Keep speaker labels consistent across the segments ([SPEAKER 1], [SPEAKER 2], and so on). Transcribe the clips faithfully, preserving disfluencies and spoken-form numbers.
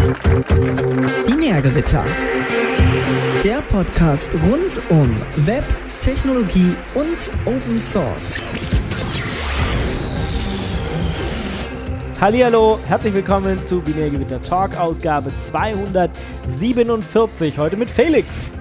[SPEAKER 1] Binärgewitter. Der Podcast rund um Web, Technologie und Open Source.
[SPEAKER 2] Hallihallo, herzlich willkommen zu Binärgewitter Talk, Ausgabe zweihundertsiebenundvierzig. Heute mit Felix.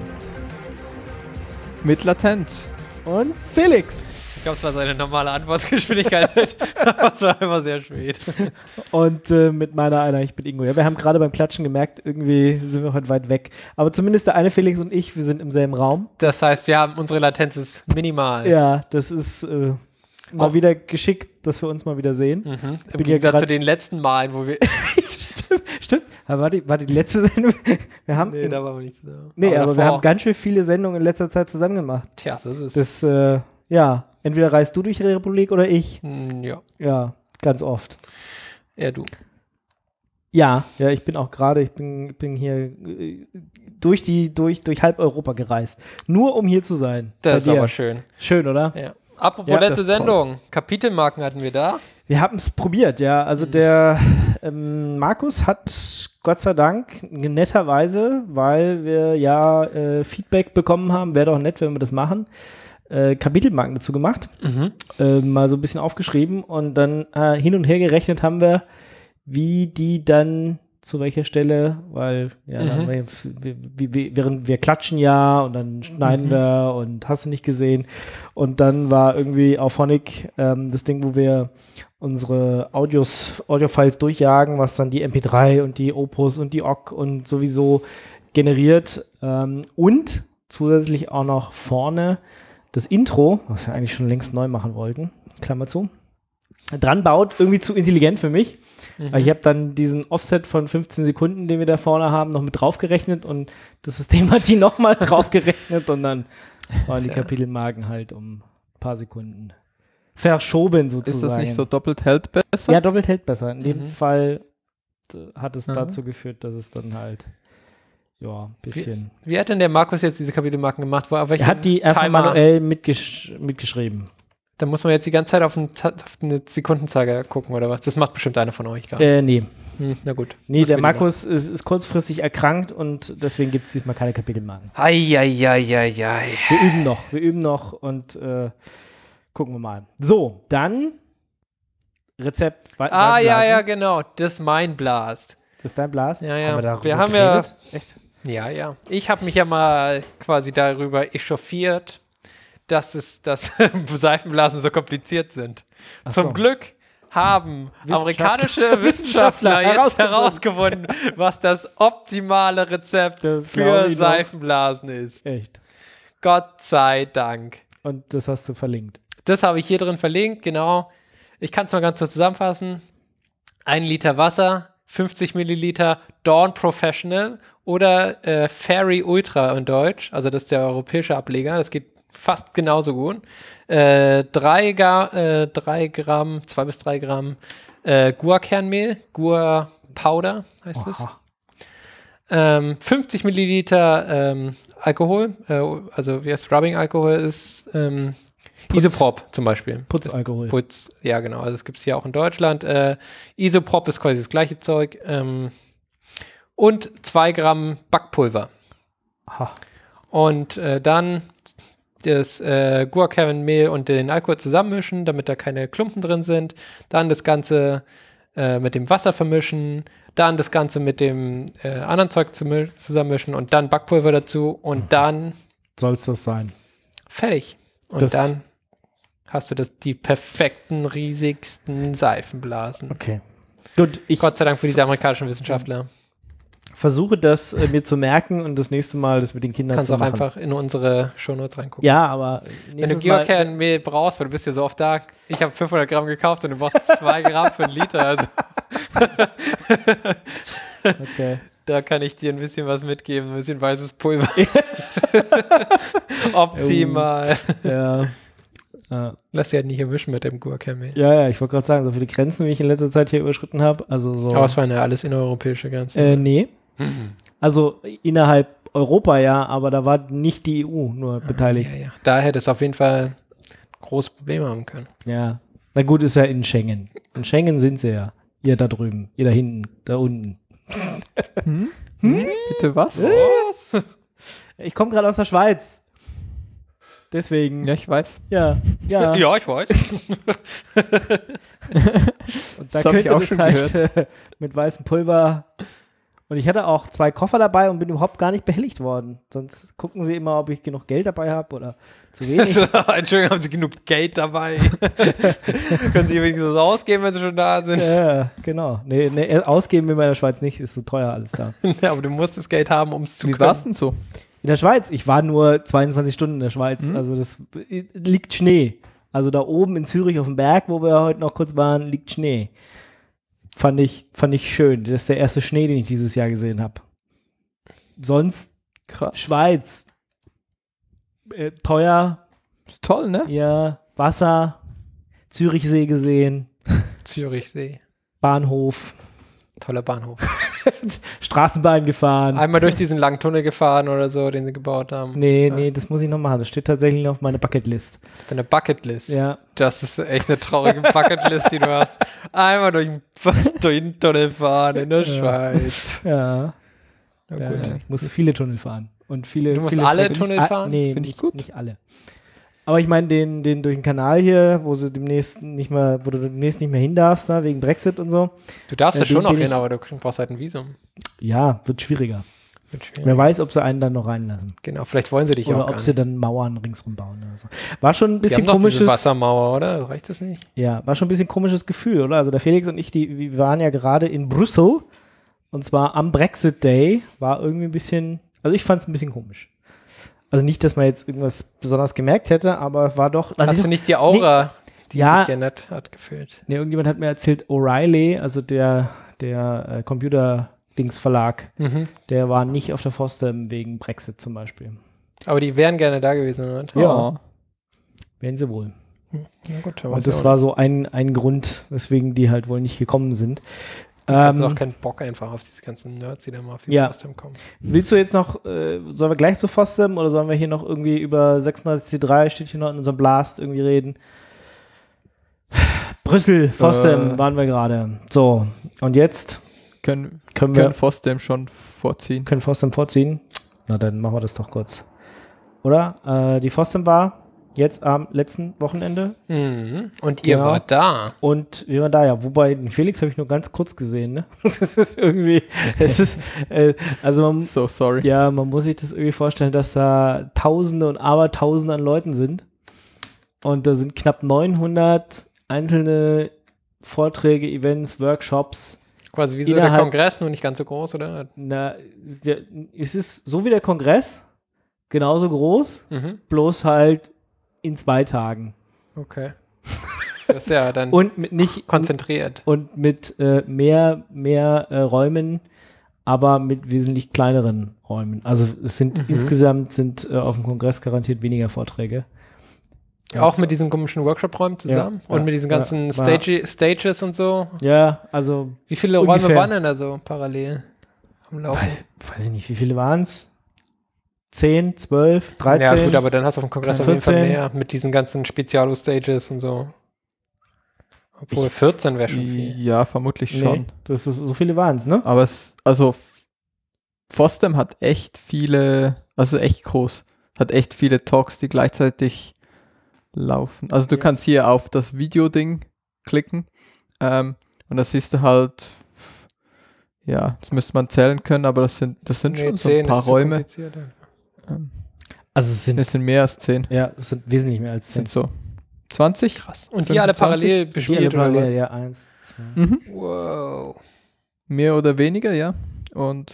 [SPEAKER 3] Mit Latenz.
[SPEAKER 2] Und Felix.
[SPEAKER 4] Ich glaube, es war seine normale Antwortgeschwindigkeit. Aber es war immer sehr spät.
[SPEAKER 2] Und äh, mit meiner einer, ich bin Ingo. Ja, wir haben gerade beim Klatschen gemerkt, irgendwie sind wir heute weit weg. Aber zumindest der eine Felix und ich, wir sind im selben Raum.
[SPEAKER 4] Das heißt, wir haben, unsere Latenz ist minimal.
[SPEAKER 2] Ja, das ist äh, mal
[SPEAKER 4] Auch
[SPEAKER 2] wieder geschickt, dass wir uns mal wieder sehen.
[SPEAKER 4] Mhm. Im
[SPEAKER 2] Bin
[SPEAKER 4] Gegensatz
[SPEAKER 2] ja
[SPEAKER 4] zu den letzten Malen, wo wir...
[SPEAKER 2] stimmt, stimmt. Aber war die, war die letzte Sendung? Wir haben
[SPEAKER 4] nee,
[SPEAKER 2] in,
[SPEAKER 4] da waren wir nicht so.
[SPEAKER 2] Nee, aber, aber wir
[SPEAKER 4] davor.
[SPEAKER 2] haben ganz schön viele Sendungen in letzter Zeit zusammen gemacht.
[SPEAKER 4] Tja, so ist es.
[SPEAKER 2] Das, äh, ja, entweder reist du durch die Republik oder ich.
[SPEAKER 4] Mm, ja,
[SPEAKER 2] Ja, ganz oft.
[SPEAKER 4] eher du.
[SPEAKER 2] Ja, ja, ich bin auch gerade, ich bin, bin hier äh, durch die, durch, durch halb Europa gereist. Nur um hier zu sein.
[SPEAKER 4] Das
[SPEAKER 2] Bei
[SPEAKER 4] ist
[SPEAKER 2] dir.
[SPEAKER 4] aber schön.
[SPEAKER 2] Schön, oder?
[SPEAKER 4] Ja. Apropos
[SPEAKER 2] Ja,
[SPEAKER 4] letzte
[SPEAKER 2] das ist
[SPEAKER 4] Sendung. Kapitelmarken hatten wir da.
[SPEAKER 2] Wir haben es probiert, ja. Also der ähm, Markus hat Gott sei Dank netterweise, weil wir ja äh, Feedback bekommen haben, wäre doch nett, wenn wir das machen, äh, Kapitelmarken dazu gemacht,
[SPEAKER 4] Mhm.
[SPEAKER 2] äh, mal so ein bisschen aufgeschrieben und dann äh, hin und her gerechnet haben wir, wie die dann zu welcher Stelle, weil ja,
[SPEAKER 4] Mhm.
[SPEAKER 2] dann haben wir, wir, wir, während wir klatschen ja und dann schneiden
[SPEAKER 4] Mhm.
[SPEAKER 2] wir und hast du nicht gesehen und dann war irgendwie auf Phonic ähm, das Ding, wo wir unsere Audios, Audio-Files durchjagen, was dann die M P drei und die Opus und die O G und sowieso generiert ähm, und zusätzlich auch noch vorne das Intro, was wir eigentlich schon längst neu machen wollten, Klammer zu, dran baut, irgendwie zu intelligent für mich.
[SPEAKER 4] Mhm.
[SPEAKER 2] Weil ich habe dann diesen Offset von fünfzehn Sekunden, den wir da vorne haben, noch mit draufgerechnet und das System hat die nochmal draufgerechnet und dann waren die
[SPEAKER 4] Tja.
[SPEAKER 2] Kapitelmarken halt um ein paar Sekunden verschoben sozusagen.
[SPEAKER 3] Ist das nicht so doppelt hält besser?
[SPEAKER 2] Ja, doppelt hält besser. In dem
[SPEAKER 4] Mhm.
[SPEAKER 2] Fall äh, hat es
[SPEAKER 3] Mhm.
[SPEAKER 2] dazu geführt, dass es dann halt ja, ein bisschen.
[SPEAKER 4] Wie hat denn der Markus jetzt diese Kapitelmarken gemacht? Wo, auf
[SPEAKER 2] Er hat die einfach
[SPEAKER 4] Timer?
[SPEAKER 2] manuell mitgesch mitgeschrieben.
[SPEAKER 4] Da muss man jetzt die ganze Zeit auf, einen, Ta- auf eine Sekundenzeiger gucken, oder was? Das macht bestimmt einer von euch, gar
[SPEAKER 2] Äh, nee.
[SPEAKER 4] hm, Na gut.
[SPEAKER 2] Nee,
[SPEAKER 4] Muss
[SPEAKER 2] der
[SPEAKER 4] mir
[SPEAKER 2] Markus ist, ist kurzfristig erkrankt und deswegen gibt es diesmal keine Kapitelmarken.
[SPEAKER 4] Eieieiei.
[SPEAKER 2] Wir üben noch, wir üben noch und äh, gucken wir mal. So, dann Rezept. Wa-
[SPEAKER 4] Ah, ja,
[SPEAKER 2] Seifenblasen.
[SPEAKER 4] ja, genau. Das Mein Blast.
[SPEAKER 2] Das ist dein Blast?
[SPEAKER 4] Ja, ja.
[SPEAKER 2] Haben wir, darüber
[SPEAKER 4] Wir haben
[SPEAKER 2] geredet? Echt?
[SPEAKER 4] Ja, ja. Ich habe mich ja mal quasi darüber echauffiert, dass es, dass Seifenblasen so kompliziert sind.
[SPEAKER 2] Ach
[SPEAKER 4] Zum
[SPEAKER 2] so.
[SPEAKER 4] Glück haben amerikanische
[SPEAKER 2] Wissenschaftler
[SPEAKER 4] Wissenschaftler jetzt
[SPEAKER 2] herausgefunden.
[SPEAKER 4] herausgefunden, was das optimale Rezept
[SPEAKER 2] Das glaub
[SPEAKER 4] für
[SPEAKER 2] ich doch.
[SPEAKER 4] Seifenblasen ist.
[SPEAKER 2] Echt.
[SPEAKER 4] Gott sei Dank.
[SPEAKER 2] Und das hast du verlinkt.
[SPEAKER 4] Das habe ich hier drin verlinkt, genau. Ich kann es mal ganz kurz zusammenfassen. Ein Liter Wasser, fünfzig Milliliter Dawn Professional oder äh, Fairy Ultra in Deutsch. Also das ist der europäische Ableger. Das geht fast genauso gut. Äh, drei, Ga- äh, drei Gramm, zwei bis drei Gramm äh, Guarkernmehl, Guar Powder heißt es.
[SPEAKER 2] Aha.
[SPEAKER 4] Ähm, fünfzig Milliliter ähm, Alkohol, äh, also wie heißt Rubbing-Alkohol ist ähm, Isopop zum Beispiel.
[SPEAKER 2] Putzalkohol.
[SPEAKER 4] Putz, ja genau, also das gibt es hier auch in Deutschland. Äh, Isopop ist quasi das gleiche Zeug. Ähm, und zwei Gramm Backpulver.
[SPEAKER 2] Aha.
[SPEAKER 4] Und äh, dann das äh, Guarkernmehl und den Alkohol zusammenmischen, damit da keine Klumpen drin sind. Dann das Ganze äh, mit dem Wasser vermischen. Dann das Ganze mit dem äh, anderen Zeug zu zusammenmischen und dann Backpulver dazu und dann
[SPEAKER 2] Soll es das sein?
[SPEAKER 4] fertig. Und
[SPEAKER 2] Das-
[SPEAKER 4] dann hast du das, die perfekten, riesigsten Seifenblasen.
[SPEAKER 2] Okay. Gut, ich
[SPEAKER 4] Gott sei Dank für diese amerikanischen Wissenschaftler.
[SPEAKER 2] versuche das äh, mir zu merken und das nächste Mal das mit den Kindern
[SPEAKER 4] Kannst
[SPEAKER 2] zu
[SPEAKER 4] auch
[SPEAKER 2] machen.
[SPEAKER 4] einfach in unsere Shownotes reingucken.
[SPEAKER 2] Ja, aber
[SPEAKER 4] Wenn du
[SPEAKER 2] nächstes Mal,
[SPEAKER 4] Guarkernmehl brauchst, weil du bist ja so oft da, ich habe fünfhundert Gramm gekauft und du brauchst zwei Gramm für einen Liter, also
[SPEAKER 2] okay.
[SPEAKER 4] da kann ich dir ein bisschen was mitgeben, ein bisschen weißes Pulver. Optimal.
[SPEAKER 2] Ja. Ja.
[SPEAKER 4] Lass dich halt nicht erwischen mit dem Guarkernmehl.
[SPEAKER 2] Ja, ja, ich wollte gerade sagen, so viele Grenzen, wie ich in letzter Zeit hier überschritten habe. Also so.
[SPEAKER 4] Aber es waren ja alles innereuropäische Grenzen.
[SPEAKER 2] äh, nee. Also innerhalb Europa ja, aber da war nicht die E U nur beteiligt.
[SPEAKER 4] Ja, ja. Da hätte es auf jeden Fall große Probleme haben können.
[SPEAKER 2] Ja. Na gut, ist ja in Schengen. In Schengen sind sie ja. Ihr da drüben, ihr da hinten, da unten.
[SPEAKER 3] Hm? Hm? Bitte was?
[SPEAKER 4] Was?
[SPEAKER 2] Ich komme gerade aus der Schweiz. Deswegen.
[SPEAKER 3] Ja, ich weiß.
[SPEAKER 2] Ja, ja.
[SPEAKER 4] Ja, ich weiß.
[SPEAKER 2] Und da
[SPEAKER 3] Das hab ich
[SPEAKER 2] könnte
[SPEAKER 3] auch
[SPEAKER 2] das
[SPEAKER 3] schon
[SPEAKER 2] halt äh, mit weißem Pulver. Und ich hatte auch zwei Koffer dabei und bin überhaupt gar nicht behelligt worden. Sonst gucken sie immer, ob ich genug Geld dabei habe oder zu wenig.
[SPEAKER 4] Entschuldigung, haben Sie genug Geld dabei? Können Sie wenigstens ausgeben, wenn Sie schon da sind?
[SPEAKER 2] Ja, genau. Nee, nee, ausgeben will man in der Schweiz nicht, ist so teuer alles da.
[SPEAKER 4] Ja, aber du musst das Geld haben, um es zu
[SPEAKER 3] Wie
[SPEAKER 4] können.
[SPEAKER 3] war's denn so?
[SPEAKER 2] In der Schweiz, ich war nur zweiundzwanzig Stunden in der Schweiz,
[SPEAKER 3] Mhm.
[SPEAKER 2] also das äh, liegt Schnee. Also da oben in Zürich auf dem Berg, wo wir heute noch kurz waren, liegt Schnee. Fand ich, fand ich schön. Das ist der erste Schnee, den ich dieses Jahr gesehen habe. Sonst
[SPEAKER 3] Krass.
[SPEAKER 2] Schweiz. Äh, teuer,
[SPEAKER 3] Ist toll, ne?
[SPEAKER 2] ja, Wasser, Zürichsee gesehen,
[SPEAKER 4] Zürichsee.
[SPEAKER 2] Bahnhof,
[SPEAKER 4] Toller Bahnhof.
[SPEAKER 2] Straßenbahn gefahren.
[SPEAKER 4] Einmal durch diesen langen Tunnel gefahren oder so, den sie gebaut haben.
[SPEAKER 2] Nee,
[SPEAKER 4] Ja.
[SPEAKER 2] nee, das muss ich noch machen. Das steht tatsächlich noch auf meiner Bucketlist.
[SPEAKER 4] Deine Bucketlist.
[SPEAKER 2] Ja,
[SPEAKER 4] Das ist echt eine traurige Bucketlist, die du hast. Einmal durch, durch den Tunnel fahren in der
[SPEAKER 2] Ja.
[SPEAKER 4] Schweiz.
[SPEAKER 2] ja.
[SPEAKER 4] Na
[SPEAKER 2] ja
[SPEAKER 4] gut.
[SPEAKER 2] ich muss viele Tunnel fahren. Und viele,
[SPEAKER 4] Du musst
[SPEAKER 2] viele
[SPEAKER 4] alle
[SPEAKER 2] Strecke-
[SPEAKER 4] Tunnel
[SPEAKER 2] nicht,
[SPEAKER 4] fahren?
[SPEAKER 2] Nee,
[SPEAKER 3] Find ich
[SPEAKER 2] nicht,
[SPEAKER 3] gut.
[SPEAKER 2] nicht alle. Aber ich meine, den, den durch den Kanal hier, wo sie demnächst nicht mehr, wo du demnächst nicht mehr hin darfst, da, wegen Brexit und so.
[SPEAKER 4] Du darfst
[SPEAKER 2] Ja,
[SPEAKER 4] ja schon
[SPEAKER 2] den
[SPEAKER 4] noch
[SPEAKER 2] bin
[SPEAKER 4] hin,
[SPEAKER 2] ich-
[SPEAKER 4] aber du brauchst halt ein Visum.
[SPEAKER 2] Ja, wird schwieriger.
[SPEAKER 4] Wird schwierig.
[SPEAKER 2] Wer weiß, ob sie einen dann noch reinlassen.
[SPEAKER 4] Genau, vielleicht wollen sie dich
[SPEAKER 2] Oder
[SPEAKER 4] auch
[SPEAKER 2] ob
[SPEAKER 4] gar
[SPEAKER 2] sie
[SPEAKER 4] nicht.
[SPEAKER 2] dann Mauern ringsrum bauen oder so. War schon ein
[SPEAKER 4] Die
[SPEAKER 2] bisschen
[SPEAKER 4] haben doch diese
[SPEAKER 2] komisches.
[SPEAKER 4] Wassermauer, oder? Reicht das nicht?
[SPEAKER 2] Ja, war schon ein bisschen komisches Gefühl, oder? Also der Felix und ich, die, wir waren ja gerade in Brüssel und zwar am Brexit Day, war irgendwie ein bisschen, also ich fand es ein bisschen komisch. Also nicht, dass man jetzt irgendwas besonders gemerkt hätte, aber war doch.
[SPEAKER 4] Hast du nicht die Aura, die
[SPEAKER 2] Ja.
[SPEAKER 4] sich geändert hat, gefühlt?
[SPEAKER 2] Ne, irgendjemand hat mir erzählt, O'Reilly, also der, der äh, Computer-Dings-Verlag,
[SPEAKER 4] Mhm.
[SPEAKER 2] der war nicht auf der FOSDEM wegen Brexit zum Beispiel.
[SPEAKER 4] Aber die wären gerne da gewesen, oder?
[SPEAKER 2] Ja.
[SPEAKER 3] Oh.
[SPEAKER 2] Werden sie wohl.
[SPEAKER 4] Na gut,
[SPEAKER 2] Und das war so ein, ein Grund, weswegen die halt wohl nicht gekommen sind.
[SPEAKER 4] Ich hatte auch
[SPEAKER 2] Ähm,
[SPEAKER 4] keinen Bock einfach auf diese ganzen Nerds, die da mal auf die
[SPEAKER 2] Ja.
[SPEAKER 4] FOSDEM kommen.
[SPEAKER 2] willst du jetzt noch, äh, sollen wir gleich zu FOSDEM oder sollen wir hier noch irgendwie über sechsunddreißig C drei, steht hier noch in unserem Blast, irgendwie reden? Brüssel, FOSDEM
[SPEAKER 3] Äh.
[SPEAKER 2] waren wir gerade. So, und jetzt
[SPEAKER 3] Können,
[SPEAKER 2] können wir
[SPEAKER 3] können FOSDEM schon vorziehen.
[SPEAKER 2] können FOSDEM vorziehen. Na, dann machen wir das doch kurz. Oder? Äh, die FOSDEM war jetzt am letzten Wochenende
[SPEAKER 4] Mhm. Und ihr
[SPEAKER 2] Genau.
[SPEAKER 4] wart da.
[SPEAKER 2] und wir waren da, ja. Wobei, den Felix habe ich nur ganz kurz gesehen, ne? Das ist irgendwie, es ist, äh, also man,
[SPEAKER 3] So sorry.
[SPEAKER 2] ja, man muss sich das irgendwie vorstellen, dass da Tausende und Abertausende an Leuten sind. Und da sind knapp neunhundert einzelne Vorträge, Events, Workshops.
[SPEAKER 4] Quasi wie so der
[SPEAKER 2] Innerhalb-
[SPEAKER 4] Kongress, nur nicht ganz so groß, oder?
[SPEAKER 2] Na, ist ja- es ist so wie der Kongress, genauso groß,
[SPEAKER 4] Mhm.
[SPEAKER 2] bloß halt in zwei Tagen.
[SPEAKER 4] Okay. Das ist ja dann
[SPEAKER 2] Und mit nicht
[SPEAKER 4] konzentriert.
[SPEAKER 2] und mit äh, mehr, mehr äh, Räumen, aber mit wesentlich kleineren Räumen. Also es sind
[SPEAKER 4] Mhm.
[SPEAKER 2] insgesamt sind äh, auf dem Kongress garantiert weniger Vorträge.
[SPEAKER 4] Auch mit diesen komischen Workshop-Räumen zusammen?
[SPEAKER 2] Ja,
[SPEAKER 4] und
[SPEAKER 2] ja,
[SPEAKER 4] mit diesen
[SPEAKER 2] ja,
[SPEAKER 4] ganzen
[SPEAKER 2] war-
[SPEAKER 4] Stage Stages und so?
[SPEAKER 2] Ja, also
[SPEAKER 4] Wie viele
[SPEAKER 2] Ungefähr.
[SPEAKER 4] Räume waren denn da so parallel am Laufen?
[SPEAKER 2] weiß, weiß ich nicht, wie viele waren es? zehn, zwölf, dreizehn?
[SPEAKER 4] Ja, gut, aber dann hast du auf dem Kongress auf jeden Fall
[SPEAKER 2] vierzehn.
[SPEAKER 4] mehr mit diesen ganzen Spezialo-Stages und so. Obwohl vierzehn wäre schon viel.
[SPEAKER 3] Ja, vermutlich
[SPEAKER 2] Nee,
[SPEAKER 3] schon.
[SPEAKER 2] das ist, so viele waren es, ne?
[SPEAKER 3] Aber es, also F- FOSDEM hat echt viele, also echt groß, hat echt viele Talks, die gleichzeitig laufen. Also du
[SPEAKER 2] Ja.
[SPEAKER 3] kannst hier auf das Video-Ding klicken ähm, und da siehst du halt, ja, das müsste man zählen können, aber das sind, das sind
[SPEAKER 4] Nee,
[SPEAKER 3] schon so
[SPEAKER 4] zehn
[SPEAKER 3] ein paar
[SPEAKER 4] ist zu
[SPEAKER 3] Räume.
[SPEAKER 4] kompliziert, ja.
[SPEAKER 3] Ähm,
[SPEAKER 2] Also es sind,
[SPEAKER 3] es sind mehr als zehn.
[SPEAKER 2] ja, es sind wesentlich mehr als
[SPEAKER 3] Es
[SPEAKER 2] zehn.
[SPEAKER 3] sind so zwanzig.
[SPEAKER 4] Krass. Und die alle
[SPEAKER 3] fünfundzwanzig?
[SPEAKER 4] parallel
[SPEAKER 2] Die alle
[SPEAKER 4] bespielt oder
[SPEAKER 2] parallel,
[SPEAKER 4] was?
[SPEAKER 2] ja, eins, zwei.
[SPEAKER 3] Mhm.
[SPEAKER 4] Wow.
[SPEAKER 3] Mehr oder weniger, ja. Und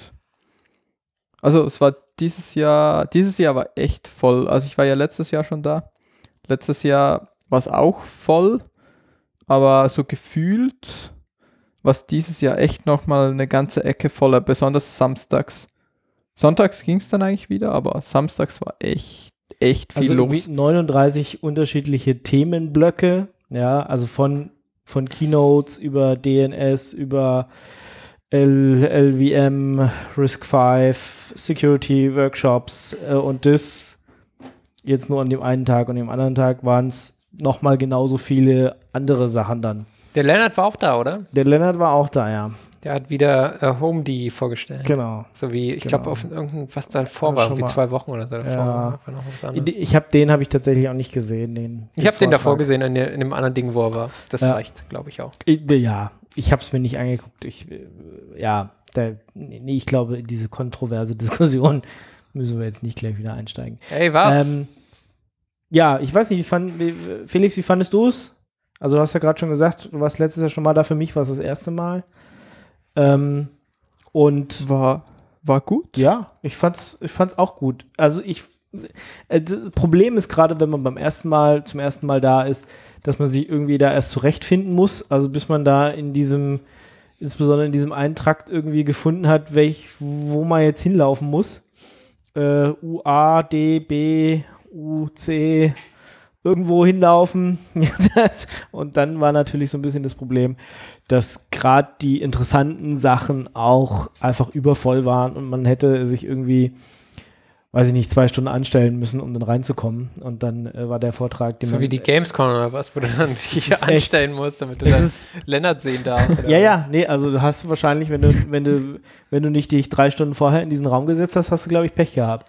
[SPEAKER 3] also es war dieses Jahr, dieses Jahr war echt voll. Also ich war ja letztes Jahr schon da. Letztes Jahr war es auch voll, aber so gefühlt war es dieses Jahr echt nochmal eine ganze Ecke voller, besonders samstags. Sonntags ging es dann eigentlich wieder, aber samstags war echt, echt viel
[SPEAKER 2] Also
[SPEAKER 3] los.
[SPEAKER 2] irgendwie neununddreißig unterschiedliche Themenblöcke, ja, also von, von Keynotes über D N S, über L V M, Risk fünf, Security Workshops äh, und das jetzt nur an dem einen Tag und dem anderen Tag waren es nochmal genauso viele andere Sachen dann.
[SPEAKER 4] Der Lennart war auch da, oder?
[SPEAKER 2] Der Lennart war auch da, ja.
[SPEAKER 4] Der hat wieder äh, Home D vorgestellt.
[SPEAKER 2] Genau.
[SPEAKER 4] So wie, ich
[SPEAKER 2] Genau.
[SPEAKER 4] glaube, auf irgendein, was da davor
[SPEAKER 2] Ja,
[SPEAKER 4] war,
[SPEAKER 2] schon
[SPEAKER 4] irgendwie
[SPEAKER 2] mal.
[SPEAKER 4] zwei Wochen oder so davor.
[SPEAKER 2] Ja.
[SPEAKER 4] War noch was anderes.
[SPEAKER 2] Ich habe den habe ich tatsächlich auch nicht gesehen. Den,
[SPEAKER 4] Ich habe den davor
[SPEAKER 2] Vortrag.
[SPEAKER 4] gesehen in, der- in dem anderen Ding, wo er war. Das
[SPEAKER 2] Ja.
[SPEAKER 4] reicht, glaube ich auch.
[SPEAKER 2] Ich, ja, ich habe es mir nicht angeguckt. Ich, äh, ja, der, nee, ich glaube, in diese kontroverse Diskussion müssen wir jetzt nicht gleich wieder einsteigen.
[SPEAKER 4] Ey, was?
[SPEAKER 2] Ähm, ja, ich weiß nicht, wie fand, wie, Felix, wie fandest du es? Also du hast ja gerade schon gesagt, du warst letztes Jahr schon mal da, für mich war es das erste Mal. Ähm, und
[SPEAKER 3] War, war gut.
[SPEAKER 2] ja, ich fand's, ich fand's auch gut. Also ich, äh, das Problem ist gerade, wenn man beim ersten Mal, zum ersten Mal da ist, dass man sich irgendwie da erst zurechtfinden muss. Also bis man da in diesem, insbesondere in diesem einen Trakt irgendwie gefunden hat, welch, wo man jetzt hinlaufen muss. Äh, U A, D, B, U, C, irgendwo hinlaufen. Das, und dann war natürlich so ein bisschen das Problem, dass gerade die interessanten Sachen auch einfach übervoll waren und man hätte sich irgendwie, weiß ich nicht, zwei Stunden anstellen müssen, um dann reinzukommen. Und dann äh, war der Vortrag, den
[SPEAKER 4] So
[SPEAKER 2] man,
[SPEAKER 4] wie die Gamescom oder was, wo du dann
[SPEAKER 2] ist-
[SPEAKER 4] dich
[SPEAKER 2] es ist echt-
[SPEAKER 4] anstellen musst, damit du
[SPEAKER 2] es
[SPEAKER 4] dann
[SPEAKER 2] ist,
[SPEAKER 4] Lennart sehen darfst. oder
[SPEAKER 2] ja,
[SPEAKER 4] was?
[SPEAKER 2] ja, nee, also du hast wahrscheinlich, wenn du, wenn du, wenn du nicht dich drei Stunden vorher in diesen Raum gesetzt hast, hast du, glaube ich, Pech gehabt.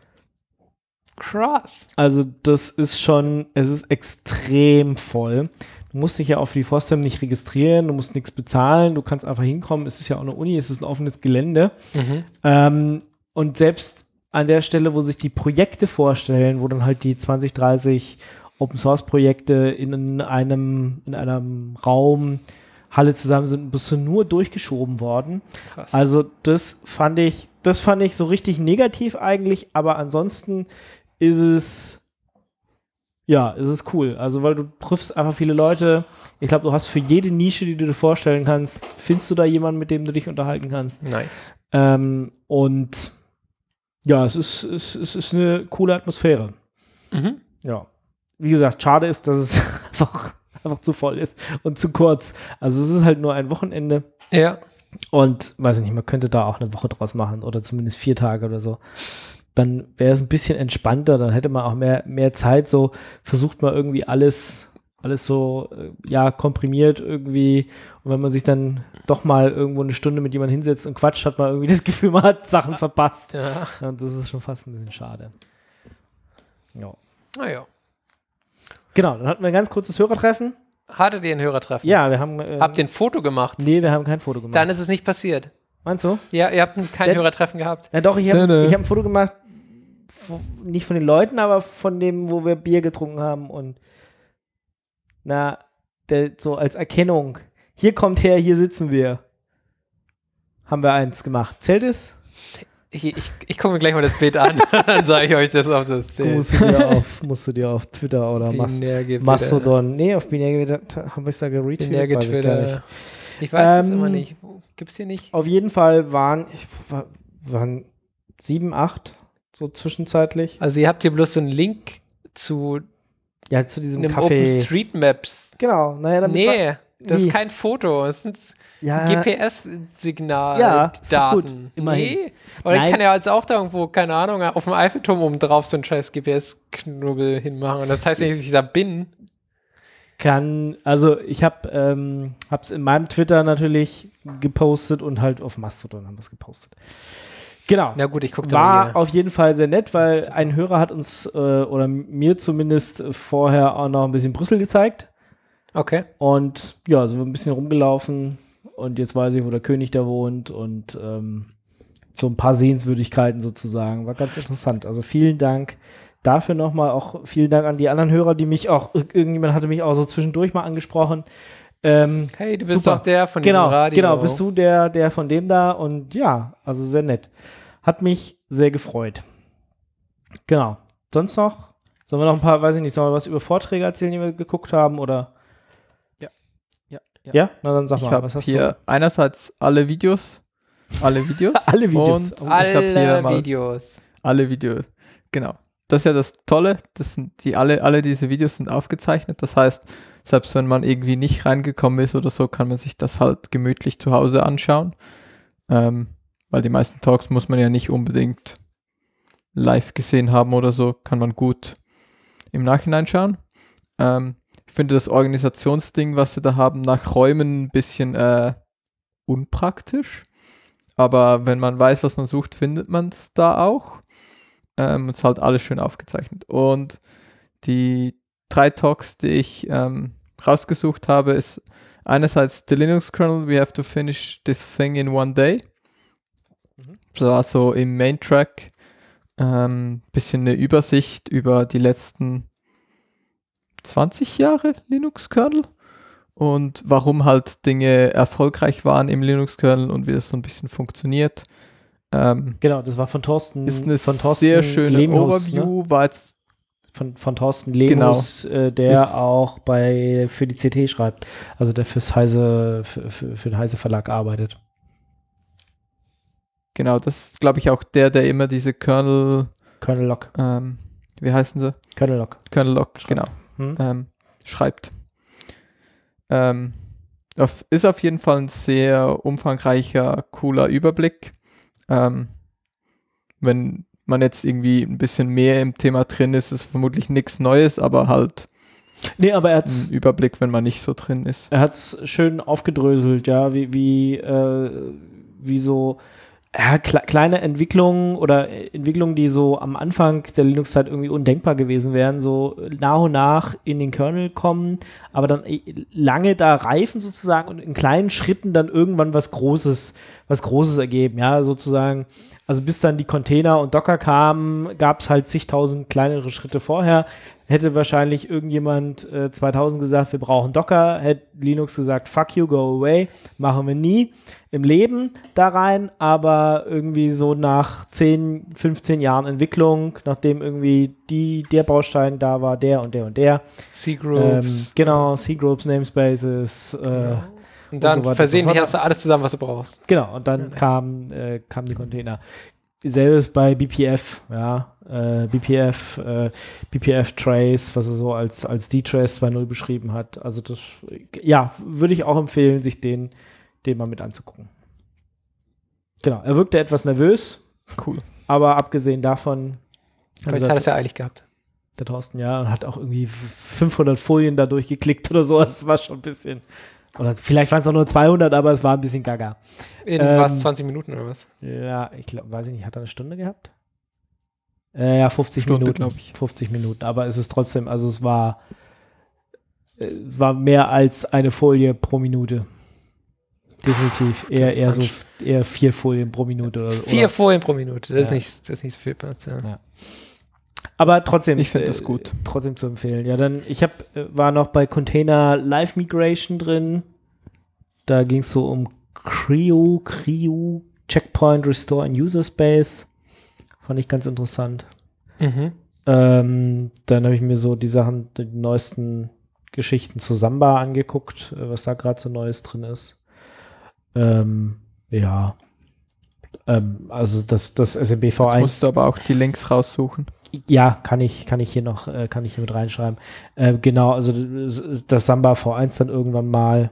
[SPEAKER 4] Krass.
[SPEAKER 2] Also das ist schon, es ist extrem voll. Du musst dich ja auch für die FOSDEM nicht registrieren, du musst nichts bezahlen, du kannst einfach hinkommen. Es ist ja auch eine Uni, es ist ein offenes Gelände.
[SPEAKER 4] Mhm.
[SPEAKER 2] Ähm, und selbst an der Stelle, wo sich die Projekte vorstellen, wo dann halt die zwanzig, dreißig Open-Source-Projekte in einem, in einem Raum, Halle zusammen sind, bist du nur durchgeschoben worden.
[SPEAKER 4] Krass.
[SPEAKER 2] Also das fand ich, das fand ich so richtig negativ eigentlich, aber ansonsten ist es, ja, ist es cool. Also weil du triffst einfach viele Leute. Ich glaube, du hast für jede Nische, die du dir vorstellen kannst, findest du da jemanden, mit dem du dich unterhalten kannst.
[SPEAKER 4] Nice.
[SPEAKER 2] Ähm, und ja, es ist, es, es ist eine coole Atmosphäre.
[SPEAKER 4] Mhm.
[SPEAKER 2] Ja. Wie gesagt, schade ist, dass es einfach, einfach zu voll ist und zu kurz. Also es ist halt nur ein Wochenende.
[SPEAKER 4] Ja.
[SPEAKER 2] Und weiß ich nicht, man könnte da auch eine Woche draus machen oder zumindest vier Tage oder so. Dann wäre es ein bisschen entspannter, dann hätte man auch mehr, mehr Zeit, so versucht man irgendwie alles, alles so, äh, ja, komprimiert irgendwie. Und wenn man sich dann doch mal irgendwo eine Stunde mit jemandem hinsetzt und quatscht, hat man irgendwie das Gefühl, man hat Sachen verpasst.
[SPEAKER 4] Ja.
[SPEAKER 2] Und das ist schon fast ein bisschen schade. Ja.
[SPEAKER 4] Naja.
[SPEAKER 2] Genau, dann hatten wir ein ganz kurzes Hörertreffen.
[SPEAKER 4] Hattet ihr ein Hörertreffen?
[SPEAKER 2] Ja, wir haben. Äh,
[SPEAKER 4] Habt ihr ein Foto gemacht?
[SPEAKER 2] Nee, wir haben kein Foto gemacht.
[SPEAKER 4] Dann ist es nicht passiert.
[SPEAKER 2] Meinst du?
[SPEAKER 4] Ja, ihr habt ein- kein
[SPEAKER 2] Der-
[SPEAKER 4] Hörertreffen gehabt.
[SPEAKER 2] Ja, doch, ich habe
[SPEAKER 3] Döne.
[SPEAKER 2] ich hab ein Foto gemacht, f- nicht von den Leuten, aber von dem, wo wir Bier getrunken haben und na, der, so als Erkennung. Hier kommt her, hier sitzen wir. Haben wir eins gemacht. Zählt es?
[SPEAKER 4] Ich, ich, ich gucke mir gleich mal das Bild an, dann sage ich euch das, ob das zählt.
[SPEAKER 2] Musst du dir auf, musst du dir auf Twitter oder Mas
[SPEAKER 4] Binärgewitter.
[SPEAKER 2] Mastodon. Nee, auf Binärgewitter haben wir es da geretweetet. weiß ich gar nicht.
[SPEAKER 4] Binärgetwitter. Ich weiß es
[SPEAKER 2] Ähm,
[SPEAKER 4] immer nicht. Gibt's hier nicht?
[SPEAKER 2] Auf jeden Fall waren, ich, war, waren sieben, acht, so zwischenzeitlich.
[SPEAKER 4] Also ihr habt hier bloß so einen Link zu
[SPEAKER 2] Ja, zu diesem
[SPEAKER 4] einem
[SPEAKER 2] Café.
[SPEAKER 4] OpenStreetMaps.
[SPEAKER 2] Genau, naja, damit war-
[SPEAKER 4] Nee, das
[SPEAKER 2] Wie?
[SPEAKER 4] ist kein Foto. Das sind
[SPEAKER 2] ja,
[SPEAKER 4] G P S-Signal.
[SPEAKER 2] Ja, ist doch gut,
[SPEAKER 4] Daten.
[SPEAKER 2] immerhin.
[SPEAKER 4] Nee. Oder
[SPEAKER 2] Nein.
[SPEAKER 4] ich kann ja jetzt auch da irgendwo, keine Ahnung, auf dem Eiffelturm oben drauf so einen scheiß G P S-Knubbel hinmachen. Und das heißt nicht, dass ich da bin.
[SPEAKER 2] kann, also ich habe ähm, es in meinem Twitter natürlich gepostet und halt auf Mastodon haben wir es gepostet. Genau.
[SPEAKER 4] Na gut, ich gucke da
[SPEAKER 2] War
[SPEAKER 4] mal
[SPEAKER 2] auf jeden Fall sehr nett, weil
[SPEAKER 4] Super.
[SPEAKER 2] ein Hörer hat uns, äh, oder mir zumindest, äh, vorher auch noch ein bisschen Brüssel gezeigt.
[SPEAKER 4] hier. Okay.
[SPEAKER 2] Und ja, sind wir ein bisschen rumgelaufen und jetzt weiß ich, wo der König da wohnt und ähm, so ein paar Sehenswürdigkeiten sozusagen. War ganz interessant. Also vielen Dank dafür nochmal. Auch vielen Dank an die anderen Hörer, die mich auch, irgendjemand hatte mich auch so zwischendurch mal angesprochen. Ähm,
[SPEAKER 4] Hey, du bist
[SPEAKER 2] Super.
[SPEAKER 4] doch der von
[SPEAKER 2] genau,
[SPEAKER 4] diesem Radio.
[SPEAKER 2] genau, bist du der, der von dem da und ja, also sehr nett. Hat mich sehr gefreut. Genau. Sonst noch? Sollen wir noch ein paar, weiß ich nicht, sollen wir was über Vorträge erzählen, die wir geguckt haben oder?
[SPEAKER 3] Ja, ja.
[SPEAKER 2] Ja? Na dann sag
[SPEAKER 3] Ich
[SPEAKER 2] mal,
[SPEAKER 3] habe
[SPEAKER 2] was hast
[SPEAKER 3] hier einerseits alle Videos, alle Videos.
[SPEAKER 2] Alle Videos.
[SPEAKER 3] Und
[SPEAKER 2] Oh.
[SPEAKER 3] ich habe hier
[SPEAKER 4] Alle
[SPEAKER 3] mal
[SPEAKER 4] Videos.
[SPEAKER 3] alle Videos. Genau. Das ist ja das Tolle. Das sind die alle, alle diese Videos sind aufgezeichnet. Das heißt, selbst wenn man irgendwie nicht reingekommen ist oder so, kann man sich das halt gemütlich zu Hause anschauen. Ähm, weil die meisten Talks muss man ja nicht unbedingt live gesehen haben oder so, kann man gut im Nachhinein schauen. Ähm, ich finde das Organisationsding, was sie da haben, nach Räumen ein bisschen äh, unpraktisch. Aber wenn man weiß, was man sucht, findet man es da auch. Ähm, es ist halt alles schön aufgezeichnet. Und die drei Talks, die ich ähm, rausgesucht habe, ist einerseits The Linux Kernel, we have to finish this thing in one day. Mhm. Das war so im Main Track ähm, bisschen eine Übersicht über die letzten zwanzig Jahre Linux Kernel und warum halt Dinge erfolgreich waren im Linux Kernel und wie das so ein bisschen funktioniert. Ähm,
[SPEAKER 2] genau, das war von Thorsten.
[SPEAKER 3] Ist eine
[SPEAKER 2] von Thorsten
[SPEAKER 3] sehr schöne
[SPEAKER 2] Lehmhuss,
[SPEAKER 3] Overview,
[SPEAKER 2] ne?
[SPEAKER 3] war jetzt
[SPEAKER 2] Von, von Thorsten Lehmhuss, genau. äh, der ist auch bei für die C T schreibt, also der fürs Heise, für, für, für den Heise Verlag arbeitet.
[SPEAKER 3] Genau, das ist, glaube ich, auch der, der immer diese Kernel
[SPEAKER 2] Kernel-Log.
[SPEAKER 3] Ähm, wie heißen sie?
[SPEAKER 2] Kernel-Log.
[SPEAKER 3] Kernel-Log, genau. Hm? Ähm, schreibt. Ähm, auf, ist auf jeden Fall ein sehr umfangreicher, cooler Überblick. Ähm, wenn man jetzt irgendwie ein bisschen mehr im Thema drin ist, ist vermutlich nichts Neues, aber halt
[SPEAKER 2] nee, aber er hat's,
[SPEAKER 3] ein Überblick, wenn man nicht so drin ist.
[SPEAKER 2] Er hat es schön aufgedröselt, ja, wie, wie, äh, wie so ja, kle- kleine Entwicklungen oder Entwicklungen, die so am Anfang der Linux-Zeit irgendwie undenkbar gewesen wären, so nach und nach in den Kernel kommen, aber dann lange da reifen sozusagen und in kleinen Schritten dann irgendwann was Großes, was Großes ergeben, ja, sozusagen. Also bis dann die Container und Docker kamen, gab es halt zigtausend kleinere Schritte vorher. Hätte wahrscheinlich irgendjemand äh, zweitausend gesagt, wir brauchen Docker, hätte Linux gesagt, fuck you, go away, machen wir nie im Leben da rein, aber irgendwie so nach zehn, fünfzehn Jahren Entwicklung, nachdem irgendwie die, der Baustein da war, der und der und der.
[SPEAKER 4] C-Groups.
[SPEAKER 2] Ähm, genau, C-Groups, Namespaces. Äh,
[SPEAKER 4] genau. Und dann
[SPEAKER 2] und so
[SPEAKER 4] versehentlich so hast du alles zusammen, was du brauchst.
[SPEAKER 2] Genau, und dann
[SPEAKER 4] ja, nice.
[SPEAKER 2] kam, äh, kamen die Container. Selbes bei B P F, ja, äh, B P F, äh, B P F Trace, was er so als, als D-Trace zwei Punkt null beschrieben hat. Also das, ja, würde ich auch empfehlen, sich den, den mal mit anzugucken. Genau, er wirkte etwas nervös.
[SPEAKER 3] Cool.
[SPEAKER 2] Aber abgesehen davon.
[SPEAKER 4] Vielleicht also hat er es ja eilig gehabt.
[SPEAKER 2] Der Thorsten, ja, und hat auch irgendwie fünfhundert Folien da durchgeklickt oder so. Das war schon ein bisschen. Oder vielleicht waren es auch nur zweihundert, aber es war ein bisschen gaga.
[SPEAKER 4] In
[SPEAKER 2] ähm,
[SPEAKER 4] was, zwanzig Minuten oder was?
[SPEAKER 2] Ja, ich glaube, weiß ich nicht, hat er eine Stunde gehabt? Äh, ja, fünfzig
[SPEAKER 3] Stunde,
[SPEAKER 2] Minuten.
[SPEAKER 3] glaube ich.
[SPEAKER 2] fünfzig Minuten, aber es ist trotzdem, also es war, äh, war mehr als eine Folie pro Minute. Definitiv. Eher, eher so eher vier Folien pro Minute. Oder,
[SPEAKER 4] vier
[SPEAKER 2] oder?
[SPEAKER 4] Folien pro Minute, das,
[SPEAKER 2] ja.
[SPEAKER 4] ist nicht, das ist nicht so viel Platz. Ja.
[SPEAKER 2] Ja. Aber trotzdem,
[SPEAKER 3] ich finde
[SPEAKER 2] äh,
[SPEAKER 3] das gut.
[SPEAKER 2] Trotzdem zu empfehlen. Ja, dann, ich hab, äh, war noch bei Container Live Migration drin. Da ging es so um Creo, Creo, Checkpoint, Restore in User Space. Fand ich ganz interessant.
[SPEAKER 4] Mhm.
[SPEAKER 2] Ähm, dann habe ich mir so die Sachen, die neuesten Geschichten zu Samba angeguckt, was da gerade so Neues drin ist. Ähm, ja. Ähm, also das, das S M B V eins.
[SPEAKER 3] Jetzt musst du aber auch die Links raussuchen.
[SPEAKER 2] Ja, kann ich, kann ich hier noch, äh, kann ich hier mit reinschreiben. Äh, genau, also das, das Samba V eins dann irgendwann mal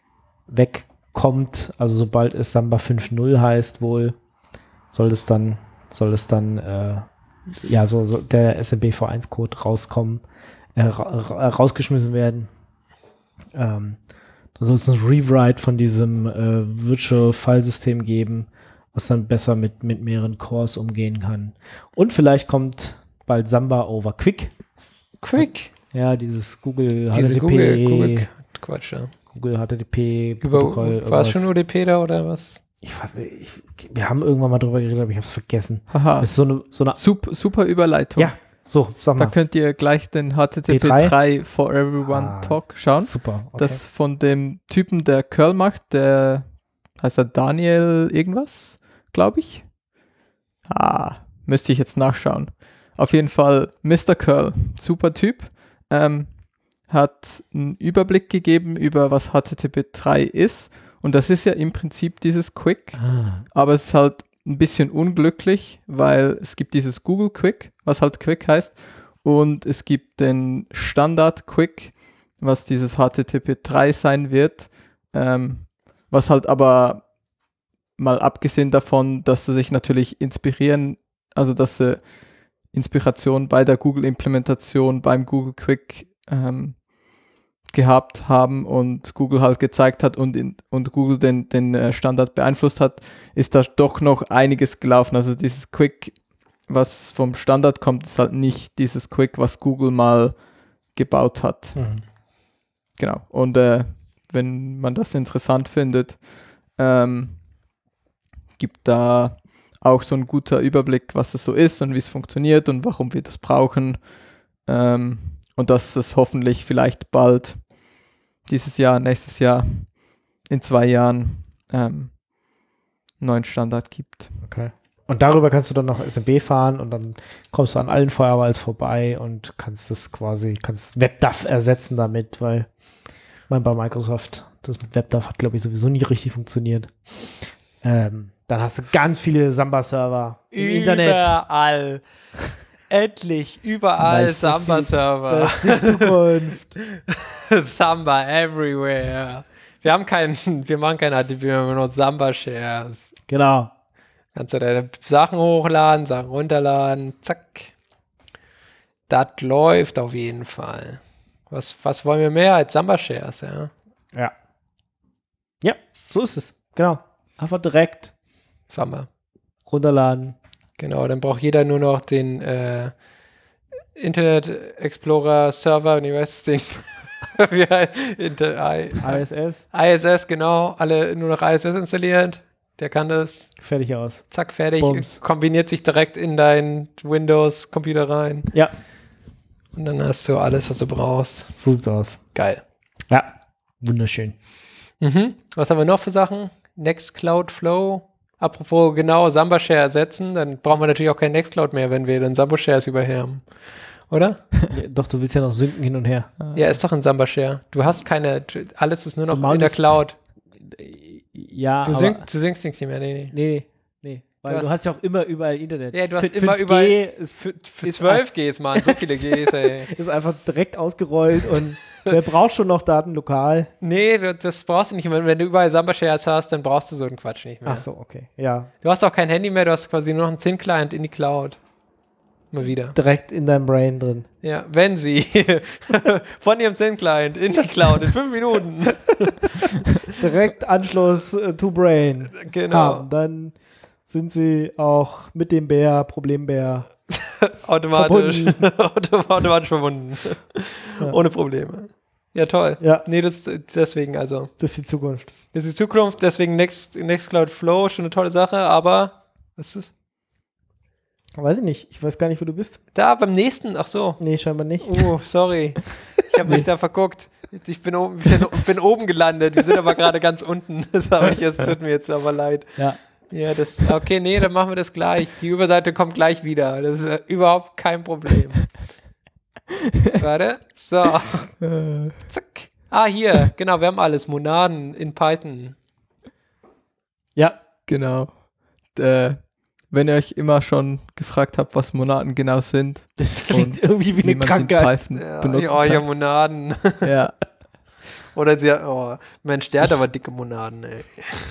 [SPEAKER 2] wegkommt, also sobald es Samba fünf Punkt null heißt wohl, soll es dann, soll es dann, äh, ja, so, so der S M B V eins Code rauskommen, äh, ra rausgeschmissen werden. Ähm, dann soll es ein Rewrite von diesem äh, Virtual File System geben, was dann besser mit, mit mehreren Cores umgehen kann. Und vielleicht kommt bald Samba over Quick.
[SPEAKER 4] Quick?
[SPEAKER 2] Ja, dieses Google
[SPEAKER 4] Diese
[SPEAKER 2] H T T P.
[SPEAKER 4] Google, Google Quatsch, ja.
[SPEAKER 2] Google H T T P
[SPEAKER 4] Über, war es schon O D P da oder was?
[SPEAKER 2] Ich, ich, wir haben irgendwann mal drüber geredet, aber ich habe es vergessen.
[SPEAKER 3] Haha.
[SPEAKER 2] Das ist so eine, so eine
[SPEAKER 3] super, super Überleitung.
[SPEAKER 2] Ja, so, sag mal.
[SPEAKER 3] Da könnt ihr gleich den H T T P drei for Everyone ah, Talk schauen.
[SPEAKER 2] Super. Okay.
[SPEAKER 3] Das von dem Typen, der Curl macht, der heißt er Daniel irgendwas, glaube ich. Ah, müsste ich jetzt nachschauen. Auf jeden Fall Mister Curl, super Typ. Ähm, hat einen Überblick gegeben über was H T T P drei ist und das ist ja im Prinzip dieses Quick,
[SPEAKER 2] ah.
[SPEAKER 3] aber es ist halt ein bisschen unglücklich, weil es gibt dieses Google Quick, was halt Quick heißt, und es gibt den Standard Quick, was dieses H T T P drei sein wird, ähm, was halt aber mal abgesehen davon, dass sie sich natürlich inspirieren, also dass sie Inspiration bei der Google-Implementation beim Google Quick ähm, gehabt haben und Google halt gezeigt hat und, in, und Google den, den Standard beeinflusst hat, ist da doch noch einiges gelaufen. Also dieses Quick, was vom Standard kommt, ist halt nicht dieses Quick, was Google mal gebaut hat.
[SPEAKER 2] Mhm.
[SPEAKER 3] Genau. Und äh, wenn man das interessant findet, ähm, gibt da auch so ein guter Überblick, was es so ist und wie es funktioniert und warum wir das brauchen. Ähm, und dass es hoffentlich vielleicht bald dieses Jahr, nächstes Jahr, in zwei Jahren ähm, einen neuen Standard gibt.
[SPEAKER 2] Okay. Und darüber kannst du dann noch S M B fahren und dann kommst du an allen Firewalls vorbei und kannst das quasi, kannst WebDAV ersetzen damit, weil mein, bei Microsoft, das mit WebDAV hat, glaube ich, sowieso nie richtig funktioniert. Ähm, dann hast du ganz viele Samba-Server im Internet.
[SPEAKER 4] Überall. Endlich, überall
[SPEAKER 2] Das ist die-
[SPEAKER 4] Samba-Server.
[SPEAKER 2] Das ist die Zukunft.
[SPEAKER 4] Samba everywhere. Wir haben keinen, wir machen keine H T T P, wir haben nur Samba-Shares.
[SPEAKER 2] Genau.
[SPEAKER 4] Kannst du deine Sachen hochladen, Sachen runterladen, zack. Das läuft auf jeden Fall. Was, was wollen wir mehr als Samba-Shares, ja?
[SPEAKER 2] Ja. Ja, so ist es. Genau. Einfach direkt
[SPEAKER 4] Samba.
[SPEAKER 2] runterladen.
[SPEAKER 4] Genau, dann braucht jeder nur noch den äh, Internet Explorer Server, und ich weiß das Ding. Wie heißt Inter I,
[SPEAKER 2] I S S,
[SPEAKER 4] I S S, genau. Alle nur noch I S S installiert. Der kann das.
[SPEAKER 2] fertig aus.
[SPEAKER 4] Zack, fertig.
[SPEAKER 2] Bums.
[SPEAKER 4] Kombiniert sich direkt in deinen Windows-Computer rein.
[SPEAKER 2] Ja,
[SPEAKER 4] Und dann hast du alles, was du brauchst.
[SPEAKER 2] so sieht's aus.
[SPEAKER 4] Geil.
[SPEAKER 2] Ja, wunderschön.
[SPEAKER 4] Mhm. Was haben wir noch für Sachen? Nextcloud Flow. Apropos genau Samba-Share ersetzen, dann brauchen wir natürlich auch kein Nextcloud mehr, wenn wir dann Samba-Shares überher haben. Oder?
[SPEAKER 2] Ja, doch, du willst ja noch synken hin und her.
[SPEAKER 4] Ja, ist doch ein Samba-Share. Du hast keine, alles ist nur noch
[SPEAKER 2] Du
[SPEAKER 4] in der
[SPEAKER 2] mountest-
[SPEAKER 4] Cloud.
[SPEAKER 2] Ja,
[SPEAKER 4] Du,
[SPEAKER 2] aber,
[SPEAKER 4] sync, du syncst nichts mehr, nee, nee.
[SPEAKER 2] nee, nee. Weil
[SPEAKER 4] Du
[SPEAKER 2] du
[SPEAKER 4] hast-
[SPEAKER 2] hast, ja auch immer überall Internet.
[SPEAKER 4] Ja, du hast
[SPEAKER 2] F-
[SPEAKER 4] immer
[SPEAKER 2] 5G
[SPEAKER 4] überall-
[SPEAKER 2] Ist,
[SPEAKER 4] Für, für
[SPEAKER 2] ist
[SPEAKER 4] zwölf Gs, Mann, so viele Gs, ey.
[SPEAKER 2] ist einfach direkt ausgerollt und wer braucht schon noch Daten lokal?
[SPEAKER 4] Nee, du- das brauchst du nicht mehr. Wenn du überall Samba-Shares hast, dann brauchst du so einen Quatsch nicht mehr.
[SPEAKER 2] Ach so, okay. Ja,
[SPEAKER 4] Du hast auch kein Handy mehr, du hast quasi nur noch einen Thin-Client in die Cloud. Mal wieder.
[SPEAKER 2] direkt in deinem Brain drin.
[SPEAKER 4] Ja, wenn sie von ihrem Thin-Client in die Cloud in fünf Minuten.
[SPEAKER 2] Direkt Anschluss äh, to Brain
[SPEAKER 4] Genau.
[SPEAKER 2] haben. Dann sind sie auch mit dem Bär, Problembär.
[SPEAKER 4] Automatisch. Auto, automatisch verbunden.
[SPEAKER 2] Ja.
[SPEAKER 4] Ohne Probleme. Ja, toll.
[SPEAKER 2] Ja,
[SPEAKER 4] Nee, das deswegen also.
[SPEAKER 2] das ist die Zukunft.
[SPEAKER 4] Das ist die Zukunft, deswegen Next, Nextcloud Flow, schon eine tolle Sache, aber was ist
[SPEAKER 2] Weiß ich nicht. Ich weiß gar nicht, wo du bist.
[SPEAKER 4] da beim nächsten? Ach so.
[SPEAKER 2] Nee, scheinbar nicht.
[SPEAKER 4] Oh, sorry. Ich habe mich da verguckt. Ich bin oben, bin, bin oben gelandet. Wir sind aber gerade ganz unten. Das habe ich jetzt, tut mir jetzt aber leid.
[SPEAKER 2] Ja.
[SPEAKER 4] Ja, das, okay, nee, dann machen wir das gleich. Die Überseite kommt gleich wieder. Das ist äh, überhaupt kein Problem. Warte. So. Zack. Ah, hier. Genau, wir haben alles. Monaden in Python.
[SPEAKER 2] Ja.
[SPEAKER 3] Genau. Äh, wenn ihr euch immer schon gefragt habt, was Monaden genau sind,
[SPEAKER 2] Das
[SPEAKER 3] Und
[SPEAKER 2] klingt irgendwie wie
[SPEAKER 3] wie
[SPEAKER 2] eine
[SPEAKER 3] man sie in
[SPEAKER 2] Krankheit.
[SPEAKER 3] Python
[SPEAKER 4] Ja,
[SPEAKER 3] benutzen
[SPEAKER 4] ja, ja,
[SPEAKER 3] kann.
[SPEAKER 4] Monaden.
[SPEAKER 3] Ja.
[SPEAKER 4] Oder sie hat, oh, Mensch, der hat aber dicke Monaden, ey.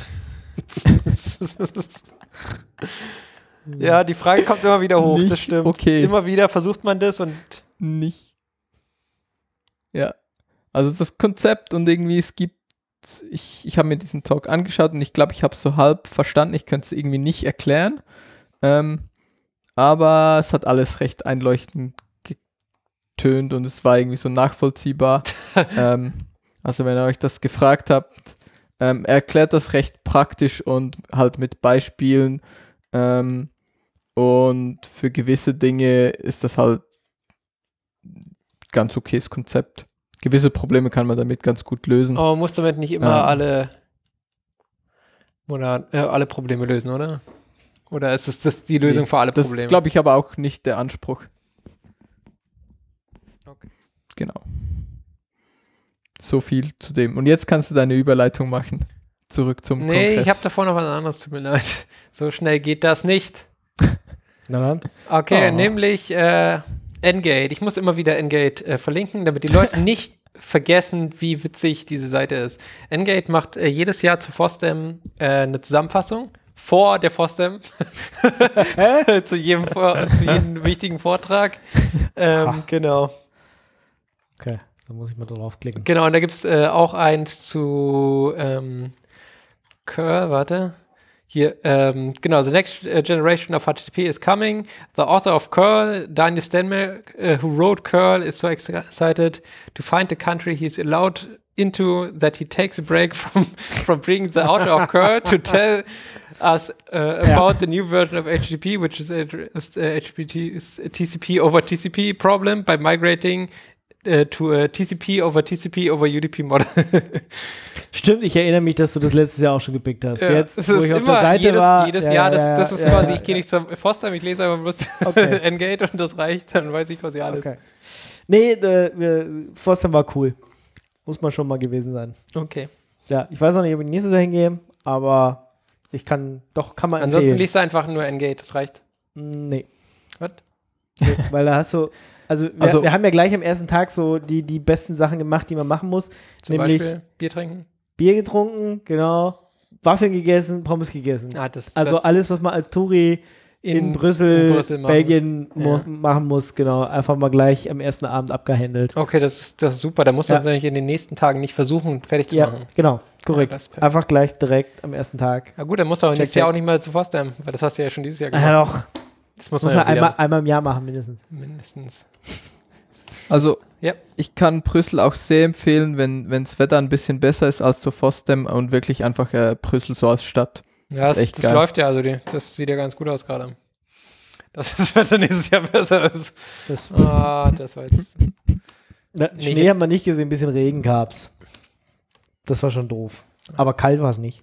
[SPEAKER 4] Ja, die Frage kommt immer wieder hoch,
[SPEAKER 3] Nicht
[SPEAKER 4] das stimmt.
[SPEAKER 3] okay.
[SPEAKER 4] Immer wieder versucht man das und
[SPEAKER 3] Nicht. Ja. Also das Konzept und irgendwie es gibt, ich, ich habe mir diesen Talk angeschaut und ich glaube, ich habe es so halb verstanden. Ich könnte es irgendwie nicht erklären. Ähm, aber es hat alles recht einleuchtend getönt und es war irgendwie so nachvollziehbar. ähm, also wenn ihr euch das gefragt habt, ähm, er erklärt das recht praktisch und halt mit Beispielen. Ähm, und für gewisse Dinge ist das halt ganz okayes Konzept. Gewisse Probleme kann man damit ganz gut lösen.
[SPEAKER 4] oh, man muss damit nicht immer
[SPEAKER 3] Ja.
[SPEAKER 4] alle oder äh, alle Probleme lösen, oder? Oder ist es das die Lösung
[SPEAKER 3] Nee,
[SPEAKER 4] für alle
[SPEAKER 3] Das
[SPEAKER 4] Probleme?
[SPEAKER 3] ist, glaube ich, aber auch nicht der Anspruch.
[SPEAKER 4] Okay.
[SPEAKER 3] Genau. So viel zu dem. Und jetzt kannst du deine Überleitung machen. Zurück zum
[SPEAKER 4] Nee,
[SPEAKER 3] Kongress.
[SPEAKER 4] ich habe davor noch was anderes, tut mir leid. So schnell geht das nicht.
[SPEAKER 2] Na dann.
[SPEAKER 4] Okay,
[SPEAKER 3] Oh.
[SPEAKER 4] nämlich äh, Engate. Ich muss immer wieder Engate äh, verlinken, damit die Leute nicht vergessen, wie witzig diese Seite ist. Engate macht äh, jedes Jahr zur FOSDEM äh, eine Zusammenfassung vor der FOSDEM zu, jedem Vor zu jedem wichtigen Vortrag. Ähm, genau.
[SPEAKER 2] Okay. Da muss ich mal drauf klicken.
[SPEAKER 4] Genau, und da gibt es äh, auch eins zu ähm, Curl, warte. Hier, ähm, genau, the next generation of H T T P is coming. The author of Curl, Daniel Stenmark, uh, who wrote Curl, is so excited to find the country he's allowed into that he takes a break from, from being the author of Curl to tell us uh, about ja. the new version of H T T P, which is a, is a H T T P is a T C P over T C P problem by migrating uh, to a T C P over T C P over U D P model.
[SPEAKER 2] Stimmt, ich erinnere mich, dass du das letztes Jahr auch schon gepickt hast.
[SPEAKER 4] Ja,
[SPEAKER 2] Jetzt,
[SPEAKER 4] es
[SPEAKER 2] wo
[SPEAKER 4] ist
[SPEAKER 2] ich auf
[SPEAKER 4] immer
[SPEAKER 2] der Seite
[SPEAKER 4] jedes,
[SPEAKER 2] war,
[SPEAKER 4] jedes
[SPEAKER 2] ja,
[SPEAKER 4] Jahr, das,
[SPEAKER 2] ja,
[SPEAKER 4] das ist
[SPEAKER 2] ja,
[SPEAKER 4] quasi,
[SPEAKER 2] ja,
[SPEAKER 4] ich gehe nicht zum Foster, ich lese einfach bloß
[SPEAKER 2] okay.
[SPEAKER 4] Engate und das reicht, dann weiß ich, was ja alles.
[SPEAKER 2] Okay. Nee, äh, wir, Forstem war cool. Muss man schon mal gewesen sein.
[SPEAKER 4] Okay.
[SPEAKER 2] Ja, ich weiß noch nicht, ob ich nächstes Jahr hingehe, aber ich kann, doch, kann man
[SPEAKER 4] Ansonsten
[SPEAKER 2] empfehlen.
[SPEAKER 4] liest du einfach nur Engate, das reicht.
[SPEAKER 2] Nee.
[SPEAKER 4] Was?
[SPEAKER 2] Nee, weil da hast du, also wir,
[SPEAKER 3] Also-
[SPEAKER 2] wir haben ja gleich am ersten Tag so die, die besten Sachen gemacht, die man machen muss.
[SPEAKER 4] Zum
[SPEAKER 2] nämlich
[SPEAKER 4] Beispiel Bier trinken.
[SPEAKER 2] Bier getrunken, genau, Waffeln gegessen, Pommes gegessen.
[SPEAKER 4] Ah, das,
[SPEAKER 2] Also
[SPEAKER 4] das
[SPEAKER 2] alles, was man als Touri in,
[SPEAKER 4] in
[SPEAKER 2] Brüssel,
[SPEAKER 4] in Brüssel machen.
[SPEAKER 2] Belgien mu
[SPEAKER 4] Ja.
[SPEAKER 2] machen muss, genau, einfach mal gleich am ersten Abend abgehandelt.
[SPEAKER 4] Okay, das ist, das ist super. Da musst du
[SPEAKER 2] Ja.
[SPEAKER 4] uns eigentlich in den nächsten Tagen nicht versuchen, fertig zu
[SPEAKER 2] Ja,
[SPEAKER 4] machen.
[SPEAKER 2] genau, korrekt.
[SPEAKER 4] Ja, das ist perfekt.
[SPEAKER 2] Einfach gleich direkt am ersten Tag.
[SPEAKER 4] Na gut, dann musst du aber
[SPEAKER 2] Check,
[SPEAKER 4] nächstes Jahr
[SPEAKER 2] check.
[SPEAKER 4] auch nicht mal zu Fostern, weil das hast du ja schon dieses Jahr gemacht.
[SPEAKER 2] Ja, doch.
[SPEAKER 4] das
[SPEAKER 2] Das
[SPEAKER 4] muss
[SPEAKER 2] muss
[SPEAKER 4] man
[SPEAKER 2] man
[SPEAKER 4] ja wieder
[SPEAKER 2] einmal, einmal im Jahr machen, mindestens.
[SPEAKER 4] mindestens.
[SPEAKER 3] Also,
[SPEAKER 4] Ja.
[SPEAKER 3] ich kann Brüssel auch sehr empfehlen, wenn wenn das Wetter ein bisschen besser ist als zu Fosdem und wirklich einfach äh, Brüssel so als Stadt.
[SPEAKER 4] Ja,
[SPEAKER 3] Das
[SPEAKER 4] das,
[SPEAKER 3] ist echt
[SPEAKER 4] das
[SPEAKER 3] geil.
[SPEAKER 4] läuft ja, also die, das sieht ja ganz gut aus gerade. Dass das Wetter nächstes Jahr besser ist.
[SPEAKER 2] Das,
[SPEAKER 4] Ah, das war jetzt.
[SPEAKER 2] Na,
[SPEAKER 4] Nee,
[SPEAKER 2] Schnee
[SPEAKER 4] ich-
[SPEAKER 2] haben wir nicht gesehen, ein bisschen Regen gab's. Das war schon doof. Aber kalt war es nicht.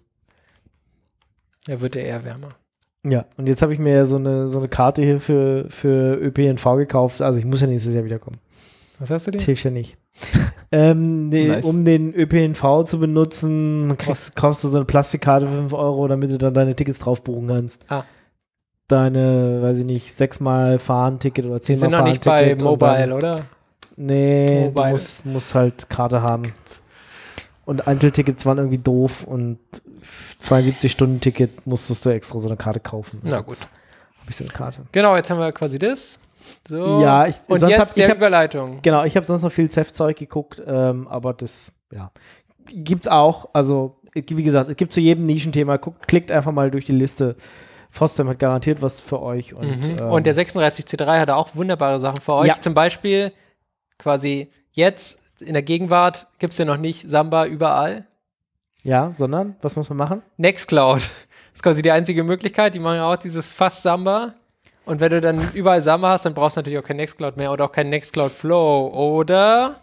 [SPEAKER 4] Ja, wird ja eher wärmer.
[SPEAKER 2] Ja, und jetzt habe ich mir so eine, so eine Karte hier für, für ÖPNV gekauft. Also ich muss ja nächstes Jahr wiederkommen.
[SPEAKER 4] Was hast du
[SPEAKER 2] Das
[SPEAKER 4] dir?
[SPEAKER 2] hilft ja nicht. ähm, nee,
[SPEAKER 3] Nice.
[SPEAKER 2] Um den ÖPNV zu benutzen, kriegst, kaufst du so eine Plastikkarte für fünf Euro, damit du dann deine Tickets drauf buchen kannst.
[SPEAKER 4] Ah.
[SPEAKER 2] Deine, weiß ich nicht, sechsmal Fahren-Ticket oder
[SPEAKER 4] Die
[SPEAKER 2] zehnmal
[SPEAKER 4] sind noch nicht bei
[SPEAKER 2] Fahren-Ticket. und dann-
[SPEAKER 4] Mobile, oder?
[SPEAKER 2] Nee,
[SPEAKER 4] Mobile.
[SPEAKER 2] du musst, musst halt Karte haben. Und Einzeltickets waren irgendwie doof und zweiundsiebzig-Stunden-Ticket musstest du extra so eine Karte kaufen.
[SPEAKER 4] Na
[SPEAKER 2] Jetzt
[SPEAKER 4] gut.
[SPEAKER 2] Hab ich so eine Karte.
[SPEAKER 4] Genau, jetzt haben wir quasi das. So.
[SPEAKER 2] Ja, ich-
[SPEAKER 4] und
[SPEAKER 2] sonst
[SPEAKER 4] jetzt
[SPEAKER 2] hab- ich
[SPEAKER 4] der
[SPEAKER 2] hab-
[SPEAKER 4] Überleitung.
[SPEAKER 2] Genau, ich habe sonst noch viel Ceph-Zeug geguckt, ähm, aber das, ja, gibt's auch. Also, wie gesagt, es gibt zu jedem Nischenthema. Guckt, klickt einfach mal durch die Liste. Fosdem hat garantiert was für euch. Und,
[SPEAKER 4] Mhm.
[SPEAKER 2] ähm,
[SPEAKER 4] Und der sechsunddreißig C drei hat auch wunderbare Sachen für euch.
[SPEAKER 2] Ja.
[SPEAKER 4] Zum Beispiel quasi jetzt in der Gegenwart gibt es ja noch nicht Samba überall.
[SPEAKER 2] ja, sondern, was muss man machen?
[SPEAKER 4] Nextcloud ist quasi die einzige Möglichkeit. Die machen auch dieses fast Samba. Und wenn du dann überall Samba hast, dann brauchst du natürlich auch kein Nextcloud mehr oder auch kein Nextcloud Flow, oder?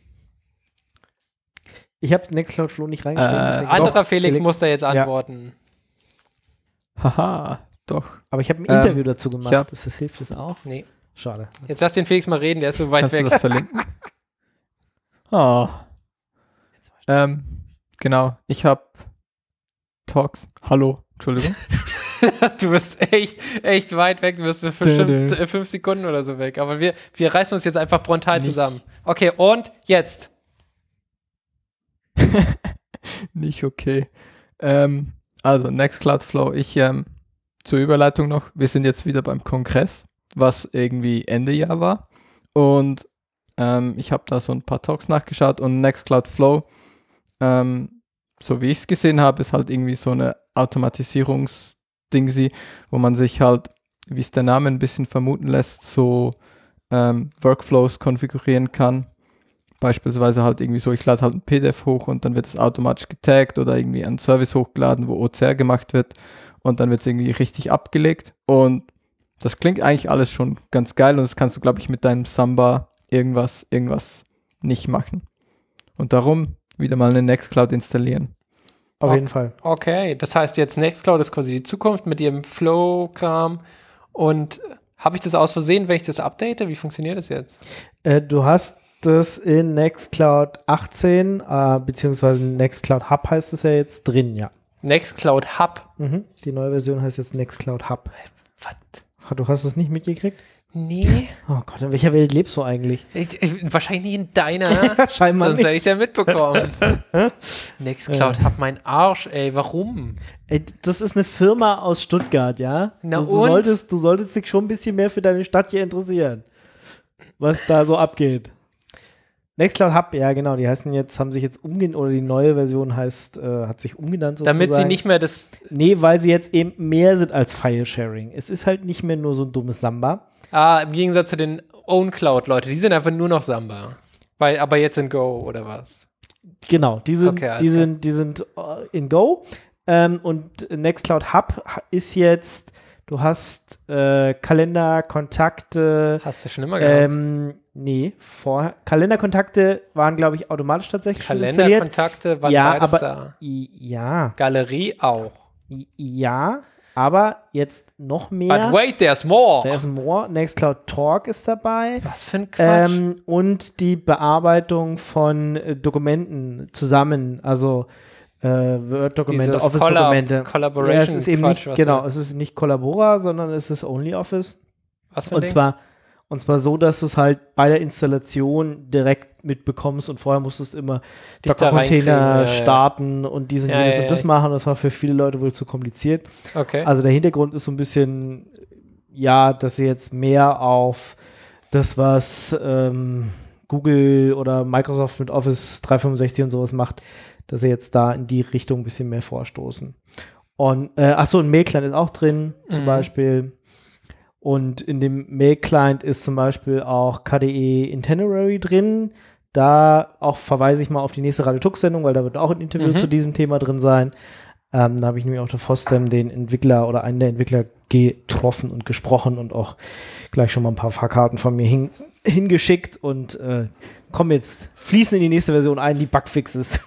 [SPEAKER 2] Ich habe Nextcloud Flow nicht reingeschrieben.
[SPEAKER 3] Äh,
[SPEAKER 2] Ich denke,
[SPEAKER 4] Anderer
[SPEAKER 2] doch,
[SPEAKER 4] Felix, muss da jetzt
[SPEAKER 2] Ja.
[SPEAKER 4] antworten.
[SPEAKER 3] Haha, doch.
[SPEAKER 2] Aber ich habe ein
[SPEAKER 3] Ähm,
[SPEAKER 2] Interview dazu gemacht.
[SPEAKER 3] ich hab-
[SPEAKER 2] Ist das, hilft das auch?
[SPEAKER 4] Nee.
[SPEAKER 2] Schade.
[SPEAKER 4] Jetzt lass den Felix mal reden, der ist so weit
[SPEAKER 3] Kannst du
[SPEAKER 4] weg.
[SPEAKER 3] das verlinken? Oh. Ähm, genau, ich habe Talks. Hallo, Entschuldigung.
[SPEAKER 4] Du bist echt, echt weit weg. Du bist für bestimmt äh, fünf Sekunden oder so weg. Aber wir, wir reißen uns jetzt einfach frontal
[SPEAKER 3] Nicht.
[SPEAKER 4] zusammen. Okay, und jetzt.
[SPEAKER 3] Nicht okay. Ähm, also, Nextcloud Flow. Ich, ähm, zur Überleitung noch, wir sind jetzt wieder beim Kongress, was irgendwie Ende Jahr war. Und ähm, ich habe da so ein paar Talks nachgeschaut und Nextcloud Flow, ähm, so wie ich es gesehen habe, ist halt irgendwie so eine Automatisierungs-Dingsi, wo man sich halt, wie es der Name ein bisschen vermuten lässt, so ähm, Workflows konfigurieren kann. Beispielsweise halt irgendwie so, ich lade halt ein P D F hoch und dann wird es automatisch getaggt oder irgendwie ein Service hochgeladen, wo O C R gemacht wird und dann wird es irgendwie richtig abgelegt und das klingt eigentlich alles schon ganz geil und das kannst du, glaube ich, mit deinem Samba irgendwas, irgendwas nicht machen. Und darum wieder mal eine Nextcloud installieren.
[SPEAKER 2] Auf
[SPEAKER 4] Okay.
[SPEAKER 2] jeden Fall.
[SPEAKER 4] Okay, das heißt jetzt Nextcloud ist quasi die Zukunft mit ihrem Flow-Kram. Und habe ich das aus Versehen, wenn ich das update? Wie funktioniert das jetzt?
[SPEAKER 2] Äh, du hast das in Nextcloud achtzehn, äh, beziehungsweise Nextcloud Hub heißt es ja jetzt drin, ja.
[SPEAKER 4] Nextcloud Hub.
[SPEAKER 2] Mhm. Die neue Version heißt jetzt Nextcloud Hub.
[SPEAKER 4] Was?
[SPEAKER 2] Du hast es nicht mitgekriegt?
[SPEAKER 4] Nee.
[SPEAKER 2] Oh Gott, in welcher Welt lebst du eigentlich?
[SPEAKER 4] Ich, ich, wahrscheinlich nicht in deiner.
[SPEAKER 2] Scheinbar
[SPEAKER 4] Sonst hätte
[SPEAKER 2] nicht.
[SPEAKER 4] ich es ja mitbekommen. Nextcloud Hub, mein Arsch, ey. Warum?
[SPEAKER 2] Ey, das ist eine Firma aus Stuttgart, ja?
[SPEAKER 4] Na
[SPEAKER 2] du, du,
[SPEAKER 4] und?
[SPEAKER 2] solltest, du solltest dich schon ein bisschen mehr für deine Stadt hier interessieren. Was da so abgeht. Nextcloud Hub, ja genau, die heißen jetzt, haben sich jetzt umgenannt, oder die neue Version heißt, äh, hat sich umgenannt sozusagen.
[SPEAKER 4] Damit sie nicht mehr das...
[SPEAKER 2] Nee, weil sie jetzt eben mehr sind als File-Sharing. Es ist halt nicht mehr nur so ein dummes Samba.
[SPEAKER 4] Ah, im Gegensatz zu den OwnCloud-Leute, die sind einfach nur noch Samba. Weil, aber jetzt in Go, oder was?
[SPEAKER 2] Genau, die sind,
[SPEAKER 4] Okay, alles
[SPEAKER 2] die
[SPEAKER 4] klar.
[SPEAKER 2] sind, die sind äh, in Go. Ähm, und Nextcloud Hub ist jetzt, du hast äh, Kalender, Kontakte,
[SPEAKER 4] Hast du schon immer gehabt?
[SPEAKER 2] ähm, nee, vorher. Kalenderkontakte waren, glaube ich, automatisch tatsächlich schon installiert.
[SPEAKER 4] Kalenderkontakte waren
[SPEAKER 2] Ja,
[SPEAKER 4] beides
[SPEAKER 2] aber
[SPEAKER 4] da.
[SPEAKER 2] i- ja,
[SPEAKER 4] Galerie auch.
[SPEAKER 2] i- ja, aber jetzt noch mehr.
[SPEAKER 4] But wait, there's more.
[SPEAKER 2] There's more. Nextcloud Talk ist dabei.
[SPEAKER 4] Was für ein Quatsch.
[SPEAKER 2] Ähm, und die Bearbeitung von äh, Dokumenten zusammen, also äh, Word-Dokumente,
[SPEAKER 4] Dieses
[SPEAKER 2] Office-Dokumente.
[SPEAKER 4] Collab- Collaboration
[SPEAKER 2] Ja, es ist eben
[SPEAKER 4] Quatsch,
[SPEAKER 2] nicht,
[SPEAKER 4] was
[SPEAKER 2] genau,
[SPEAKER 4] da-
[SPEAKER 2] es ist nicht Collabora, sondern es ist OnlyOffice.
[SPEAKER 4] Was für ein
[SPEAKER 2] Und
[SPEAKER 4] Ding?
[SPEAKER 2] zwar, und zwar so, dass du es halt bei der Installation direkt mitbekommst und vorher musstest du immer
[SPEAKER 4] Dich da reinkriegen,
[SPEAKER 2] Docker-Container
[SPEAKER 4] ja, ja.
[SPEAKER 2] starten und diesen
[SPEAKER 4] Ja,
[SPEAKER 2] jenes
[SPEAKER 4] ja,
[SPEAKER 2] und das
[SPEAKER 4] ja.
[SPEAKER 2] machen. Das war für viele Leute wohl zu kompliziert.
[SPEAKER 4] Okay.
[SPEAKER 2] Also der Hintergrund ist so ein bisschen, ja, dass sie jetzt mehr auf das, was ähm, Google oder Microsoft mit Office dreihundertfünfundsechzig und sowas macht, dass sie jetzt da in die Richtung ein bisschen mehr vorstoßen. Und, äh, achso, ein Mail-Client ist auch drin, zum
[SPEAKER 4] Mhm.
[SPEAKER 2] Beispiel. Und in dem Mail-Client ist zum Beispiel auch K D E Itinerary drin. Da auch verweise ich mal auf die nächste Radio Tux-Sendung, weil da wird auch ein Interview
[SPEAKER 4] Mhm.
[SPEAKER 2] zu diesem Thema drin sein. Ähm, da habe ich nämlich auch der Fostem, den Entwickler oder einen der Entwickler getroffen und gesprochen und auch gleich schon mal ein paar Fahrkarten von mir hin, hingeschickt und äh, kommen jetzt, fließen in die nächste Version ein, die Bugfixes.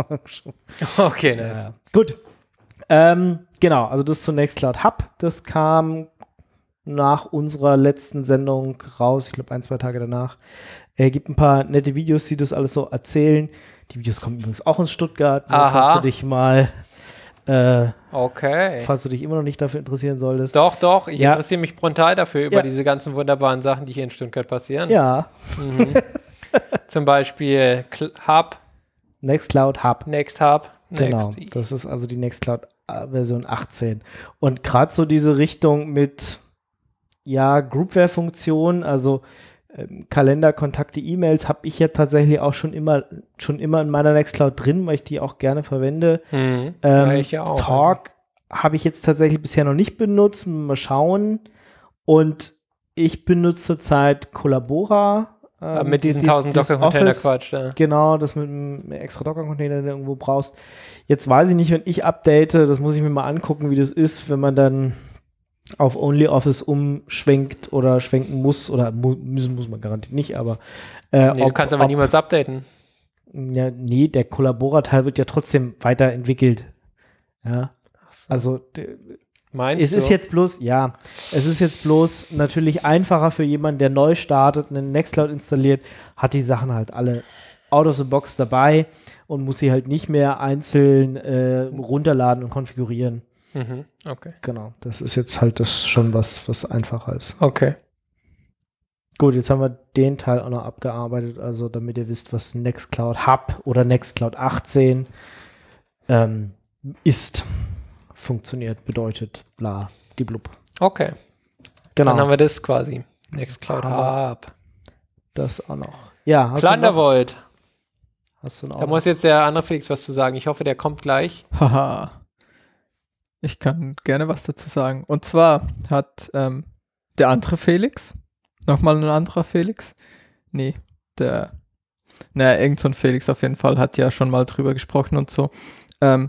[SPEAKER 4] Okay, nice.
[SPEAKER 2] Ja. Gut. Ähm, genau, also das zu Nextcloud Hub, das kam nach unserer letzten Sendung raus, ich glaube ein, zwei Tage danach. Er gibt ein paar nette Videos, die das alles so erzählen. Die Videos kommen übrigens auch aus Stuttgart, nur
[SPEAKER 4] Aha.
[SPEAKER 2] falls du dich mal, äh,
[SPEAKER 4] Okay.
[SPEAKER 2] falls du dich immer noch nicht dafür interessieren solltest.
[SPEAKER 4] Doch, doch, ich
[SPEAKER 2] Ja.
[SPEAKER 4] interessiere mich brutal dafür, über
[SPEAKER 2] Ja.
[SPEAKER 4] diese ganzen wunderbaren Sachen, die hier in Stuttgart passieren.
[SPEAKER 2] Ja,
[SPEAKER 4] Mhm. Zum Beispiel Cl- Hub,
[SPEAKER 2] Nextcloud Hub.
[SPEAKER 4] Next Hub,
[SPEAKER 2] Genau,
[SPEAKER 4] Next.
[SPEAKER 2] das ist also die Nextcloud äh, Version achtzehn. Und gerade so diese Richtung mit, ja, Groupware-Funktion, also ähm, Kalender, Kontakte, E-Mails, habe ich ja tatsächlich auch schon immer, schon immer in meiner Nextcloud drin, weil ich die auch gerne verwende.
[SPEAKER 4] Mhm.
[SPEAKER 2] Ähm,
[SPEAKER 4] Ja, ich ja auch.
[SPEAKER 2] Talk habe ich jetzt tatsächlich bisher noch nicht benutzt. Mal schauen. Und ich benutze zurzeit Collabora.
[SPEAKER 4] Aber
[SPEAKER 2] ähm,
[SPEAKER 4] mit
[SPEAKER 2] die-
[SPEAKER 4] diesen
[SPEAKER 2] die-
[SPEAKER 4] tausend
[SPEAKER 2] dieses
[SPEAKER 4] Docker-Container
[SPEAKER 2] Office.
[SPEAKER 4] Quatsch da.
[SPEAKER 2] Genau, das mit einem extra Docker-Container, den du irgendwo brauchst. Jetzt weiß ich nicht, wenn ich update, das muss ich mir mal angucken, wie das ist, wenn man dann auf OnlyOffice umschwenkt oder schwenken muss, oder mu müssen muss man garantiert nicht, aber äh,
[SPEAKER 4] Nee, du kannst aber niemals updaten.
[SPEAKER 2] ja, nee, der Collabora-Teil wird ja trotzdem weiterentwickelt. Ja,
[SPEAKER 4] Ach so.
[SPEAKER 2] also d-
[SPEAKER 4] Meinst
[SPEAKER 2] es
[SPEAKER 4] du?
[SPEAKER 2] ist jetzt bloß, ja, es ist jetzt bloß natürlich einfacher für jemanden, der neu startet, einen Nextcloud installiert, hat die Sachen halt alle out of the box dabei und muss sie halt nicht mehr einzeln äh, runterladen und konfigurieren.
[SPEAKER 4] Mhm. Okay.
[SPEAKER 2] Genau, das ist jetzt halt das schon was, was einfacher ist.
[SPEAKER 4] Okay.
[SPEAKER 2] Gut, jetzt haben wir den Teil auch noch abgearbeitet, also damit ihr wisst, was Nextcloud Hub oder Nextcloud achtzehn ähm, ist, funktioniert, bedeutet, bla, die blub.
[SPEAKER 4] Okay.
[SPEAKER 2] Genau,
[SPEAKER 4] Dann haben wir das quasi. Nextcloud
[SPEAKER 2] Hammer.
[SPEAKER 4] Hub.
[SPEAKER 2] das auch noch. Ja, hast du noch?
[SPEAKER 4] Plundervoid.
[SPEAKER 2] Hast du noch?
[SPEAKER 4] Da muss jetzt der andere Felix was zu sagen. Ich hoffe, der kommt gleich.
[SPEAKER 3] Haha. Ich kann gerne was dazu sagen. Und zwar hat ähm, der andere Felix, nochmal ein anderer Felix, nee, der, naja, irgend so ein Felix auf jeden Fall, hat ja schon mal drüber gesprochen und so, ähm,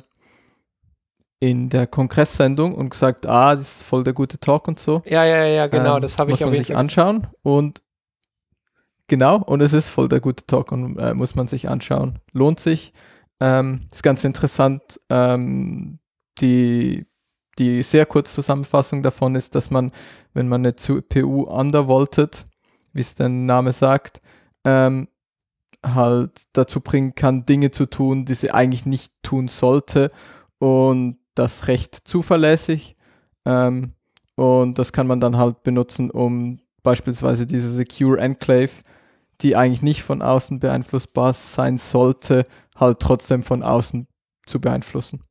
[SPEAKER 3] in der Kongresssendung und gesagt, ah, das ist voll der gute Talk und so.
[SPEAKER 4] Ja, ja, ja, genau.
[SPEAKER 3] Ähm,
[SPEAKER 4] das habe ich
[SPEAKER 3] muss
[SPEAKER 4] auf
[SPEAKER 3] man
[SPEAKER 4] jeden
[SPEAKER 3] sich
[SPEAKER 4] Fall.
[SPEAKER 3] anschauen und genau, und es ist voll der gute Talk und äh, muss man sich anschauen. Lohnt sich. Ähm, ist ganz interessant. Ähm, die, die sehr kurze Zusammenfassung davon ist, dass man, wenn man eine C P U undervoltet, wie es der Name sagt, ähm, halt dazu bringen kann, Dinge zu tun, die sie eigentlich nicht tun sollte, und das recht zuverlässig. Ähm, und das kann man dann halt benutzen, um beispielsweise diese Secure Enclave, die eigentlich nicht von außen beeinflussbar sein sollte, halt trotzdem von außen zu beeinflussen.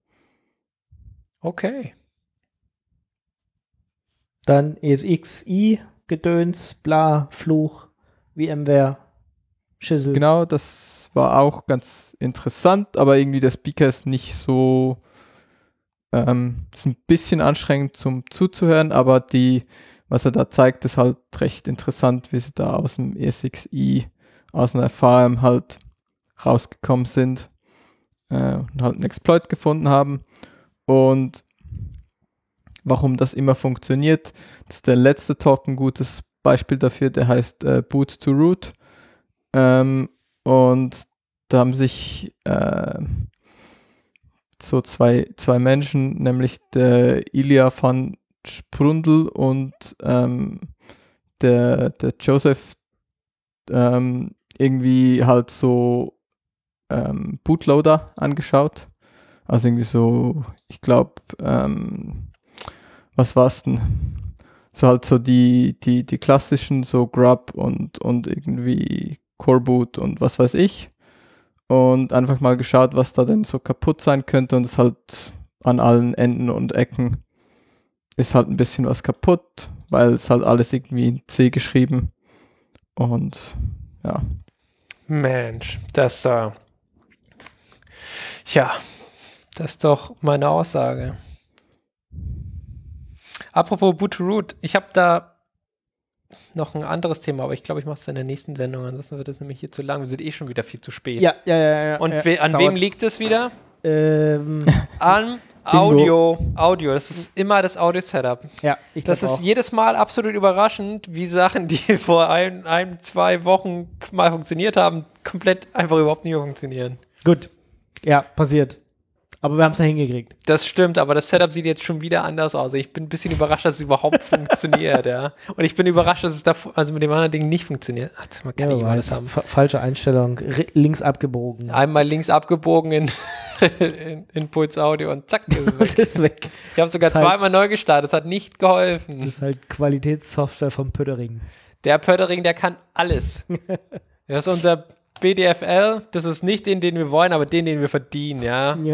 [SPEAKER 4] Okay.
[SPEAKER 2] Dann E S X i, Gedöns, bla, Fluch, VMware. Schissel.
[SPEAKER 3] Genau, das war auch ganz interessant, aber irgendwie der Speaker ist nicht so, ähm, ist ein bisschen anstrengend zum Zuzuhören, aber die, was er da zeigt, ist halt recht interessant, wie sie da aus dem E sechs i, aus einer V M halt rausgekommen sind äh, und halt einen Exploit gefunden haben und warum das immer funktioniert. Das ist der letzte Talk ein gutes Beispiel dafür, der heißt äh, Boot to Root. Ähm, und da haben sich äh, so zwei, zwei Menschen, nämlich der Ilya van Sprundel und ähm, der, der Joseph, ähm, irgendwie halt so ähm, Bootloader angeschaut. Also irgendwie so, ich glaube, ähm, was war's denn? So halt so die, die, die klassischen, so Grub und, und irgendwie Coreboot und was weiß ich. Und einfach mal geschaut, was da denn so kaputt sein könnte. Und es halt an allen Enden und Ecken ist halt ein bisschen was kaputt, weil es halt alles irgendwie in C geschrieben. Und ja.
[SPEAKER 4] Mensch, das da. Ja, das ist doch meine Aussage. Apropos Boot to Root, ich habe da noch ein anderes Thema, aber ich glaube, ich mache es in der nächsten Sendung, ansonsten wird es nämlich hier zu lang. Wir sind eh schon wieder viel zu spät.
[SPEAKER 2] Ja, ja, ja. ja
[SPEAKER 4] Und
[SPEAKER 2] ja,
[SPEAKER 4] we- an wem liegt es wieder?
[SPEAKER 2] Ähm,
[SPEAKER 4] An Audio. Audio. Das ist immer das Audio-Setup.
[SPEAKER 2] ja, ich
[SPEAKER 4] Das
[SPEAKER 2] glaube
[SPEAKER 4] ist
[SPEAKER 2] auch.
[SPEAKER 4] jedes Mal absolut überraschend, wie Sachen, die vor ein, ein, zwei Wochen mal funktioniert haben, komplett einfach überhaupt nicht mehr funktionieren.
[SPEAKER 2] Gut. Ja, passiert. Aber wir haben es ja hingekriegt.
[SPEAKER 4] Das stimmt, aber das Setup sieht jetzt schon wieder anders aus. Ich bin ein bisschen überrascht, dass es überhaupt funktioniert, ja. Und ich bin überrascht, dass es da, also mit dem anderen Ding nicht funktioniert. Ach, man kann
[SPEAKER 2] Ja,
[SPEAKER 4] nicht immer alles
[SPEAKER 2] weiß.
[SPEAKER 4] haben.
[SPEAKER 2] Fa- falsche Einstellung. R- links abgebogen.
[SPEAKER 4] Einmal links abgebogen in, in, in Puls Audio und zack, ist es weg.
[SPEAKER 2] Das ist weg.
[SPEAKER 4] Ich habe sogar
[SPEAKER 2] Das ist halt-
[SPEAKER 4] zweimal neu gestartet, das hat nicht geholfen.
[SPEAKER 2] Das ist halt Qualitätssoftware vom Pöttering.
[SPEAKER 4] Der Pöttering, der kann alles. Das ist unser B D F L, das ist nicht den, den wir wollen, aber den, den wir verdienen, ja.
[SPEAKER 2] Ja.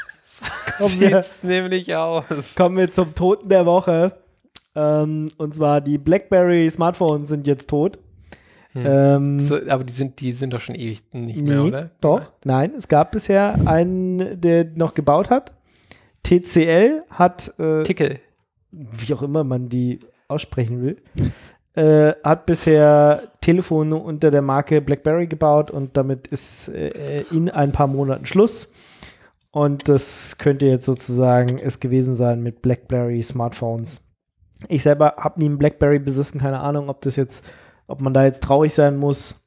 [SPEAKER 4] So sieht's nämlich aus.
[SPEAKER 2] Kommen wir zum Toten der Woche. Ähm, und zwar die BlackBerry Smartphones sind jetzt tot.
[SPEAKER 4] Hm.
[SPEAKER 2] Ähm,
[SPEAKER 4] So, aber die sind, die sind doch schon ewig nicht
[SPEAKER 2] nee,
[SPEAKER 4] mehr, oder?
[SPEAKER 2] Doch, nein. Es gab bisher einen, der noch gebaut hat. T C L hat, äh,
[SPEAKER 4] Tickel.
[SPEAKER 2] wie auch immer man die aussprechen will, äh, hat bisher Telefone unter der Marke BlackBerry gebaut und damit ist äh, in ein paar Monaten Schluss. Und das könnte jetzt sozusagen es gewesen sein mit BlackBerry Smartphones. Ich selber habe nie einen BlackBerry besessen, keine Ahnung, ob das jetzt, ob man da jetzt traurig sein muss.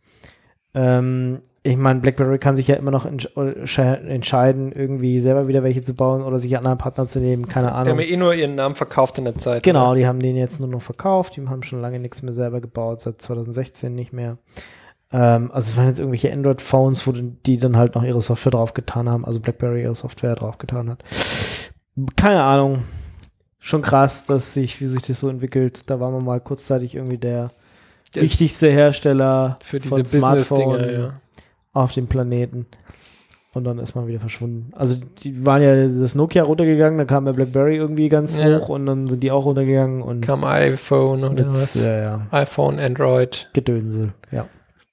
[SPEAKER 2] Ähm, ich meine, BlackBerry kann sich ja immer noch entsch- entscheiden, irgendwie selber wieder welche zu bauen oder sich einen anderen Partner zu nehmen, keine
[SPEAKER 4] Die haben
[SPEAKER 2] Ahnung.
[SPEAKER 4] ja eh nur ihren Namen verkauft in der Zeit.
[SPEAKER 2] Genau,
[SPEAKER 4] Oder?
[SPEAKER 2] die haben den jetzt nur noch verkauft, die haben schon lange nichts mehr selber gebaut, seit zwanzig sechzehn nicht mehr. Ähm, also es waren jetzt irgendwelche Android-Phones, wo die dann halt noch ihre Software drauf getan haben, also BlackBerry ihre Software drauf getan hat. Keine Ahnung. Schon krass, dass sich, wie sich das so entwickelt. Da waren wir mal kurzzeitig irgendwie der
[SPEAKER 4] Der ist
[SPEAKER 2] wichtigste Hersteller
[SPEAKER 4] für diese
[SPEAKER 2] von Smartphone
[SPEAKER 4] Business-Dinge, ja.
[SPEAKER 2] auf dem Planeten. Und dann ist man wieder verschwunden. Also die waren ja das Nokia runtergegangen, dann kam der BlackBerry irgendwie ganz
[SPEAKER 4] Ja.
[SPEAKER 2] hoch und dann sind die auch runtergegangen und
[SPEAKER 4] Kam iPhone oder
[SPEAKER 2] jetzt,
[SPEAKER 4] was?
[SPEAKER 2] ja, ja,
[SPEAKER 4] iPhone, Android.
[SPEAKER 2] Gedönse, ja.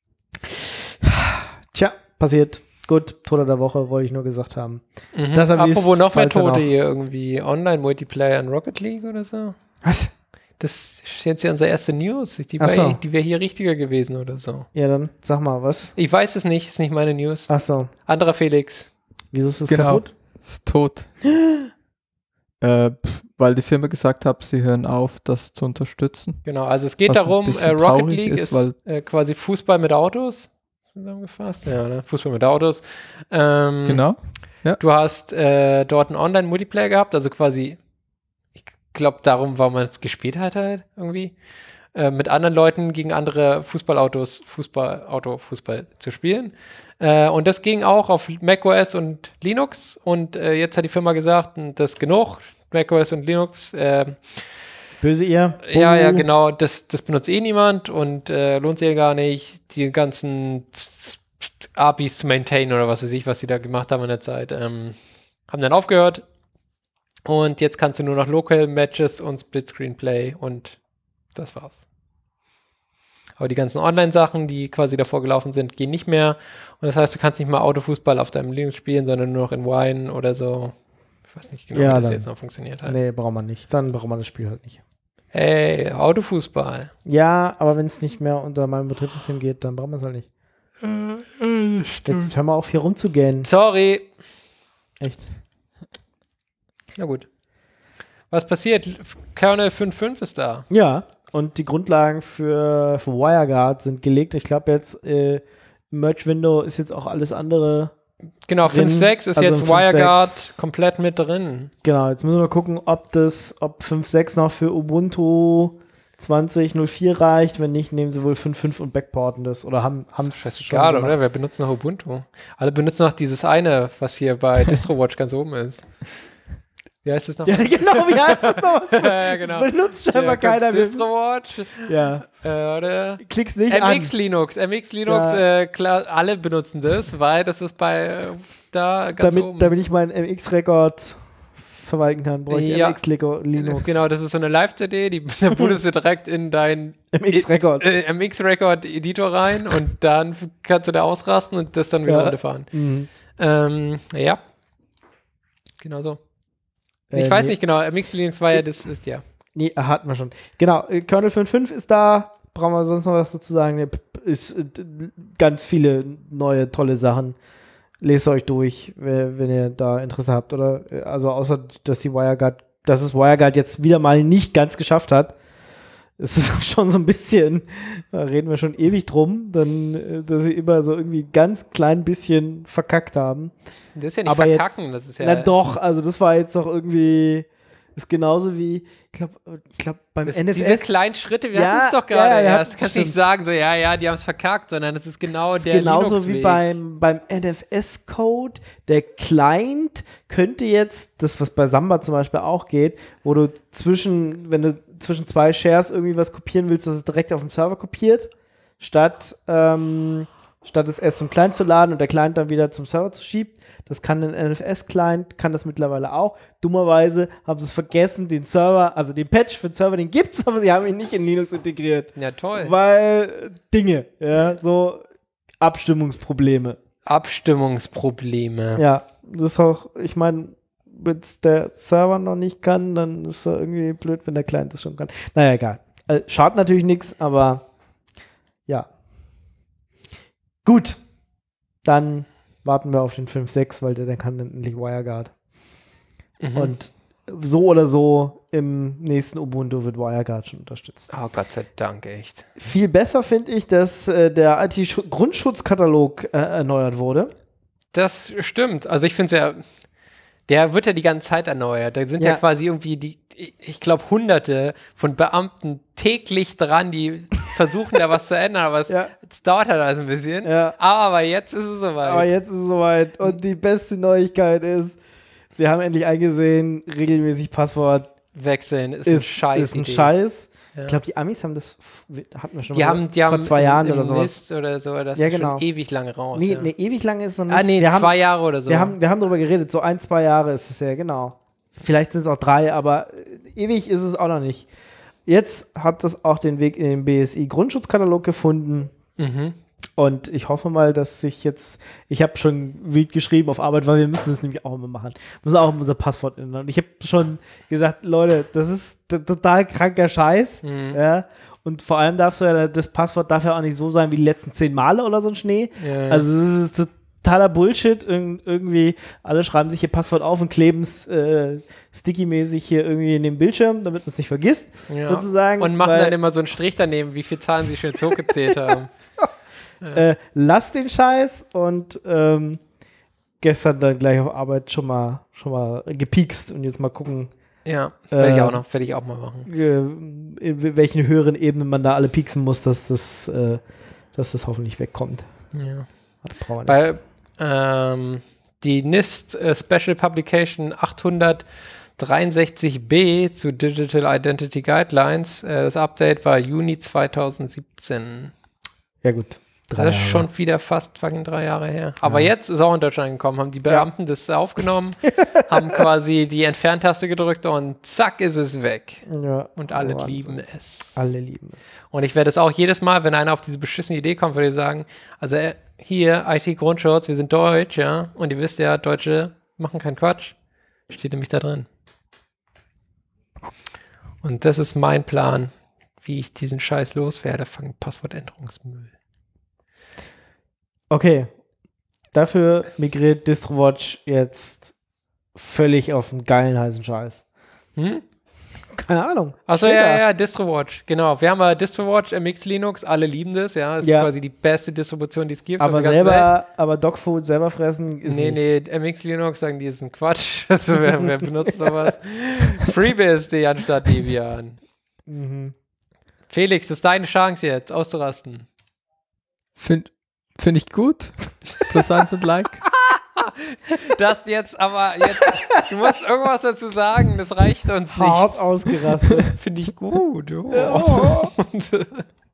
[SPEAKER 2] Tja, passiert. Gut, Toter der Woche, wollte ich nur gesagt haben.
[SPEAKER 4] Mhm.
[SPEAKER 2] Das hab ich-
[SPEAKER 4] Apropos noch mehr
[SPEAKER 2] falls er
[SPEAKER 4] Tote
[SPEAKER 2] noch-
[SPEAKER 4] hier irgendwie. Online-Multiplayer in Rocket League oder so.
[SPEAKER 2] Was?
[SPEAKER 4] Das ist jetzt ja unsere erste News. Die
[SPEAKER 2] Ach so.
[SPEAKER 4] wäre die wär hier richtiger gewesen oder so.
[SPEAKER 2] Ja, dann sag mal, was?
[SPEAKER 4] Ich weiß es nicht, ist nicht meine News.
[SPEAKER 2] Ach so,
[SPEAKER 4] Anderer Felix.
[SPEAKER 2] wieso ist das
[SPEAKER 3] Genau.
[SPEAKER 2] kaputt?
[SPEAKER 3] Ist tot. äh, pf, weil die Firma gesagt hat, sie hören auf, das zu unterstützen.
[SPEAKER 4] Genau, also es geht
[SPEAKER 3] Was ein
[SPEAKER 4] darum,
[SPEAKER 3] bisschen
[SPEAKER 4] äh, Rocket
[SPEAKER 3] traurig
[SPEAKER 4] League
[SPEAKER 3] ist,
[SPEAKER 4] ist, äh, quasi Fußball mit Autos. Zusammengefasst? Ja, ne? Fußball mit Autos. Ähm,
[SPEAKER 3] Genau.
[SPEAKER 4] Du hast äh, dort einen Online-Multiplayer gehabt, also quasi, ich glaube, darum, warum man es gespielt hat halt irgendwie, äh, mit anderen Leuten gegen andere Fußballautos, Fußballauto, Fußball zu spielen. Äh, und das ging auch auf macOS und Linux und äh, jetzt hat die Firma gesagt, das ist genug, macOS und Linux, äh,
[SPEAKER 2] Böse ihr?
[SPEAKER 4] ja, ja,
[SPEAKER 2] Buh.
[SPEAKER 4] genau, das, das benutzt eh niemand und äh, lohnt sich ja gar nicht, die ganzen A P Is zu maintainen oder was weiß ich, was sie da gemacht haben in der Zeit. Ähm, haben dann aufgehört und jetzt kannst du nur noch Local Matches und Split-Screen Play und das war's. Aber die ganzen Online-Sachen, die quasi davor gelaufen sind, gehen nicht mehr. Und das heißt, du kannst nicht mal Autofußball auf deinem Linux spielen, sondern nur noch in Wine oder so. Ich weiß nicht genau,
[SPEAKER 2] Ja,
[SPEAKER 4] wie das
[SPEAKER 2] dann-
[SPEAKER 4] jetzt noch funktioniert hat.
[SPEAKER 2] Nee, braucht man nicht. Dann braucht man das Spiel halt nicht.
[SPEAKER 4] Ey, Autofußball.
[SPEAKER 2] Ja, aber wenn es nicht mehr unter meinem Betriebssystem geht, dann braucht man es halt nicht. Jetzt hör mal auf, hier rumzugähnen.
[SPEAKER 4] Sorry.
[SPEAKER 2] Echt.
[SPEAKER 4] Na gut. Was passiert? Kernel fünf Punkt fünf ist da.
[SPEAKER 2] Ja, und die Grundlagen für, für WireGuard sind gelegt. Ich glaube jetzt, äh, Merge-Window ist jetzt auch alles andere.
[SPEAKER 4] Genau,
[SPEAKER 2] Drin,
[SPEAKER 4] fünf Punkt sechs ist
[SPEAKER 2] also
[SPEAKER 4] jetzt
[SPEAKER 2] fünf Punkt
[SPEAKER 4] WireGuard
[SPEAKER 2] sechs.
[SPEAKER 4] komplett mit drin.
[SPEAKER 2] Genau, jetzt müssen wir gucken, ob das, ob fünf Punkt sechs noch für Ubuntu zwanzig null vier reicht. Wenn nicht, nehmen sie wohl fünf Punkt fünf und backporten das. Oder haben
[SPEAKER 4] Ist
[SPEAKER 2] es
[SPEAKER 4] scheißegal, oder? Wer benutzt noch Ubuntu? Alle benutzen noch dieses eine, was hier bei DistroWatch ganz oben ist. Wie heißt das noch?
[SPEAKER 2] Ja, genau, wie heißt das noch?
[SPEAKER 4] ja, genau.
[SPEAKER 2] Benutzt scheinbar
[SPEAKER 4] Ja,
[SPEAKER 2] keiner mehr.
[SPEAKER 4] DistroWatch.
[SPEAKER 2] Ja,
[SPEAKER 4] Äh, oder?
[SPEAKER 2] klick's nicht
[SPEAKER 4] M X
[SPEAKER 2] an.
[SPEAKER 4] Linux. M X Linux,
[SPEAKER 2] Ja.
[SPEAKER 4] äh, klar, alle benutzen das, weil das ist bei äh, da ganz
[SPEAKER 2] Damit,
[SPEAKER 4] oben.
[SPEAKER 2] damit ich meinen M X-Rekord verwalten kann, brauche ich
[SPEAKER 4] Ja.
[SPEAKER 2] M X-Linux.
[SPEAKER 4] Genau, das ist so eine Live-C D, die da bootest du direkt in dein
[SPEAKER 2] M X-Rekord.
[SPEAKER 4] äh, M X-Record-Editor rein und dann kannst du da ausrasten und das dann wieder
[SPEAKER 2] Ja.
[SPEAKER 4] runterfahren.
[SPEAKER 2] Mhm.
[SPEAKER 4] Ähm, ja. Genau so. Ich
[SPEAKER 2] Äh,
[SPEAKER 4] weiß
[SPEAKER 2] nee.
[SPEAKER 4] nicht genau, M X Linux war ja, das ist ja.
[SPEAKER 2] Nee, hatten wir schon. Genau, äh, Kernel fünf Punkt fünf ist da. Brauchen wir sonst noch was dazu sagen? Nee, p- ist äh, d- ganz viele neue, tolle Sachen. Lest euch durch, wenn wenn ihr da Interesse habt. Oder äh, also außer, dass die WireGuard, dass es WireGuard jetzt wieder mal nicht ganz geschafft hat. Es ist schon so ein bisschen, da reden wir schon ewig drum, dann, äh, dass sie immer so irgendwie ganz klein bisschen verkackt haben.
[SPEAKER 4] Das ist ja nicht
[SPEAKER 2] Aber
[SPEAKER 4] verkacken,
[SPEAKER 2] jetzt,
[SPEAKER 4] das ist ja.
[SPEAKER 2] Na doch, also das war jetzt doch irgendwie, ist genauso wie, ich glaube, ich glaub, beim
[SPEAKER 4] das,
[SPEAKER 2] N F S.
[SPEAKER 4] diese kleinen Schritte, wir
[SPEAKER 2] Ja,
[SPEAKER 4] hatten es doch
[SPEAKER 2] ja,
[SPEAKER 4] gerade
[SPEAKER 2] ja, wir
[SPEAKER 4] erst.
[SPEAKER 2] hatten-
[SPEAKER 4] Kannst nicht
[SPEAKER 2] stimmt.
[SPEAKER 4] sagen, so, ja, ja, die haben es verkackt, sondern es ist genau
[SPEAKER 2] ist
[SPEAKER 4] der
[SPEAKER 2] genauso wie
[SPEAKER 4] Linux-Weg.
[SPEAKER 2] beim, beim N F S-Code. Der Client könnte jetzt, das was bei Samba zum Beispiel auch geht, wo du zwischen, wenn du zwischen zwei Shares irgendwie was kopieren willst, dass es direkt auf dem Server kopiert, statt, ähm, statt es erst zum Client zu laden und der Client dann wieder zum Server zu schiebt. Das kann ein N F S-Client, kann das mittlerweile auch. Dummerweise haben sie es vergessen, den Server, also den Patch für den Server, den gibt's, aber sie haben ihn nicht in Linux integriert.
[SPEAKER 4] Ja, toll.
[SPEAKER 2] Weil Dinge, ja, so Abstimmungsprobleme.
[SPEAKER 4] Abstimmungsprobleme.
[SPEAKER 2] Ja, das ist auch, ich meine, wenn der Server noch nicht kann, dann ist er irgendwie blöd, wenn der Client das schon kann. Naja, egal. Äh, schadet natürlich nichts, aber ja. Gut. Dann warten wir auf den fünf Punkt sechs, weil der, der kann dann endlich WireGuard.
[SPEAKER 4] Mhm.
[SPEAKER 2] Und so oder so im nächsten Ubuntu wird WireGuard schon unterstützt.
[SPEAKER 4] Oh Gott sei Dank, echt.
[SPEAKER 2] Viel besser finde ich, dass äh, der I T-Grundschutzkatalog äh, erneuert wurde.
[SPEAKER 4] Das stimmt. Also ich finde es ja, der wird ja die ganze Zeit erneuert. Da sind ja,
[SPEAKER 2] Ja.
[SPEAKER 4] quasi irgendwie die, ich glaube, hunderte von Beamten täglich dran, die versuchen da was zu ändern, aber es,
[SPEAKER 2] Ja.
[SPEAKER 4] es dauert halt alles ein bisschen.
[SPEAKER 2] Ja.
[SPEAKER 4] Aber jetzt ist es soweit.
[SPEAKER 2] Aber jetzt ist es soweit. Und die beste Neuigkeit ist, sie haben endlich eingesehen, regelmäßig Passwort
[SPEAKER 4] Wechseln ist, ein
[SPEAKER 2] ist,
[SPEAKER 4] Scheiß.
[SPEAKER 2] ist ein
[SPEAKER 4] Idee.
[SPEAKER 2] Scheiß.
[SPEAKER 4] Ja.
[SPEAKER 2] Ich glaube, die Amis haben das, f- hatten wir schon
[SPEAKER 4] Die
[SPEAKER 2] mal
[SPEAKER 4] haben, die
[SPEAKER 2] vor
[SPEAKER 4] haben
[SPEAKER 2] zwei
[SPEAKER 4] im,
[SPEAKER 2] Jahren
[SPEAKER 4] im
[SPEAKER 2] oder sowas.
[SPEAKER 4] Nist oder so, das
[SPEAKER 2] Ja,
[SPEAKER 4] ist
[SPEAKER 2] genau.
[SPEAKER 4] schon ewig lange raus.
[SPEAKER 2] Nee,
[SPEAKER 4] ja.
[SPEAKER 2] nee, ewig lange ist es noch nicht.
[SPEAKER 4] ah, nee,
[SPEAKER 2] wir
[SPEAKER 4] zwei
[SPEAKER 2] haben,
[SPEAKER 4] Jahre oder so.
[SPEAKER 2] Wir haben, wir haben darüber geredet, so ein, zwei Jahre ist es ja, genau. Vielleicht sind es auch drei, aber äh, ewig ist es auch noch nicht. Jetzt hat es auch den Weg in den B S I-Grundschutzkatalog gefunden.
[SPEAKER 4] mhm.
[SPEAKER 2] Und ich hoffe mal, dass sich jetzt, ich habe schon wild geschrieben auf Arbeit, weil wir müssen das nämlich auch immer machen. Wir müssen auch unser Passwort ändern. Und ich habe schon gesagt, Leute, das ist t- total kranker Scheiß.
[SPEAKER 4] Mhm.
[SPEAKER 2] Ja. Und vor allem darfst du ja, das Passwort darf ja auch nicht so sein wie die letzten zehn Male oder so ein Schnee.
[SPEAKER 4] Ja.
[SPEAKER 2] Also es ist totaler Bullshit. Ir- irgendwie, alle schreiben sich ihr Passwort auf und kleben es äh, sticky-mäßig hier irgendwie in den Bildschirm, damit man es nicht vergisst,
[SPEAKER 4] Ja.
[SPEAKER 2] sozusagen.
[SPEAKER 4] Und machen
[SPEAKER 2] weil-
[SPEAKER 4] dann immer so einen Strich daneben, wie viele Zahlen sie schon jetzt hochgezählt haben.
[SPEAKER 2] Äh, lass den Scheiß und ähm, gestern dann gleich auf Arbeit schon mal schon mal gepiekst und jetzt mal gucken,
[SPEAKER 4] Ja, werde ich
[SPEAKER 2] Äh,
[SPEAKER 4] auch noch, werde ich auch mal machen.
[SPEAKER 2] äh, in welchen höheren Ebenen man da alle pieksen muss, dass das, äh, dass das hoffentlich wegkommt.
[SPEAKER 4] Ja.
[SPEAKER 2] Das brauchen wir nicht.
[SPEAKER 4] Bei ähm, die NIST äh, Special Publication achthundertdreiundsechzig b zu Digital Identity Guidelines, äh, das Update war Juni zweitausendsiebzehn.
[SPEAKER 2] Ja gut. Drei
[SPEAKER 4] das ist
[SPEAKER 2] Jahre.
[SPEAKER 4] schon wieder fast fucking drei Jahre her. Aber ja. Jetzt ist auch in Deutschland angekommen, haben die Beamten ja. das aufgenommen, haben quasi die Entferntaste gedrückt und zack ist es weg.
[SPEAKER 2] Ja.
[SPEAKER 4] Und alle
[SPEAKER 2] Wahnsinn.
[SPEAKER 4] lieben es.
[SPEAKER 2] Alle lieben es.
[SPEAKER 4] Und ich werde es auch jedes Mal, wenn einer auf diese beschissene Idee kommt, würde ich sagen, also äh, hier, I T-Grundschutz, wir sind deutsch, ja, und ihr wisst ja, Deutsche machen keinen Quatsch. Steht nämlich da drin. Und das ist mein Plan, wie ich diesen Scheiß loswerde, fangen Passwortänderungsmüll.
[SPEAKER 2] Okay, dafür migriert DistroWatch jetzt völlig auf einen geilen heißen Scheiß.
[SPEAKER 4] Hm?
[SPEAKER 2] Keine Ahnung.
[SPEAKER 4] Achso,
[SPEAKER 2] Steht
[SPEAKER 4] ja,
[SPEAKER 2] da.
[SPEAKER 4] ja, DistroWatch, genau. Wir haben ja DistroWatch, M X Linux, alle lieben das, ja. Das ist
[SPEAKER 2] Ja.
[SPEAKER 4] quasi die beste Distribution, die es gibt
[SPEAKER 2] Aber
[SPEAKER 4] auf der ganzen Welt.
[SPEAKER 2] selber, aber Dogfood selber fressen ist
[SPEAKER 4] Nee,
[SPEAKER 2] nicht.
[SPEAKER 4] nee, M X Linux sagen die, ist ein Quatsch. Also wer, wer benutzt sowas? FreeBSD anstatt Debian.
[SPEAKER 2] Mhm.
[SPEAKER 4] Felix, das ist deine Chance jetzt, auszurasten.
[SPEAKER 3] Finde find ich gut. Plus eins und Like.
[SPEAKER 4] Das jetzt aber jetzt, du musst irgendwas dazu sagen, das reicht uns
[SPEAKER 2] Hart
[SPEAKER 4] nicht.
[SPEAKER 2] ausgerastet.
[SPEAKER 4] Finde ich gut. Oh. Und, äh,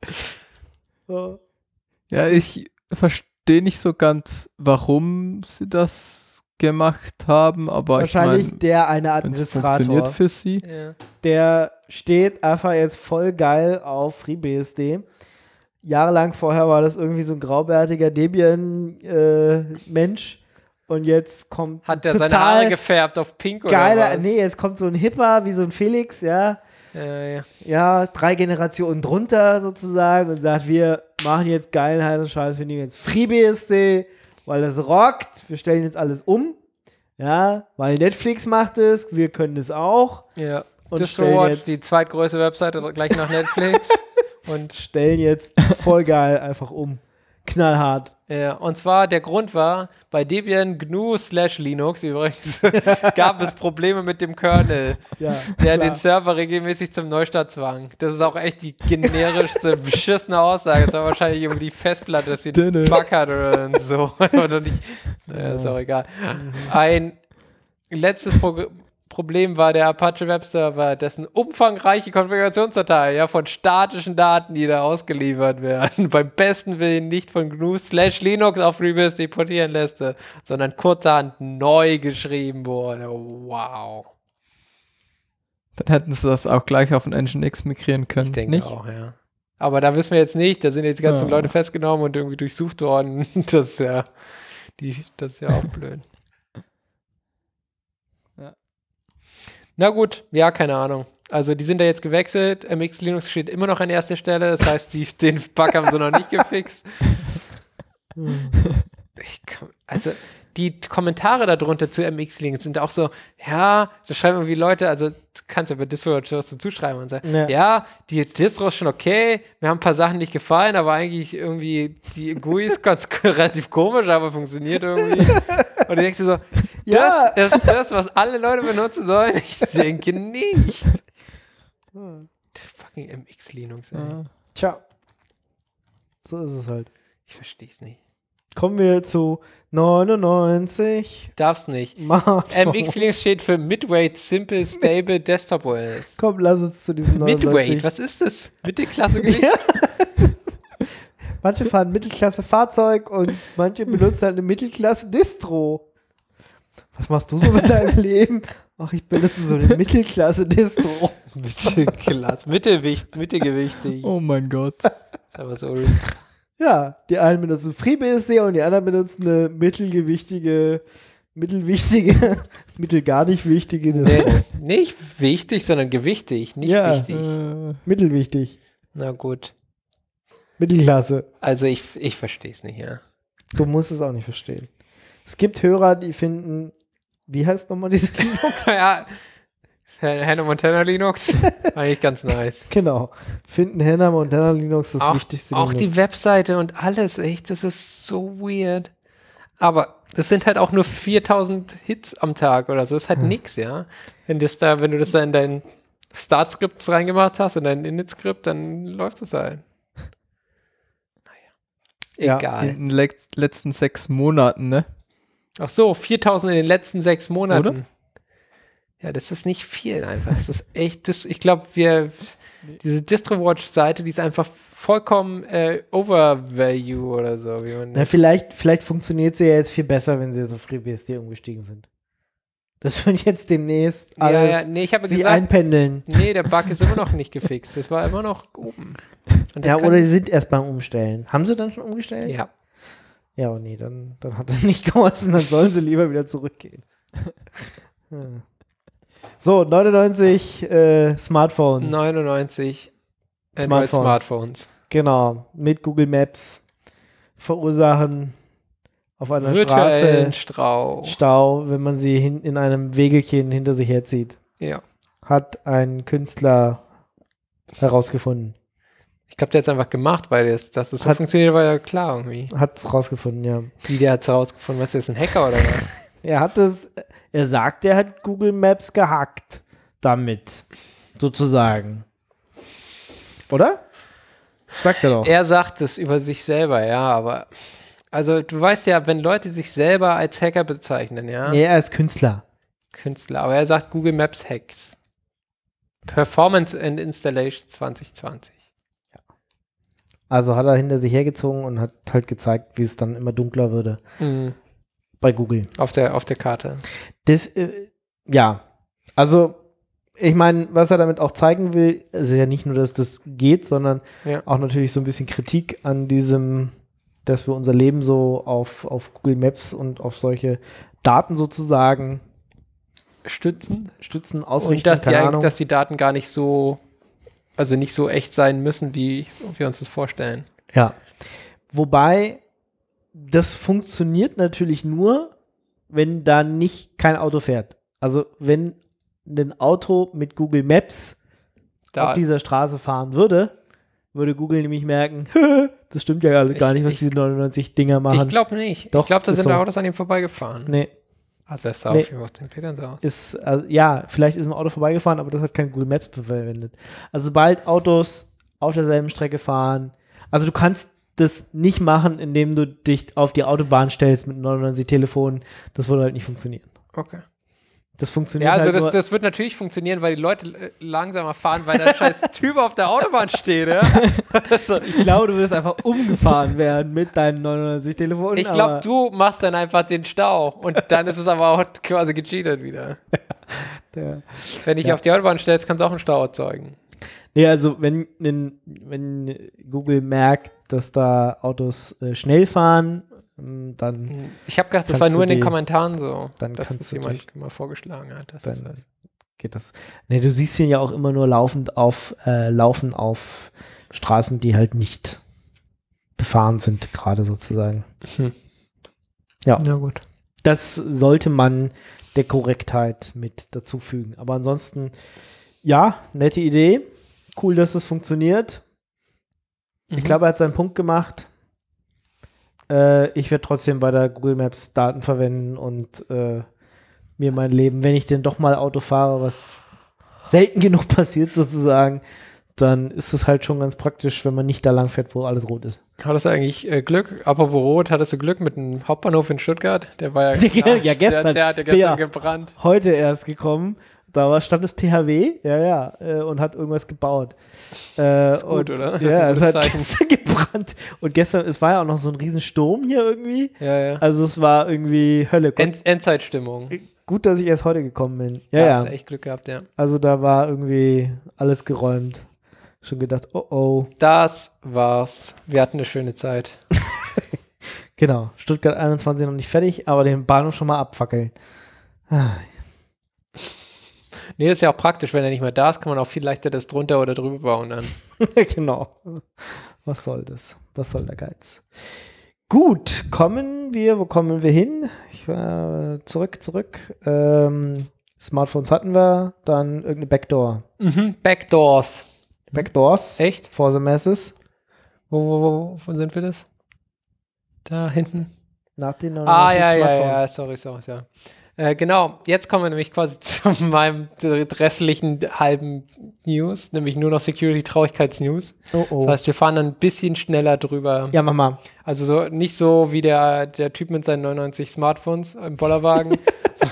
[SPEAKER 2] So.
[SPEAKER 3] Ja, ich verstehe nicht so ganz, warum sie das gemacht haben, aber
[SPEAKER 2] Wahrscheinlich
[SPEAKER 3] ich meine,
[SPEAKER 2] der eine
[SPEAKER 3] es funktioniert
[SPEAKER 2] Administrator.
[SPEAKER 3] für sie.
[SPEAKER 4] ja.
[SPEAKER 2] Der steht einfach jetzt voll geil auf FreeBSD. Jahrelang vorher war das irgendwie so ein graubärtiger Debian-Mensch. Und jetzt kommt
[SPEAKER 4] Hat der
[SPEAKER 2] total
[SPEAKER 4] seine Haare gefärbt auf pink oder
[SPEAKER 2] geiler,
[SPEAKER 4] was?
[SPEAKER 2] nee, jetzt kommt so ein Hipper wie so ein Felix, ja.
[SPEAKER 4] Ja, ja.
[SPEAKER 2] Ja, drei Generationen drunter sozusagen und sagt, wir machen jetzt geilen heißen Scheiß, wir nehmen jetzt FreeBSD, weil das rockt, wir stellen jetzt alles um. Ja, weil Netflix macht es, wir können es auch.
[SPEAKER 4] ja.
[SPEAKER 2] Und
[SPEAKER 4] DistroWatch,
[SPEAKER 2] stellen jetzt-
[SPEAKER 4] die zweitgrößte Webseite gleich nach Netflix. Und
[SPEAKER 2] Stellen jetzt voll geil einfach um. Knallhart.
[SPEAKER 4] ja, und zwar der Grund war, bei Debian G N U slash Linux übrigens gab es Probleme mit dem Kernel,
[SPEAKER 2] Ja,
[SPEAKER 4] der
[SPEAKER 2] klar.
[SPEAKER 4] den Server regelmäßig zum Neustart zwang. Das ist auch echt die generischste, beschissene Aussage. Es war wahrscheinlich irgendwie die Festplatte, dass sie einen Bug hat oder so. Oder nicht. Naja, ist auch egal. Ein letztes Pro Problem war der Apache Webserver, dessen umfangreiche Konfigurationsdatei ja, von statischen Daten, die da ausgeliefert werden, beim besten Willen nicht von G N U slash Linux auf FreeBSD portieren lässt, sondern kurzerhand neu geschrieben wurde. Wow.
[SPEAKER 3] Dann hätten sie das auch gleich auf den Nginx migrieren können.
[SPEAKER 4] Ich denke
[SPEAKER 3] nicht?
[SPEAKER 4] auch, ja. Aber da wissen wir jetzt nicht, da sind jetzt die ganzen
[SPEAKER 3] Ja.
[SPEAKER 4] Leute festgenommen und irgendwie durchsucht worden. Das ist ja, die, das ist ja auch blöd.
[SPEAKER 3] Ja.
[SPEAKER 4] Na gut, ja, keine Ahnung. Also die sind da jetzt gewechselt. M X Linux steht immer noch an erster Stelle. Das heißt, die, den Bug haben sie noch nicht gefixt. Ich komm, also die Kommentare darunter zu M X Linux sind auch so, ja, da schreiben irgendwie Leute, also du kannst ja bei DistroWatch was dazu schreiben und sagen,
[SPEAKER 2] Ja.
[SPEAKER 4] ja. die Distro ist schon okay, mir haben ein paar Sachen nicht gefallen, aber eigentlich irgendwie die G U I ist ganz relativ komisch, aber funktioniert irgendwie. Und du denkst dir so,
[SPEAKER 2] Ja.
[SPEAKER 4] das ist das, was alle Leute benutzen sollen? Ich denke nicht. Fucking M X Linux, ey.
[SPEAKER 3] Ja.
[SPEAKER 2] Tja. So ist es halt.
[SPEAKER 4] Ich verstehe es nicht.
[SPEAKER 2] Kommen wir zu neunundneunzig.
[SPEAKER 4] Darf's nicht.
[SPEAKER 2] Smartphones.
[SPEAKER 4] M X Linux steht für Midweight Simple Stable Desktop O S.
[SPEAKER 2] Komm, lass uns zu diesem neunundneunzig.
[SPEAKER 4] Midweight, was ist das? Mittelklasse Gewicht?
[SPEAKER 2] Ja. Manche fahren Mittelklasse-Fahrzeug und manche benutzen halt eine Mittelklasse-Distro. Was machst du so mit deinem Leben? Ach, ich benutze so eine Mittelklasse-Distro.
[SPEAKER 4] Mittelklasse, Mittelgewicht, mittelgewichtig.
[SPEAKER 3] Oh mein Gott.
[SPEAKER 4] Das ist aber so.
[SPEAKER 2] Ja, die einen benutzen FreeBSD und die anderen benutzen eine mittelgewichtige, mittelwichtige, mittel gar nicht wichtige Distro.
[SPEAKER 4] Nee, nicht wichtig, sondern gewichtig, nicht
[SPEAKER 2] Ja.
[SPEAKER 4] wichtig.
[SPEAKER 3] Äh,
[SPEAKER 2] Mittelwichtig.
[SPEAKER 4] Na gut.
[SPEAKER 2] Mittelklasse.
[SPEAKER 4] Also ich, ich verstehe es nicht, ja.
[SPEAKER 2] Du musst es auch nicht verstehen. Es gibt Hörer, die finden, wie heißt nochmal dieses Linux?
[SPEAKER 4] Ja, Hannah Montana Linux, eigentlich ganz nice.
[SPEAKER 2] Genau. Finden Hannah Montana Linux das
[SPEAKER 4] auch
[SPEAKER 2] wichtigste
[SPEAKER 4] auch die
[SPEAKER 2] Linux.
[SPEAKER 4] Webseite und alles, echt, das ist so weird. Aber das sind halt auch nur viertausend Hits am Tag oder so, das ist halt nix, ja. Wenn, das da, wenn du das da in dein Start-Skript reingemacht hast, in dein Init-Skript, dann läuft das halt. Naja,
[SPEAKER 2] Ja,
[SPEAKER 4] egal.
[SPEAKER 3] in den le letzten sechs Monaten, ne?
[SPEAKER 4] Ach so, viertausend in den letzten sechs Monaten.
[SPEAKER 3] Oder?
[SPEAKER 4] Ja, das ist nicht viel einfach. Das ist echt, das, ich glaube, wir, diese DistroWatch-Seite, die ist einfach vollkommen äh, overvalue oder so. Wie man
[SPEAKER 2] Na, vielleicht, vielleicht funktioniert sie ja jetzt viel besser, wenn sie jetzt auf FreeBSD umgestiegen sind. Das würde ich jetzt demnächst alles
[SPEAKER 4] ja, ja, nee, ich habe
[SPEAKER 2] sie
[SPEAKER 4] gesagt,
[SPEAKER 2] einpendeln.
[SPEAKER 4] Nee, der Bug ist immer noch nicht gefixt. Das war immer noch oben. Und das
[SPEAKER 2] Ja,
[SPEAKER 4] kann-
[SPEAKER 2] oder sie sind erst beim Umstellen. Haben sie dann schon umgestellt?
[SPEAKER 4] Ja.
[SPEAKER 2] Ja, oh nee, dann, dann hat es nicht geholfen, dann sollen sie lieber wieder zurückgehen. Hm. So, neunundneunzig äh, Smartphones.
[SPEAKER 4] neunundneunzig
[SPEAKER 2] Smartphones.
[SPEAKER 4] Android-Smartphones.
[SPEAKER 2] Genau, mit Google Maps verursachen auf einer
[SPEAKER 4] Virtuellen
[SPEAKER 2] Straße
[SPEAKER 4] Strauch.
[SPEAKER 2] Stau, wenn man sie hin, in einem Wegelchen hinter sich herzieht.
[SPEAKER 4] Ja.
[SPEAKER 2] Hat ein Künstler herausgefunden.
[SPEAKER 4] Ich glaube, der hat es einfach gemacht, weil das, dass es so
[SPEAKER 2] Hat-
[SPEAKER 4] funktioniert, war ja klar irgendwie.
[SPEAKER 2] Hat es rausgefunden, ja.
[SPEAKER 4] Wie, der hat es herausgefunden? Was ist das, ein Hacker oder was?
[SPEAKER 2] Er hat es, er sagt, er hat Google Maps gehackt damit, sozusagen. Oder? Sagt er doch.
[SPEAKER 4] Er sagt es über sich selber, ja, aber also du weißt ja, wenn Leute sich selber als Hacker bezeichnen, ja,
[SPEAKER 2] Nee, er ist Künstler.
[SPEAKER 4] Künstler, aber er sagt Google Maps Hacks. Performance and Installation zwanzig zwanzig.
[SPEAKER 2] Also hat er hinter sich hergezogen und hat halt gezeigt, wie es dann immer dunkler würde
[SPEAKER 4] Mhm.
[SPEAKER 2] bei Google.
[SPEAKER 4] Auf der, auf der Karte.
[SPEAKER 2] Das, äh, ja, also ich meine, was er damit auch zeigen will, ist ja nicht nur, dass das geht, sondern
[SPEAKER 4] Ja.
[SPEAKER 2] auch natürlich so ein bisschen Kritik an diesem, dass wir unser Leben so auf, auf Google Maps und auf solche Daten sozusagen
[SPEAKER 4] Stützen.
[SPEAKER 2] stützen, ausrichten,
[SPEAKER 4] Und dass die,
[SPEAKER 2] keine
[SPEAKER 4] eigentlich-
[SPEAKER 2] Ahnung.
[SPEAKER 4] dass die Daten gar nicht so, also nicht so echt sein müssen, wie wir uns das vorstellen.
[SPEAKER 2] Ja. Wobei, das funktioniert natürlich nur, wenn da nicht kein Auto fährt. Also wenn ein Auto mit Google Maps
[SPEAKER 4] Da,
[SPEAKER 2] auf dieser Straße fahren würde, würde Google nämlich merken, das stimmt ja gar
[SPEAKER 4] Ich-
[SPEAKER 2] nicht, was
[SPEAKER 4] ich-
[SPEAKER 2] diese neunundneunzig Dinger machen.
[SPEAKER 4] ich glaube nicht.
[SPEAKER 2] Doch,
[SPEAKER 4] ich glaube, da
[SPEAKER 2] ist
[SPEAKER 4] sind
[SPEAKER 2] so.
[SPEAKER 4] Autos an ihm vorbeigefahren.
[SPEAKER 2] Nee,
[SPEAKER 4] Also es sah
[SPEAKER 2] Nee.
[SPEAKER 4] auf jeden Fall aus den Bildern so aus.
[SPEAKER 2] ist, also, ja, vielleicht ist ein Auto vorbeigefahren, aber das hat kein Google Maps verwendet. Also sobald Autos auf derselben Strecke fahren, also du kannst das nicht machen, indem du dich auf die Autobahn stellst mit neunundneunzig Telefonen, das würde halt nicht funktionieren.
[SPEAKER 4] Okay.
[SPEAKER 2] Das funktioniert
[SPEAKER 4] Ja, also
[SPEAKER 2] halt
[SPEAKER 4] das,
[SPEAKER 2] nur,
[SPEAKER 4] das wird natürlich funktionieren, weil die Leute äh, langsamer fahren, weil da ein scheiß Typ auf der Autobahn steht, ja?
[SPEAKER 2] also, ich glaube, du wirst einfach umgefahren werden mit deinen neunundneunzig Telefonen.
[SPEAKER 4] Ich glaube,
[SPEAKER 2] aber-
[SPEAKER 4] du machst dann einfach den Stau und dann ist es aber auch quasi gecheatet wieder.
[SPEAKER 2] Der,
[SPEAKER 4] Wenn ich
[SPEAKER 2] Ja.
[SPEAKER 4] auf die Autobahn stellst, kannst du auch einen Stau erzeugen.
[SPEAKER 2] nee, also wenn, wenn, wenn Google merkt, dass da Autos äh, schnell fahren, ähm, dann,
[SPEAKER 4] Ich habe gedacht, das
[SPEAKER 2] Kannst
[SPEAKER 4] war
[SPEAKER 2] du
[SPEAKER 4] nur in den
[SPEAKER 2] die-
[SPEAKER 4] Kommentaren so,
[SPEAKER 2] dann
[SPEAKER 4] dass
[SPEAKER 2] kannst
[SPEAKER 4] es
[SPEAKER 2] du
[SPEAKER 4] jemand
[SPEAKER 2] dich-
[SPEAKER 4] mal vorgeschlagen hat. Dass das
[SPEAKER 2] dann
[SPEAKER 4] was.
[SPEAKER 2] geht das. Nee, du siehst ihn ja auch immer nur laufend auf, äh, laufen auf Straßen, die halt nicht befahren sind, gerade sozusagen.
[SPEAKER 4] Hm.
[SPEAKER 2] Ja.
[SPEAKER 4] Na gut.
[SPEAKER 2] Das sollte man der Korrektheit mit dazufügen. Aber ansonsten, ja, nette Idee. Cool, dass das funktioniert. Ich
[SPEAKER 4] Mhm.
[SPEAKER 2] glaube, er hat seinen Punkt gemacht. Äh, ich werde trotzdem weiter Google Maps Daten verwenden und äh, mir mein Leben, wenn ich denn doch mal Auto fahre, was selten genug passiert sozusagen, dann ist es halt schon ganz praktisch, wenn man nicht da lang fährt, wo alles rot ist.
[SPEAKER 4] Hattest du eigentlich äh, Glück? Apropos Rot, hattest du Glück mit dem Hauptbahnhof in Stuttgart? Der war ja,
[SPEAKER 2] Der- ja, gestern.
[SPEAKER 4] Der, der hat ja gestern
[SPEAKER 2] Ja.
[SPEAKER 4] gebrannt.
[SPEAKER 2] Heute erst gekommen. Da war, stand das T H W, ja, ja, äh, und hat irgendwas gebaut. Äh,
[SPEAKER 4] ist gut,
[SPEAKER 2] und,
[SPEAKER 4] oder? Das ist
[SPEAKER 2] Ja,
[SPEAKER 4] ein
[SPEAKER 2] es
[SPEAKER 4] gutes
[SPEAKER 2] hat
[SPEAKER 4] Zeichen.
[SPEAKER 2] gestern gebrannt. Und gestern, es war ja auch noch so ein Riesensturm hier irgendwie.
[SPEAKER 4] Ja, ja.
[SPEAKER 2] Also es war irgendwie Hölle. Gott,
[SPEAKER 4] End Endzeitstimmung.
[SPEAKER 2] gut, dass ich erst heute gekommen bin. Ja,
[SPEAKER 4] Da
[SPEAKER 2] ja.
[SPEAKER 4] hast du echt Glück gehabt, ja.
[SPEAKER 2] Also da war irgendwie alles geräumt. Schon gedacht, oh oh.
[SPEAKER 4] Das war's. Wir hatten eine schöne Zeit.
[SPEAKER 2] Genau, Stuttgart einundzwanzig noch nicht fertig, aber den Bahnhof schon mal abfackeln. Ah,
[SPEAKER 4] Nee, das ist ja auch praktisch, wenn er nicht mehr da ist, kann man auch viel leichter das drunter oder drüber bauen dann.
[SPEAKER 2] genau. Was soll das? Was soll der Geiz? Gut, kommen wir, wo kommen wir hin? Ich war zurück, zurück. Ähm, Smartphones hatten wir, dann irgendeine Backdoor.
[SPEAKER 4] Mhm. Backdoors.
[SPEAKER 2] Backdoors.
[SPEAKER 4] Echt?
[SPEAKER 2] For the masses.
[SPEAKER 4] Wo, wo, wo, wo sind wir das? Da hinten.
[SPEAKER 2] Nach den
[SPEAKER 4] Ah, ja, ja,
[SPEAKER 2] Smartphones.
[SPEAKER 4] ja, sorry, sorry, ja. Äh, genau, jetzt kommen wir nämlich quasi zu meinem restlichen halben News, nämlich nur noch Security-Traurigkeits-News.
[SPEAKER 2] Oh, oh.
[SPEAKER 4] Das heißt, wir fahren dann ein bisschen schneller drüber.
[SPEAKER 2] Ja, mach mal.
[SPEAKER 4] Also so, nicht so wie der, der Typ mit seinen neunundneunzig Smartphones im Bollerwagen, so,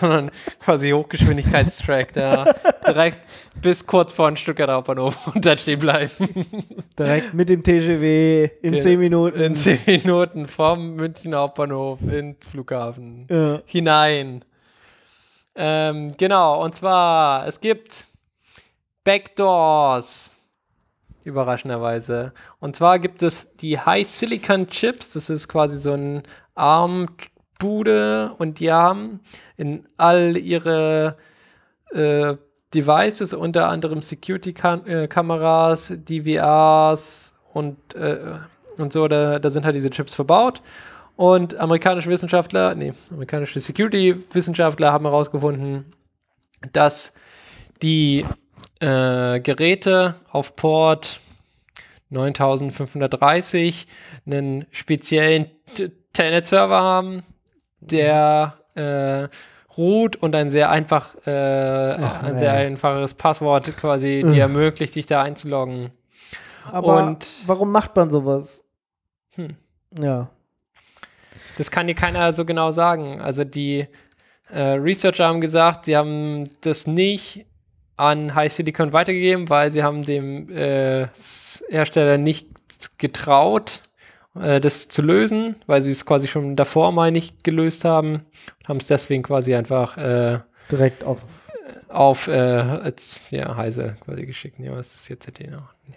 [SPEAKER 4] sondern quasi Hochgeschwindigkeitstrack, der direkt bis kurz vor den Stuttgarter Hauptbahnhof und dann stehen bleiben.
[SPEAKER 2] Direkt mit dem T G W in
[SPEAKER 4] Genau.
[SPEAKER 2] zehn Minuten.
[SPEAKER 4] In zehn Minuten vom Münchner Hauptbahnhof ins Flughafen
[SPEAKER 2] Ja.
[SPEAKER 4] hinein. Ähm, genau, und zwar, es gibt Backdoors, überraschenderweise. Und zwar gibt es die High Silicon Chips, das ist quasi so ein ARM-Bude und die haben in all ihre äh, Devices, unter anderem Security-Kameras, D V Rs und, äh, und so, da, da sind halt diese Chips verbaut. Und amerikanische Wissenschaftler, nee, amerikanische Security-Wissenschaftler haben herausgefunden, dass die äh, Geräte auf Port neuntausendfünfhundertdreißig einen speziellen T- Telnet-Server haben, der äh, root und ein sehr einfach, äh,
[SPEAKER 2] Ach,
[SPEAKER 4] ein
[SPEAKER 2] nee.
[SPEAKER 4] sehr einfaches Passwort quasi dir ermöglicht, dich da einzuloggen.
[SPEAKER 2] Aber
[SPEAKER 4] Und-
[SPEAKER 2] warum macht man sowas?
[SPEAKER 4] Hm.
[SPEAKER 2] Ja.
[SPEAKER 4] Das kann dir keiner so genau sagen. Also die äh, Researcher haben gesagt, sie haben das nicht an High Silicon weitergegeben, weil sie haben dem äh, S- Hersteller nicht getraut, äh, das zu lösen, weil sie es quasi schon davor mal nicht gelöst haben. Haben es deswegen quasi einfach äh,
[SPEAKER 2] Direkt auf.
[SPEAKER 4] auf äh, als, ja, Heise quasi geschickt. Ja, was ist das jetzt? noch? Nee.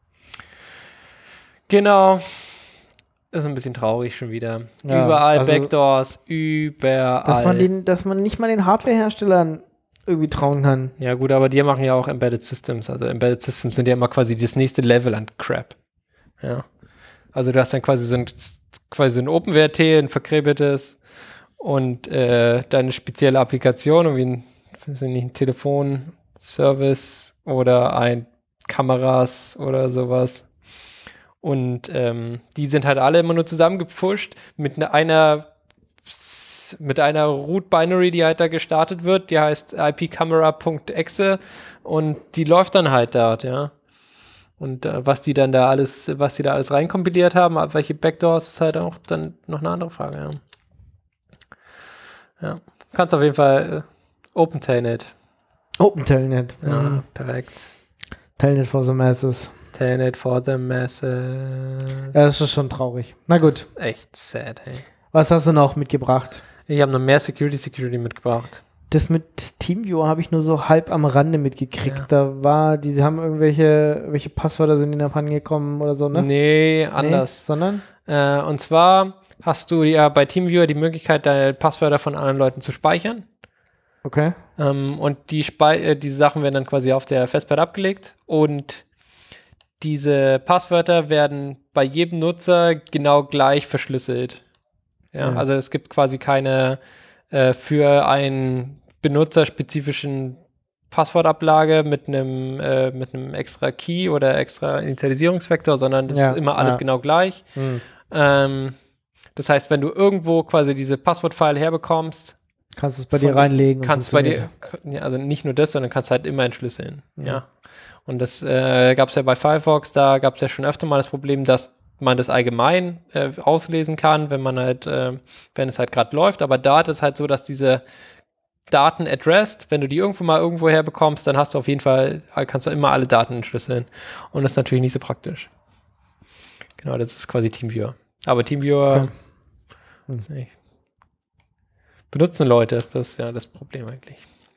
[SPEAKER 4] Genau. Das ist ein bisschen traurig schon wieder.
[SPEAKER 2] Ja,
[SPEAKER 4] Überall
[SPEAKER 2] also-
[SPEAKER 4] Backdoors, überall.
[SPEAKER 2] Dass man, den, dass man nicht mal den Hardware-Herstellern irgendwie trauen kann.
[SPEAKER 4] Ja gut, aber die machen ja auch Embedded Systems. Also Embedded Systems sind ja immer quasi das nächste Level an Crap. Ja. Also du hast dann quasi so ein, quasi so ein OpenWrt, ein verkrebeltes und äh, deine spezielle Applikation, irgendwie ein, weiß ich nicht, ein Telefonservice oder ein Kameras oder sowas. Und ähm, die sind halt alle immer nur zusammengepfuscht mit ne- einer mit einer Root-Binary, die halt da gestartet wird, die heißt ipcamera.exe und die läuft dann halt dort, ja. Und äh, was die dann da alles, was die da alles reinkompiliert haben, ab welche Backdoors, ist halt auch dann noch eine andere Frage, ja. Ja, kannst auf jeden Fall äh, Open Telnet.
[SPEAKER 2] Open Telnet.
[SPEAKER 4] Ja,
[SPEAKER 2] Mhm.
[SPEAKER 4] perfekt.
[SPEAKER 2] Telnet for the masses.
[SPEAKER 4] Telnet for the masses.
[SPEAKER 2] Ja, das ist schon traurig. Na gut.
[SPEAKER 4] Das ist echt sad, hey.
[SPEAKER 2] Was hast du noch mitgebracht?
[SPEAKER 4] Ich habe noch mehr Security Security mitgebracht.
[SPEAKER 2] Das mit TeamViewer habe ich nur so halb am Rande mitgekriegt.
[SPEAKER 4] Ja.
[SPEAKER 2] Da war, die sie haben irgendwelche welche Passwörter sind in Abhanden gekommen oder so, ne?
[SPEAKER 4] Nee, anders.
[SPEAKER 2] Nee, sondern?
[SPEAKER 4] Äh, und zwar hast du ja bei TeamViewer die Möglichkeit, deine Passwörter von anderen Leuten zu speichern.
[SPEAKER 2] Okay.
[SPEAKER 4] Ähm, und die Spei äh, diese Sachen werden dann quasi auf der Festplatte abgelegt. Und diese Passwörter werden bei jedem Nutzer genau gleich verschlüsselt. Ja,
[SPEAKER 2] Ja.
[SPEAKER 4] also es gibt quasi keine äh, für einen benutzerspezifischen Passwortablage mit einem äh, mit einem extra Key oder extra Initialisierungsvektor, sondern das
[SPEAKER 2] Ja,
[SPEAKER 4] ist immer alles
[SPEAKER 2] ja.
[SPEAKER 4] genau gleich.
[SPEAKER 2] Hm.
[SPEAKER 4] Ähm, das heißt, wenn du irgendwo quasi diese Passwortfile herbekommst,
[SPEAKER 2] Kannst du es bei
[SPEAKER 4] Von-
[SPEAKER 2] dir reinlegen? und
[SPEAKER 4] kannst bei dir,
[SPEAKER 2] funktioniert.
[SPEAKER 4] ja, also nicht nur das, sondern kannst halt immer entschlüsseln.
[SPEAKER 2] Mhm.
[SPEAKER 4] Ja. Und das äh, gab es ja bei Firefox, da gab es ja schon öfter mal das Problem, dass man das allgemein äh, auslesen kann, wenn man halt, äh, wenn es halt gerade läuft. Aber da ist es halt so, dass diese Daten addressed, wenn du die irgendwo mal irgendwo herbekommst, dann hast du auf jeden Fall, kannst du immer alle Daten entschlüsseln. Und das ist natürlich nicht so praktisch. Genau, das ist quasi TeamViewer. Aber TeamViewer
[SPEAKER 2] Okay.
[SPEAKER 4] weiß nicht, benutzen Leute, das ist ja das Problem eigentlich.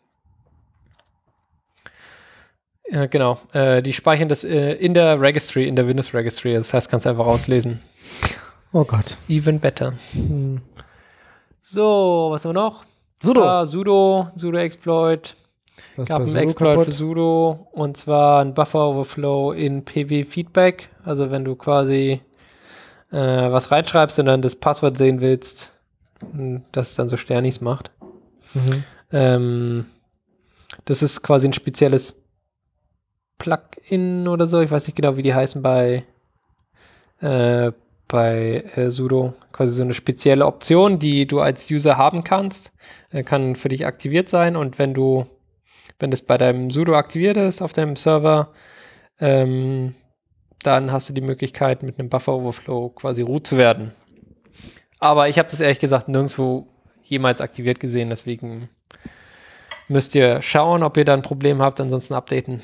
[SPEAKER 4] Ja, genau. Äh, die speichern das äh, in der Registry, in der Windows Registry. Das heißt, kannst du einfach auslesen.
[SPEAKER 2] Oh Gott.
[SPEAKER 4] Even better.
[SPEAKER 2] Hm.
[SPEAKER 4] So, was haben wir noch?
[SPEAKER 2] Sudo.
[SPEAKER 4] Ah, Sudo, Sudo-Exploit.
[SPEAKER 2] Was
[SPEAKER 4] Gab
[SPEAKER 2] bei
[SPEAKER 4] einen
[SPEAKER 2] Sudo
[SPEAKER 4] Exploit
[SPEAKER 2] kaputt?
[SPEAKER 4] für Sudo und zwar ein Buffer-Overflow in P W-Feedback. Also wenn du quasi äh, was reinschreibst und dann das Passwort sehen willst, mh, dass es dann so Sternis macht.
[SPEAKER 2] Mhm.
[SPEAKER 4] Ähm, das ist quasi ein spezielles Plugin oder so. Ich weiß nicht genau, wie die heißen bei, äh, bei äh, Sudo. Quasi so eine spezielle Option, die du als User haben kannst. Äh, kann für dich aktiviert sein und wenn du, wenn das bei deinem Sudo aktiviert ist auf deinem Server, ähm, dann hast du die Möglichkeit, mit einem Buffer-Overflow quasi root zu werden. Aber ich habe das ehrlich gesagt nirgendwo jemals aktiviert gesehen, deswegen müsst ihr schauen, ob ihr da ein Problem habt, ansonsten updaten.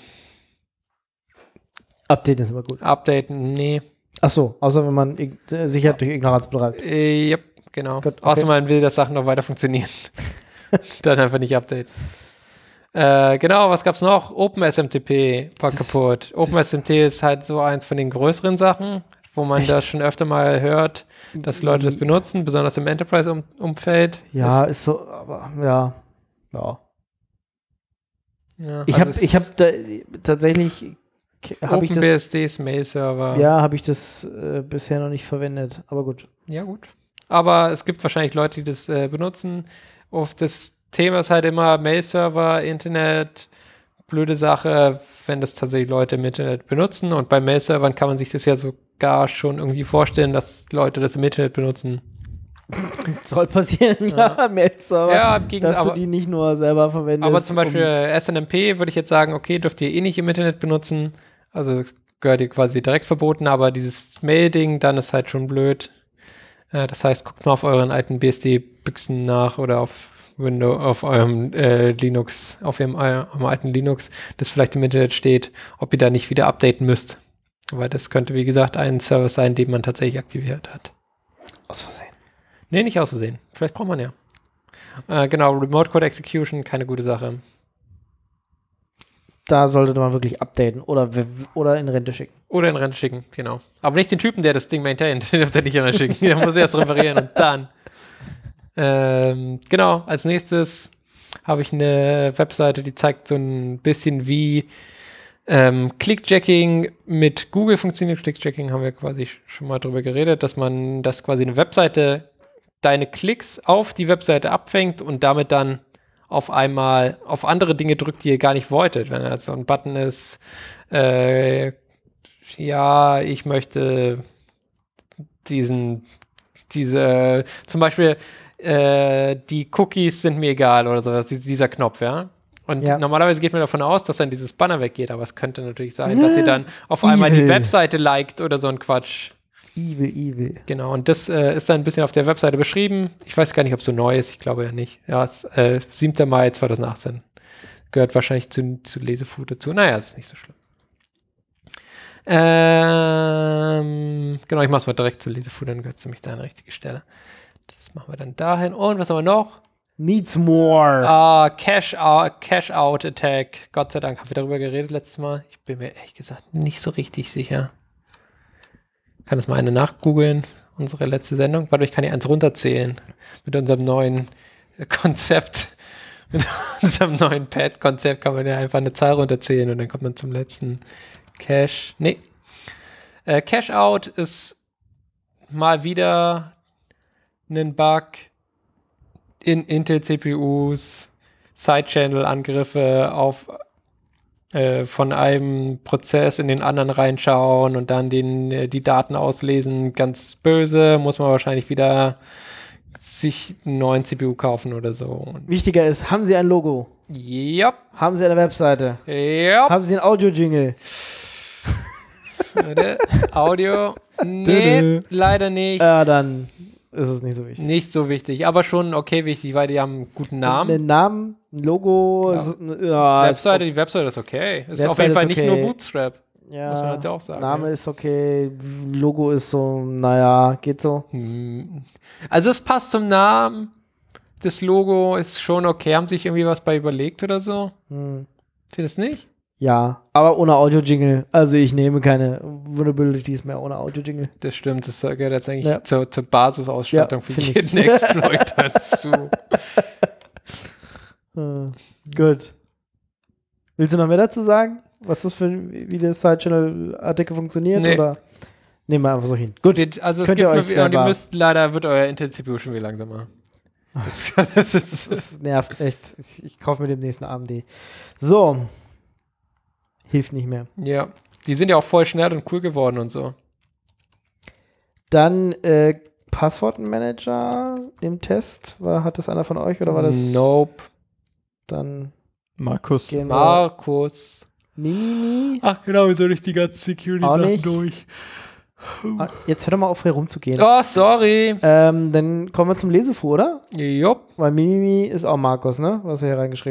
[SPEAKER 2] Update ist immer gut.
[SPEAKER 4] Updaten, nee.
[SPEAKER 2] Ach so, außer wenn man ig- äh, Sicherheit durch Ignoranz betreibt.
[SPEAKER 4] Äh, ja, genau.
[SPEAKER 2] Gut, okay.
[SPEAKER 4] Außer man will, dass Sachen noch weiter funktionieren. Dann einfach nicht updaten. Äh, genau, was gab's noch? OpenSMTP war
[SPEAKER 2] Das-
[SPEAKER 4] kaputt. OpenSMT ist halt so eins von den größeren Sachen, wo man
[SPEAKER 2] Echt?
[SPEAKER 4] das schon öfter mal hört, dass Leute das benutzen, besonders im Enterprise-Umfeld.
[SPEAKER 2] Ja, ist so, aber ja. Ja.
[SPEAKER 4] Ja,
[SPEAKER 2] Ich
[SPEAKER 4] also
[SPEAKER 2] habe
[SPEAKER 4] es-
[SPEAKER 2] ich hab da, tatsächlich habe ich das,
[SPEAKER 4] OpenBSD ist Mail-Server.
[SPEAKER 2] ja, habe ich das äh, bisher noch nicht verwendet, aber gut.
[SPEAKER 4] Ja, gut. Aber es gibt wahrscheinlich Leute, die das äh, benutzen. Oft das Thema ist halt immer Mail-Server, Internet, blöde Sache, wenn das tatsächlich Leute im Internet benutzen. Und bei Mail-Servern kann man sich das ja sogar schon irgendwie vorstellen, dass Leute das im Internet benutzen.
[SPEAKER 2] Soll passieren, ja,
[SPEAKER 4] Ja.
[SPEAKER 2] Mail-Server,
[SPEAKER 4] Ja, gegen,
[SPEAKER 2] dass
[SPEAKER 4] aber,
[SPEAKER 2] du die nicht nur selber verwendest.
[SPEAKER 4] aber zum Beispiel
[SPEAKER 2] um,
[SPEAKER 4] S N M P würde ich jetzt sagen, okay, dürft ihr eh nicht im Internet benutzen. Also gehört ihr quasi direkt verboten, aber dieses Mail-Ding, dann ist halt schon blöd. Äh, das heißt, guckt mal auf euren alten B S D-Büchsen nach oder auf Windows, auf eurem äh, Linux, auf eurem, eurem alten Linux, das vielleicht im Internet steht, ob ihr da nicht wieder updaten müsst. Weil das könnte, wie gesagt, ein Service sein, den man tatsächlich aktiviert hat.
[SPEAKER 2] aus Versehen.
[SPEAKER 4] Nee, nicht auszusehen. Vielleicht braucht man ja. Äh, genau, Remote Code Execution, keine gute Sache.
[SPEAKER 2] Da sollte man wirklich updaten oder, w- oder in Rente schicken.
[SPEAKER 4] Oder in Rente schicken, genau. Aber nicht den Typen, der das Ding maintaint. Den dürft ihr nicht in Rente schicken. Der muss erst reparieren und dann. Ähm, genau, als nächstes habe ich eine Webseite, die zeigt so ein bisschen, wie ähm, Clickjacking mit Google funktioniert. Clickjacking haben wir quasi schon mal drüber geredet, dass man, dass quasi eine Webseite deine Klicks auf die Webseite abfängt und damit dann auf einmal auf andere Dinge drückt, die ihr gar nicht wolltet. Wenn jetzt so ein Button ist, äh, ja, ich möchte diesen, diese, zum Beispiel, äh, die Cookies sind mir egal oder sowas, dieser Knopf, ja. Und
[SPEAKER 2] Ja.
[SPEAKER 4] normalerweise geht man davon aus, dass dann dieses Banner weggeht, aber es könnte natürlich sein, dass ihr dann auf einmal die
[SPEAKER 2] Evil.
[SPEAKER 4] Webseite liked oder so ein Quatsch.
[SPEAKER 2] Evil, evil.
[SPEAKER 4] Genau, und das äh, ist dann ein bisschen auf der Webseite beschrieben. Ich weiß gar nicht, ob es so neu ist, ich glaube ja nicht. Ja, es ist äh, siebter Mai zweitausendachtzehn. Gehört wahrscheinlich zu, zu Lesefood dazu. Naja, es ist nicht so schlimm. Ähm, genau, ich mach's mal direkt zu Lesefood, dann gehört es nämlich da an die richtige Stelle. Das machen wir dann dahin. Und was haben wir noch?
[SPEAKER 2] Needs more.
[SPEAKER 4] Ah, Cash-Out Cash Out Attack. Gott sei Dank haben wir darüber geredet letztes Mal. Ich bin mir ehrlich gesagt nicht so richtig sicher. Kann das mal eine nachgoogeln, unsere letzte Sendung. Warte, ich kann hier eins runterzählen mit unserem neuen äh, Konzept. Mit unserem neuen Pad-Konzept kann man ja einfach eine Zahl runterzählen und dann kommt man zum letzten Cache. Nee. Äh, Cache-Out ist mal wieder ein Bug in Intel-C P Us, Side-Channel-Angriffe auf äh, von einem Prozess in den anderen reinschauen und dann den, äh, die Daten auslesen. Ganz böse, muss man wahrscheinlich wieder sich einen neuen C P U kaufen oder so. Und
[SPEAKER 2] Wichtiger ist, haben Sie ein Logo?
[SPEAKER 4] Yep,
[SPEAKER 2] Haben Sie eine Webseite?
[SPEAKER 4] yep.
[SPEAKER 2] Haben Sie ein Audio-Jingle?
[SPEAKER 4] Warte, Audio. Nee, leider nicht.
[SPEAKER 2] Ja, dann ist es nicht so wichtig.
[SPEAKER 4] Nicht so wichtig, aber schon okay wichtig, weil die haben einen guten Namen.
[SPEAKER 2] Einen Namen, ein Logo,
[SPEAKER 4] Ja.
[SPEAKER 2] ist, ja,
[SPEAKER 4] Webseite, die Webseite ist okay. Ist auf
[SPEAKER 2] Webseite
[SPEAKER 4] jeden Fall
[SPEAKER 2] ist
[SPEAKER 4] nicht
[SPEAKER 2] okay.
[SPEAKER 4] nur Bootstrap.
[SPEAKER 2] ist, ja,
[SPEAKER 4] muss man halt auch sagen,
[SPEAKER 2] Name
[SPEAKER 4] ja.
[SPEAKER 2] ist okay, Logo ist so, naja, geht so.
[SPEAKER 4] Hm. Also es passt zum Namen. Das Logo ist schon okay. Haben sich irgendwie was bei überlegt oder so?
[SPEAKER 2] Hm.
[SPEAKER 4] Findest du nicht?
[SPEAKER 2] Ja, aber ohne Audio-Jingle. Also ich nehme keine Vulnerabilities mehr ohne Audio-Jingle.
[SPEAKER 4] Das stimmt. Das gehört jetzt eigentlich
[SPEAKER 2] Ja.
[SPEAKER 4] zur, zur Basisausstattung
[SPEAKER 2] Ja,
[SPEAKER 4] für
[SPEAKER 2] find ich.
[SPEAKER 4] jeden Exploit dazu.
[SPEAKER 2] Äh, gut. Willst du noch mehr dazu sagen? Was das für, wie das Side-Channel-Artikel funktioniert?
[SPEAKER 4] Nee.
[SPEAKER 2] Oder nehmen wir einfach so hin. Gut.
[SPEAKER 4] Gut. Also es
[SPEAKER 2] Könnt
[SPEAKER 4] gibt
[SPEAKER 2] ihr
[SPEAKER 4] nur,
[SPEAKER 2] euch
[SPEAKER 4] und ihr
[SPEAKER 2] selber-
[SPEAKER 4] müsst, leider wird euer Intel-C P U schon wieder langsamer. Das, das, das, das,
[SPEAKER 2] Das nervt echt. Ich, ich kaufe mir demnächst eine A M D. So. Hilft nicht mehr.
[SPEAKER 4] ja. Die sind ja auch voll schnell und cool geworden und so.
[SPEAKER 2] Dann äh, Passwortmanager im Test. War, hat das einer von euch oder war das?
[SPEAKER 4] Nope.
[SPEAKER 2] Dann
[SPEAKER 3] Markus.
[SPEAKER 2] gehen wir.
[SPEAKER 4] Markus.
[SPEAKER 2] Mimimi.
[SPEAKER 4] Ach genau, wieso durch die ganzen
[SPEAKER 2] Auch
[SPEAKER 4] Security-Sachen
[SPEAKER 2] nicht.
[SPEAKER 4] durch?
[SPEAKER 2] Ah, jetzt hör doch mal auf, herumzugehen.
[SPEAKER 4] Oh, sorry.
[SPEAKER 2] Ähm, dann kommen wir zum Lesefu, oder?
[SPEAKER 4] Jupp.
[SPEAKER 2] Weil Mimimi ist auch Markus, ne? Was er hier reingeschrieben hat.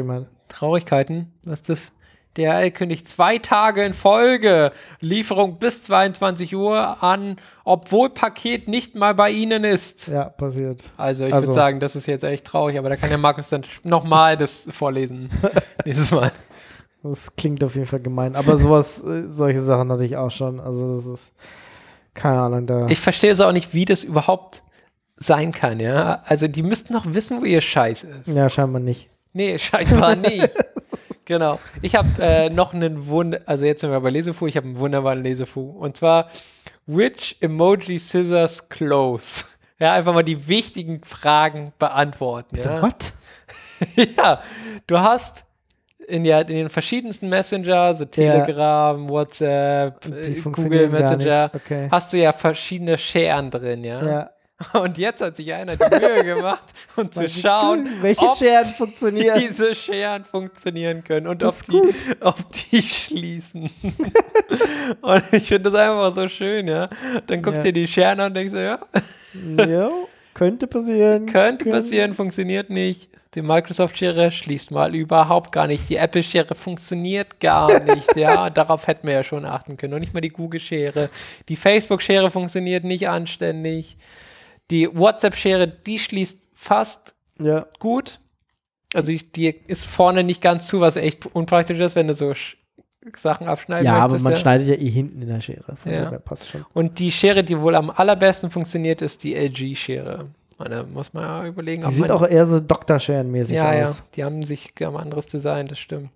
[SPEAKER 4] Traurigkeiten. Was ist das? D H L kündigt zwei Tage in Folge Lieferung bis zweiundzwanzig Uhr an, obwohl Paket nicht mal bei Ihnen ist.
[SPEAKER 2] Ja, passiert.
[SPEAKER 4] Also ich
[SPEAKER 2] Also.
[SPEAKER 4] würde sagen, das ist jetzt echt traurig, aber da kann der Markus dann nochmal das vorlesen. Nächstes Mal.
[SPEAKER 2] Das klingt auf jeden Fall gemein. Aber sowas, äh, solche Sachen hatte ich auch schon. Also das ist, keine Ahnung, da.
[SPEAKER 4] Ich verstehe es auch nicht, wie das überhaupt sein kann, ja. Also die müssten doch wissen, wo ihr Scheiß ist.
[SPEAKER 2] Ja, scheinbar nicht.
[SPEAKER 4] Nee, scheinbar nicht. Genau. Ich habe äh, noch einen Wunder, also jetzt sind wir bei Lesefu, ich habe einen wunderbaren Lesefu. Und zwar, which emoji scissors close? Ja, einfach mal die wichtigen Fragen beantworten. Ja,
[SPEAKER 2] What?
[SPEAKER 4] ja du hast in, ja, in den verschiedensten Messenger, so Telegram, WhatsApp,
[SPEAKER 2] Die
[SPEAKER 4] äh, Google
[SPEAKER 2] funktionieren gar
[SPEAKER 4] Messenger,
[SPEAKER 2] nicht. Okay.
[SPEAKER 4] hast du ja verschiedene Scheren drin, ja.
[SPEAKER 2] Ja.
[SPEAKER 4] Und jetzt hat sich einer die Mühe gemacht, um zu schauen,
[SPEAKER 2] welche
[SPEAKER 4] ob
[SPEAKER 2] Scheren funktionieren.
[SPEAKER 4] diese Scheren funktionieren können und
[SPEAKER 2] Das
[SPEAKER 4] ob die, ob die schließen. Und ich finde das einfach so schön, ja. Dann guckst du
[SPEAKER 2] Ja.
[SPEAKER 4] dir die Scheren an und denkst so, ja,
[SPEAKER 2] Jo, könnte passieren.
[SPEAKER 4] könnte passieren, funktioniert nicht. Die Microsoft-Schere schließt mal überhaupt gar nicht. Die Apple-Schere funktioniert gar nicht, ja. Darauf hätten wir ja schon achten können. Und nicht mal die Google-Schere. Die Facebook-Schere funktioniert nicht anständig. Die WhatsApp-Schere, die schließt fast
[SPEAKER 2] Ja.
[SPEAKER 4] gut. Also die, die ist vorne nicht ganz zu, was echt unpraktisch ist, wenn du so sch- Sachen abschneiden
[SPEAKER 2] Ja, aber
[SPEAKER 4] möchtest.
[SPEAKER 2] man
[SPEAKER 4] ja.
[SPEAKER 2] schneidet ja eh hinten in der Schere. Von
[SPEAKER 4] Ja.
[SPEAKER 2] daher passt schon.
[SPEAKER 4] Und die Schere, die wohl am allerbesten funktioniert, ist die L G-Schere. Und da muss man ja überlegen,
[SPEAKER 2] Die
[SPEAKER 4] ob
[SPEAKER 2] sieht
[SPEAKER 4] man...
[SPEAKER 2] auch eher so Doktorscheren-mäßig
[SPEAKER 4] ja, ja,
[SPEAKER 2] aus.
[SPEAKER 4] die haben sich ein anderes Design, das stimmt.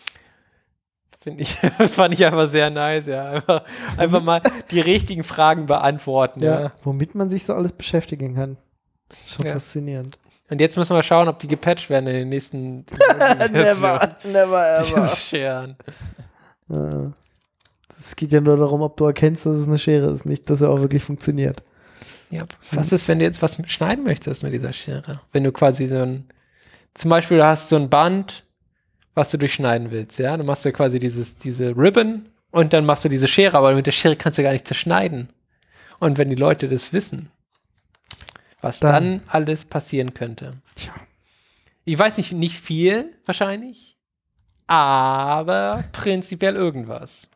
[SPEAKER 4] Finde ich, fand ich einfach sehr nice, ja. Einfach, einfach mal die richtigen Fragen beantworten,
[SPEAKER 2] Ja.
[SPEAKER 4] ja.
[SPEAKER 2] Womit man sich so alles beschäftigen kann. Schon
[SPEAKER 4] Ja.
[SPEAKER 2] faszinierend.
[SPEAKER 4] Und jetzt müssen wir schauen, ob die gepatcht werden in den nächsten
[SPEAKER 2] never, never
[SPEAKER 4] Diese
[SPEAKER 2] ever.
[SPEAKER 4] Scheren.
[SPEAKER 2] Ja. Es geht ja nur darum, ob du erkennst, dass es eine Schere ist, nicht, dass er auch wirklich funktioniert.
[SPEAKER 4] Ja, was ist, wenn du jetzt was schneiden möchtest mit dieser Schere? Wenn du quasi so ein, zum Beispiel du hast so ein Band, was du durchschneiden willst, ja? Du machst ja quasi dieses, diese Ribbon und dann machst du diese Schere, aber mit der Schere kannst du gar nicht zerschneiden. Und wenn die Leute das wissen, was dann,
[SPEAKER 2] Dann-
[SPEAKER 4] alles passieren könnte.
[SPEAKER 2] Tja.
[SPEAKER 4] Ich weiß nicht, nicht viel wahrscheinlich, aber prinzipiell irgendwas.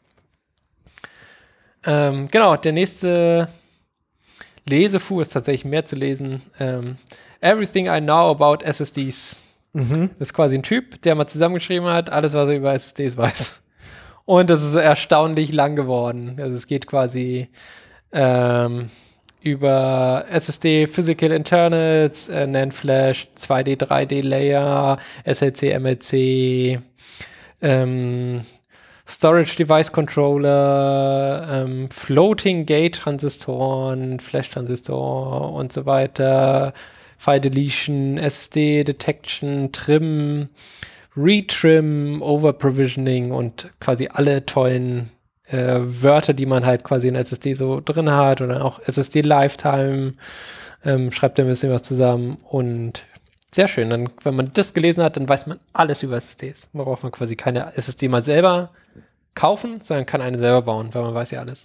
[SPEAKER 4] Ähm, genau, der nächste Lesefu ist tatsächlich mehr zu lesen. Ähm, Everything I Know About S S Ds.
[SPEAKER 2] Mhm.
[SPEAKER 4] Das ist quasi ein Typ, der mal zusammengeschrieben hat, alles, was er über S S Ds weiß. Und das ist erstaunlich lang geworden. Also es geht quasi ähm, über S S D Physical Internals, äh, NAND Flash, zwei D, drei D Layer, S L C, M L C, ähm, Storage Device Controller, ähm, Floating Gate Transistoren, Flash Transistor und so weiter, File Deletion, S S D Detection, Trim, Retrim, Over Provisioning und quasi alle tollen äh, Wörter, die man halt quasi in S S D so drin hat oder auch S S D Lifetime, ähm, schreibt er ein bisschen was zusammen und sehr schön. Dann, wenn man das gelesen hat, dann weiß man alles über S S Ds. Man braucht man quasi keine S S D mal selber kaufen, sondern kann eine selber bauen, weil man weiß ja alles.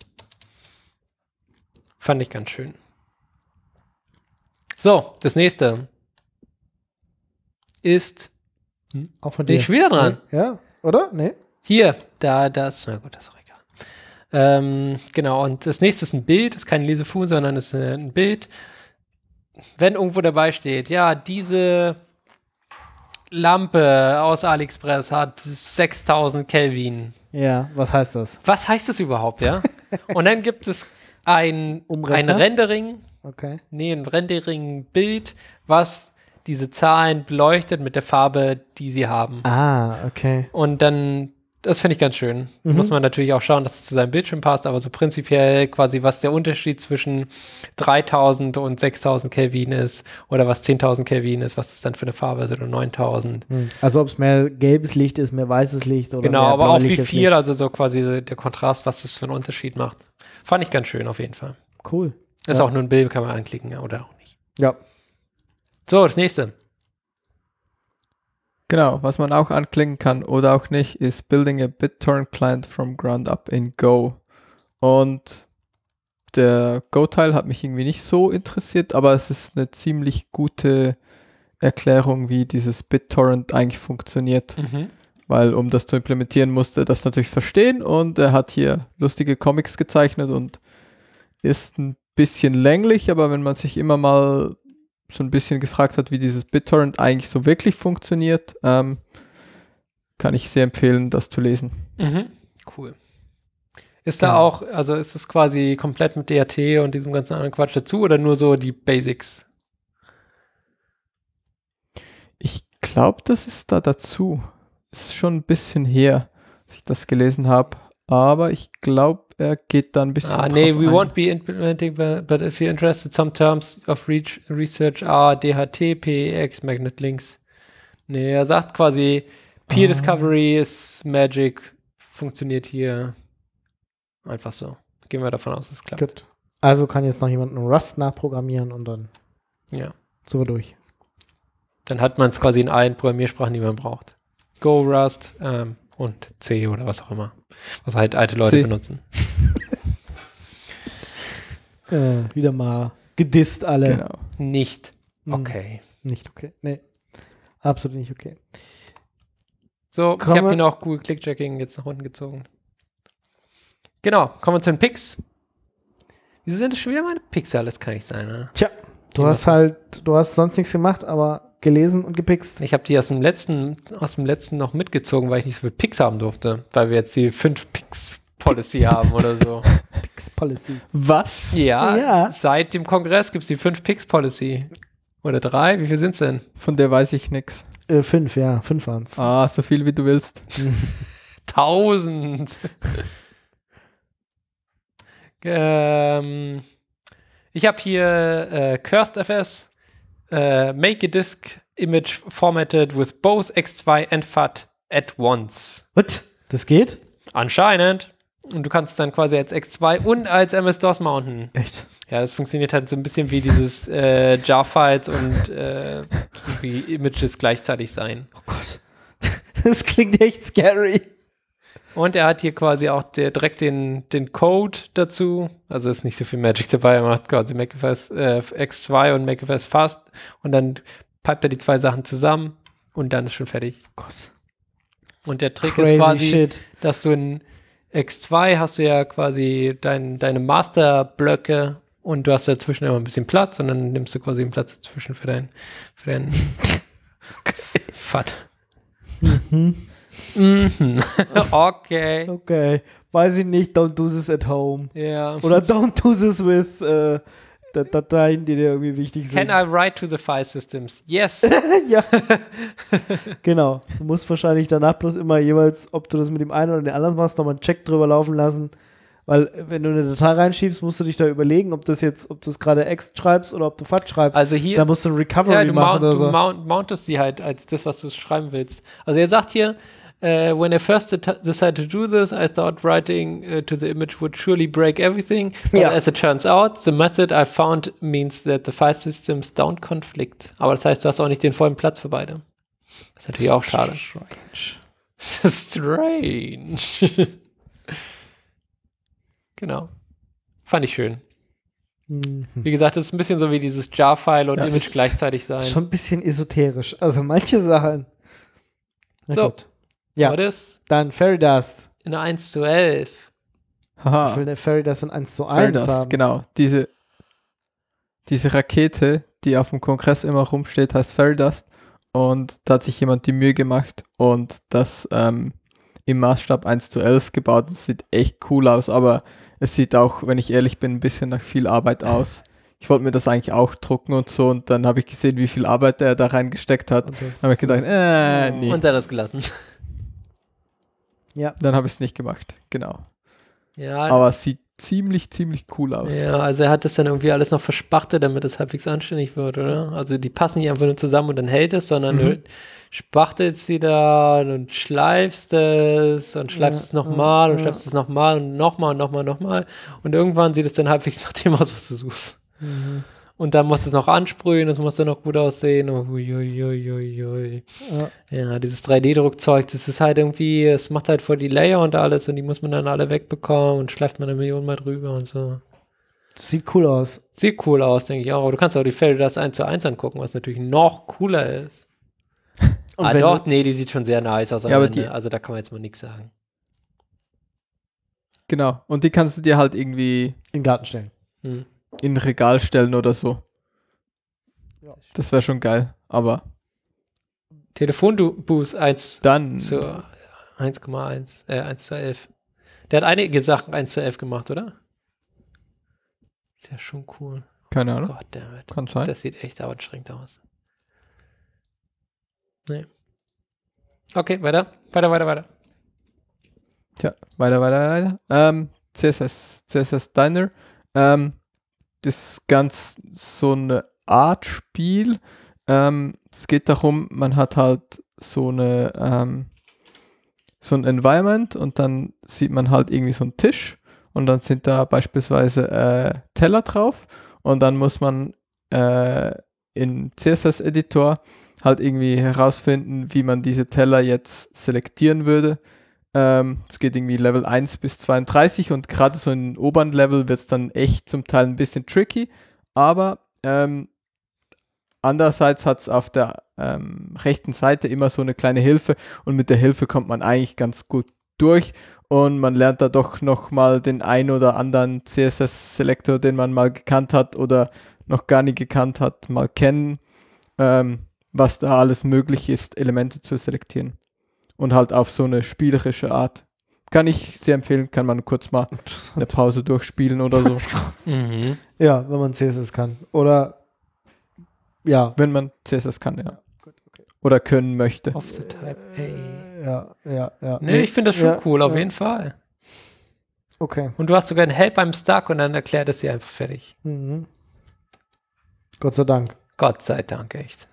[SPEAKER 4] Fand ich ganz schön. So, das nächste ist
[SPEAKER 2] Auch von
[SPEAKER 4] bin
[SPEAKER 2] dir.
[SPEAKER 4] ich wieder dran.
[SPEAKER 2] Ja, oder? Nee.
[SPEAKER 4] Hier, da, das, na gut, das ist auch egal. Ähm, genau, und das nächste ist ein Bild, ist kein Lesefu, sondern ist äh, ein Bild. Wenn irgendwo dabei steht, ja, diese Lampe aus AliExpress hat sechstausend Kelvin.
[SPEAKER 2] Ja, was heißt das?
[SPEAKER 4] Was heißt das überhaupt, ja? Und dann gibt es ein, ein
[SPEAKER 2] Umrechner?
[SPEAKER 4] Rendering,
[SPEAKER 2] Okay.
[SPEAKER 4] nee, ein Rendering-Bild, was diese Zahlen beleuchtet mit der Farbe, die sie haben.
[SPEAKER 2] Ah, okay.
[SPEAKER 4] Und dann, das finde ich ganz schön. Muss man natürlich auch schauen, dass es zu seinem Bildschirm passt, aber so prinzipiell quasi, was der Unterschied zwischen dreitausend und sechstausend Kelvin ist oder was zehntausend Kelvin ist, was es dann für eine Farbe ist oder neuntausend.
[SPEAKER 2] Hm. Also ob es mehr gelbes Licht ist, mehr weißes Licht oder
[SPEAKER 4] Genau,
[SPEAKER 2] mehr
[SPEAKER 4] aber auch wie
[SPEAKER 2] bläuliches
[SPEAKER 4] viel,
[SPEAKER 2] Licht.
[SPEAKER 4] also so quasi so der Kontrast, was das für einen Unterschied macht. Fand ich ganz schön auf jeden Fall.
[SPEAKER 2] Cool.
[SPEAKER 4] Ist
[SPEAKER 2] Ja.
[SPEAKER 4] auch nur ein Bild, kann man anklicken ja, oder auch nicht.
[SPEAKER 2] Ja.
[SPEAKER 4] So, das nächste.
[SPEAKER 3] Genau, was man auch anklicken kann oder auch nicht, ist Building a BitTorrent Client from Ground Up in Go. Und der Go-Teil hat mich irgendwie nicht so interessiert, aber es ist eine ziemlich gute Erklärung, wie dieses BitTorrent eigentlich funktioniert.
[SPEAKER 4] Mhm.
[SPEAKER 3] Weil um das zu implementieren, musste er das natürlich verstehen und er hat hier lustige Comics gezeichnet und ist ein bisschen länglich, aber wenn man sich immer mal so ein bisschen gefragt hat, wie dieses BitTorrent eigentlich so wirklich funktioniert, ähm, kann ich sehr empfehlen, das zu lesen.
[SPEAKER 4] Mhm. Cool. Ist da
[SPEAKER 2] Ja.
[SPEAKER 4] auch, also ist es quasi komplett mit D H T und diesem ganzen anderen Quatsch dazu oder nur so die Basics?
[SPEAKER 3] Ich glaube, das ist da dazu. Ist schon ein bisschen her, dass ich das gelesen habe, aber ich glaube, er geht da ein bisschen
[SPEAKER 4] Ah,
[SPEAKER 3] drauf
[SPEAKER 4] nee, we
[SPEAKER 3] ein.
[SPEAKER 4] won't be implementing, but, but if you're interested, some terms of re research are D H T, P E X, Magnet Links. Nee, er sagt quasi, Peer
[SPEAKER 2] Ah.
[SPEAKER 4] Discovery ist Magic, funktioniert hier. Einfach so. Gehen wir davon aus, es klappt.
[SPEAKER 2] Gut. Also kann jetzt noch jemand einen Rust nachprogrammieren und dann
[SPEAKER 4] Ja.
[SPEAKER 2] sind wir durch.
[SPEAKER 4] Dann hat man es quasi in allen Programmiersprachen, die man braucht. Go, Rust ähm, und C oder was auch immer. Was halt alte Leute
[SPEAKER 3] C.
[SPEAKER 4] benutzen.
[SPEAKER 2] Äh, wieder mal gedisst alle.
[SPEAKER 3] Genau.
[SPEAKER 4] Nicht.
[SPEAKER 2] Hm.
[SPEAKER 4] Okay.
[SPEAKER 2] Nicht okay. Nee. Absolut nicht okay.
[SPEAKER 4] So, ich
[SPEAKER 2] Kommen
[SPEAKER 4] habe
[SPEAKER 2] wir-
[SPEAKER 4] ihn auch Google Click-Tracking jetzt nach unten gezogen. Genau, kommen wir zu den Picks. Wieso sind das schon wieder meine Picks? Ja, das kann nicht sein, ne?
[SPEAKER 2] Tja, du
[SPEAKER 4] Gehen
[SPEAKER 2] hast
[SPEAKER 4] wir-
[SPEAKER 2] halt, du hast sonst nichts gemacht, aber gelesen und gepickst.
[SPEAKER 4] Ich habe die aus dem letzten, aus dem letzten noch mitgezogen, weil ich nicht so viele Picks haben durfte, weil wir jetzt die fünf Picks Policy haben oder so.
[SPEAKER 2] Picks Policy.
[SPEAKER 3] Was?
[SPEAKER 4] Ja,
[SPEAKER 2] Ja.
[SPEAKER 4] seit dem Kongress gibt es die fünf Picks Policy. Oder drei? Wie viel sind es denn?
[SPEAKER 3] Von der weiß ich nichts.
[SPEAKER 2] Äh, fünf, ja, fünf waren's.
[SPEAKER 3] Ah, so viel wie du willst.
[SPEAKER 4] Tausend. ähm, ich habe hier äh, Cursed F S, äh, Make a Disk Image Formatted with both X zwei and F A T at once.
[SPEAKER 2] Was? Das geht?
[SPEAKER 4] Anscheinend. Und du kannst dann quasi als X zwei und als M S-DOS mounten.
[SPEAKER 2] Echt?
[SPEAKER 4] Ja, das funktioniert halt so ein bisschen wie dieses äh, Jar-Files und äh, wie Images gleichzeitig sein.
[SPEAKER 2] Oh Gott. Das klingt echt scary.
[SPEAKER 4] Und er hat hier quasi auch der, direkt den, den Code dazu. Also ist nicht so viel Magic dabei. Er macht quasi MakeFS äh, X zwei und MakeFS Fast und dann pipet er die zwei Sachen zusammen und dann ist schon fertig.
[SPEAKER 2] Gott.
[SPEAKER 4] Und der Trick
[SPEAKER 2] Crazy
[SPEAKER 4] ist quasi,
[SPEAKER 2] shit.
[SPEAKER 4] dass du in X zwei hast du ja quasi dein, deine Masterblöcke und du hast dazwischen immer ein bisschen Platz und dann nimmst du quasi den Platz dazwischen für dein, für dein F A T. Mhm. Okay.
[SPEAKER 2] Okay. Weiß ich nicht, don't do this at home.
[SPEAKER 4] Ja.
[SPEAKER 2] Oder don't do this with äh, Da- Dateien, die dir irgendwie wichtig sind.
[SPEAKER 4] Can I write to the file systems? Yes.
[SPEAKER 2] Ja. Genau. Du musst wahrscheinlich danach bloß immer jeweils, ob du das mit dem einen oder dem anderen machst, nochmal einen Check drüber laufen lassen. Weil, wenn du eine Datei reinschiebst, musst du dich da überlegen, ob das jetzt, ob du es gerade Ext schreibst oder ob du F A T schreibst.
[SPEAKER 4] Also hier,
[SPEAKER 2] da musst du ein Recovery
[SPEAKER 4] ja, du,
[SPEAKER 2] machen
[SPEAKER 4] mount,
[SPEAKER 2] oder
[SPEAKER 4] du
[SPEAKER 2] so.
[SPEAKER 4] mount, mountest die halt als das, was du schreiben willst. Also er sagt hier, uh, when I first det- decided to do this, I thought writing uh, to the image would surely break everything. But
[SPEAKER 2] Ja.
[SPEAKER 4] as it turns out, the method I found means that the file systems don't conflict. Aber das heißt, du hast auch nicht den vollen Platz für beide. Das ist natürlich auch schade. Das ist strange. Genau. Fand ich schön.
[SPEAKER 2] Mhm.
[SPEAKER 4] Wie gesagt, das ist ein bisschen so wie dieses Jar-File und
[SPEAKER 2] Das
[SPEAKER 4] Image
[SPEAKER 2] ist
[SPEAKER 4] gleichzeitig sein.
[SPEAKER 2] Schon ein bisschen esoterisch. Also manche Sachen. Na
[SPEAKER 4] So.
[SPEAKER 2] gut. Ja,
[SPEAKER 4] Aber das
[SPEAKER 2] dann Fairy Dust.
[SPEAKER 4] in der eins zu elf.
[SPEAKER 2] Ich
[SPEAKER 3] Haha.
[SPEAKER 2] will eine Fairy Dust in eins zu
[SPEAKER 3] Fairy
[SPEAKER 2] eins
[SPEAKER 3] Dust,
[SPEAKER 2] haben.
[SPEAKER 3] genau. Diese, diese Rakete, die auf dem Kongress immer rumsteht, heißt Fairy Dust. Und da hat sich jemand die Mühe gemacht und das ähm, im Maßstab eins zu elf gebaut. Das sieht echt cool aus, aber es sieht auch, wenn ich ehrlich bin, ein bisschen nach viel Arbeit aus. Ich wollte mir das eigentlich auch drucken und so und dann habe ich gesehen, wie viel Arbeit er da reingesteckt hat.
[SPEAKER 2] Und das-
[SPEAKER 3] Dann habe ich gedacht, äh,
[SPEAKER 2] Oh.
[SPEAKER 3] nee.
[SPEAKER 4] Und dann das gelassen.
[SPEAKER 2] Ja.
[SPEAKER 3] Dann habe ich es nicht gemacht, genau.
[SPEAKER 4] Ja,
[SPEAKER 3] Aber es sieht ziemlich, ziemlich cool aus.
[SPEAKER 4] ja, also er hat das dann irgendwie alles noch verspachtelt, damit es halbwegs anständig wird, oder? Also die passen nicht einfach nur zusammen und dann hält es, sondern
[SPEAKER 2] Mhm.
[SPEAKER 4] du spachtelst sie da und schleifst es und schleifst
[SPEAKER 2] Ja,
[SPEAKER 4] es nochmal
[SPEAKER 2] ja,
[SPEAKER 4] und
[SPEAKER 2] ja.
[SPEAKER 4] schleifst es nochmal und nochmal und nochmal und nochmal und irgendwann sieht es dann halbwegs nach dem aus, was du suchst.
[SPEAKER 2] Mhm.
[SPEAKER 4] Und dann musst du es noch ansprühen, das muss dann noch gut aussehen. Oh, ui, ui, ui, ui, ui.
[SPEAKER 2] Ja.
[SPEAKER 4] Ja, dieses drei D-Druckzeug, das ist halt irgendwie, es macht halt voll die Layer und alles und die muss man dann alle wegbekommen und schleift man eine Million mal drüber und so.
[SPEAKER 2] Sieht cool aus.
[SPEAKER 4] Sieht cool aus, denke ich auch. Aber du kannst auch die Fairy Dust eins zu eins angucken, was natürlich noch cooler ist.
[SPEAKER 2] Und
[SPEAKER 4] ah,
[SPEAKER 2] wenn
[SPEAKER 4] doch,
[SPEAKER 2] du-
[SPEAKER 4] nee, die sieht schon sehr nice aus. am
[SPEAKER 3] Ja, aber
[SPEAKER 4] Ende.
[SPEAKER 3] die-
[SPEAKER 4] also da kann man jetzt mal nichts sagen.
[SPEAKER 3] Genau. Und die kannst du dir halt irgendwie
[SPEAKER 2] In den Garten stellen.
[SPEAKER 4] Hm.
[SPEAKER 3] in ein Regal stellen oder so.
[SPEAKER 2] Ja.
[SPEAKER 3] Das wäre schon geil. Aber
[SPEAKER 4] Telefonboost eins
[SPEAKER 3] dann
[SPEAKER 4] zu eins Komma eins, äh, eins zu elf. Der hat einige Sachen eins zu elf gemacht, oder? Ist ja schon cool.
[SPEAKER 3] keine Ahnung.
[SPEAKER 4] Goddammit.
[SPEAKER 3] Kann sein.
[SPEAKER 4] Das sieht echt anstrengend aus. Nee. Okay, weiter. Weiter, weiter, weiter.
[SPEAKER 3] Tja, weiter, weiter, weiter. Ähm, C S S, C S S Diner. Ähm, das ist ganz so eine Art Spiel. Ähm, es geht darum, man hat halt so eine ähm, so ein Environment und dann sieht man halt irgendwie so einen Tisch und dann sind da beispielsweise äh, Teller drauf und dann muss man äh, in C S S-Editor halt irgendwie herausfinden, wie man diese Teller jetzt selektieren würde. Ähm, es geht irgendwie Level eins bis zweiunddreißig und gerade so in den oberen Level wird es dann echt zum Teil ein bisschen tricky, aber ähm, andererseits hat es auf der ähm, rechten Seite immer so eine kleine Hilfe und mit der Hilfe kommt man eigentlich ganz gut durch und man lernt da doch nochmal den ein oder anderen C S S-Selektor, den man mal gekannt hat oder noch gar nie gekannt hat, mal kennen, ähm, was da alles möglich ist, Elemente zu selektieren. Und halt auf so eine spielerische Art. Kann ich sehr empfehlen, kann man kurz mal eine Pause durchspielen oder so.
[SPEAKER 4] Mhm.
[SPEAKER 2] Ja, wenn man C S S kann. Oder ja.
[SPEAKER 3] Wenn man C S S kann, ja. Oder können möchte.
[SPEAKER 4] Off the type. Ey.
[SPEAKER 2] Ja, ja, ja.
[SPEAKER 4] Nee, ich finde das schon
[SPEAKER 2] ja,
[SPEAKER 4] cool, auf
[SPEAKER 2] ja.
[SPEAKER 4] jeden Fall.
[SPEAKER 2] Okay.
[SPEAKER 4] Und du hast sogar ein Help beim Stuck und dann erklärt es dir einfach fertig.
[SPEAKER 2] Mhm. Gott sei Dank.
[SPEAKER 4] Gott sei Dank, echt.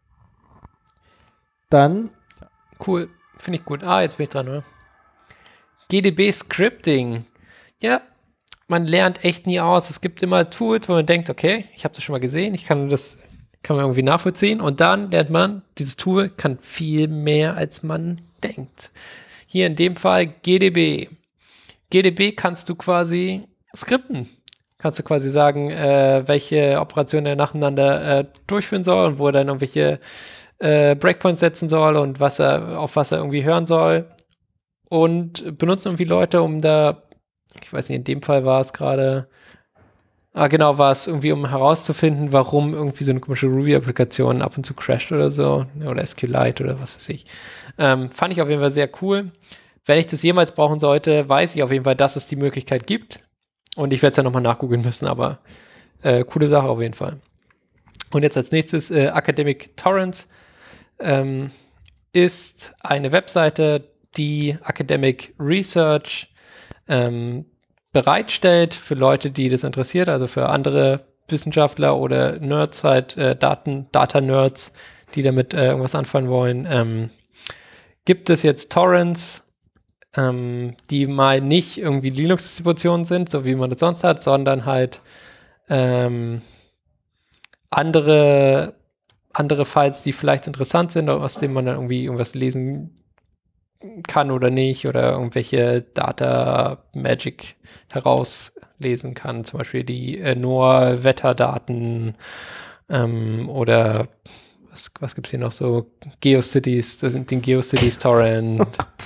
[SPEAKER 2] Dann,
[SPEAKER 4] Cool, finde ich gut. Ah, jetzt bin ich dran, oder? G D B Scripting. Ja, man lernt echt nie aus. Es gibt immer Tools, wo man denkt, okay, ich habe das schon mal gesehen, ich kann das kann man irgendwie nachvollziehen und dann lernt man, dieses Tool kann viel mehr, als man denkt. Hier in dem Fall G D B. G D B kannst du quasi skripten. Kannst du quasi sagen, äh, welche Operationen er nacheinander äh, durchführen soll und wo er dann irgendwelche äh, Breakpoints setzen soll und was er, auf was er irgendwie hören soll. Und benutzen irgendwie Leute, um da, ich weiß nicht, in dem Fall war es gerade, ah genau, war es irgendwie, um herauszufinden, warum irgendwie so eine komische Ruby-Applikation ab und zu crasht oder so, oder SQLite oder was weiß ich. Ähm, fand ich auf jeden Fall sehr cool. Wenn ich das jemals brauchen sollte, weiß ich auf jeden Fall, dass es die Möglichkeit gibt. Und ich werde es ja nochmal nachgoogeln müssen, aber äh, coole Sache auf jeden Fall. Und jetzt als nächstes äh, Academic Torrents ähm, ist eine Webseite, die Academic Research ähm, bereitstellt für Leute, die das interessiert, also für andere Wissenschaftler oder Nerds, halt äh, Daten, Data-Nerds, die damit äh, irgendwas anfangen wollen. Ähm, gibt es jetzt Torrents, ähm, die mal nicht irgendwie Linux-Distributionen sind, so wie man das sonst hat, sondern halt ähm, andere, andere Files, die vielleicht interessant sind, aus denen man dann irgendwie irgendwas lesen kann oder nicht, oder irgendwelche Data Magic herauslesen kann, zum Beispiel die äh, nur Wetterdaten ähm, oder was, was gibt es hier noch so? GeoCities, das sind den GeoCities Torrent.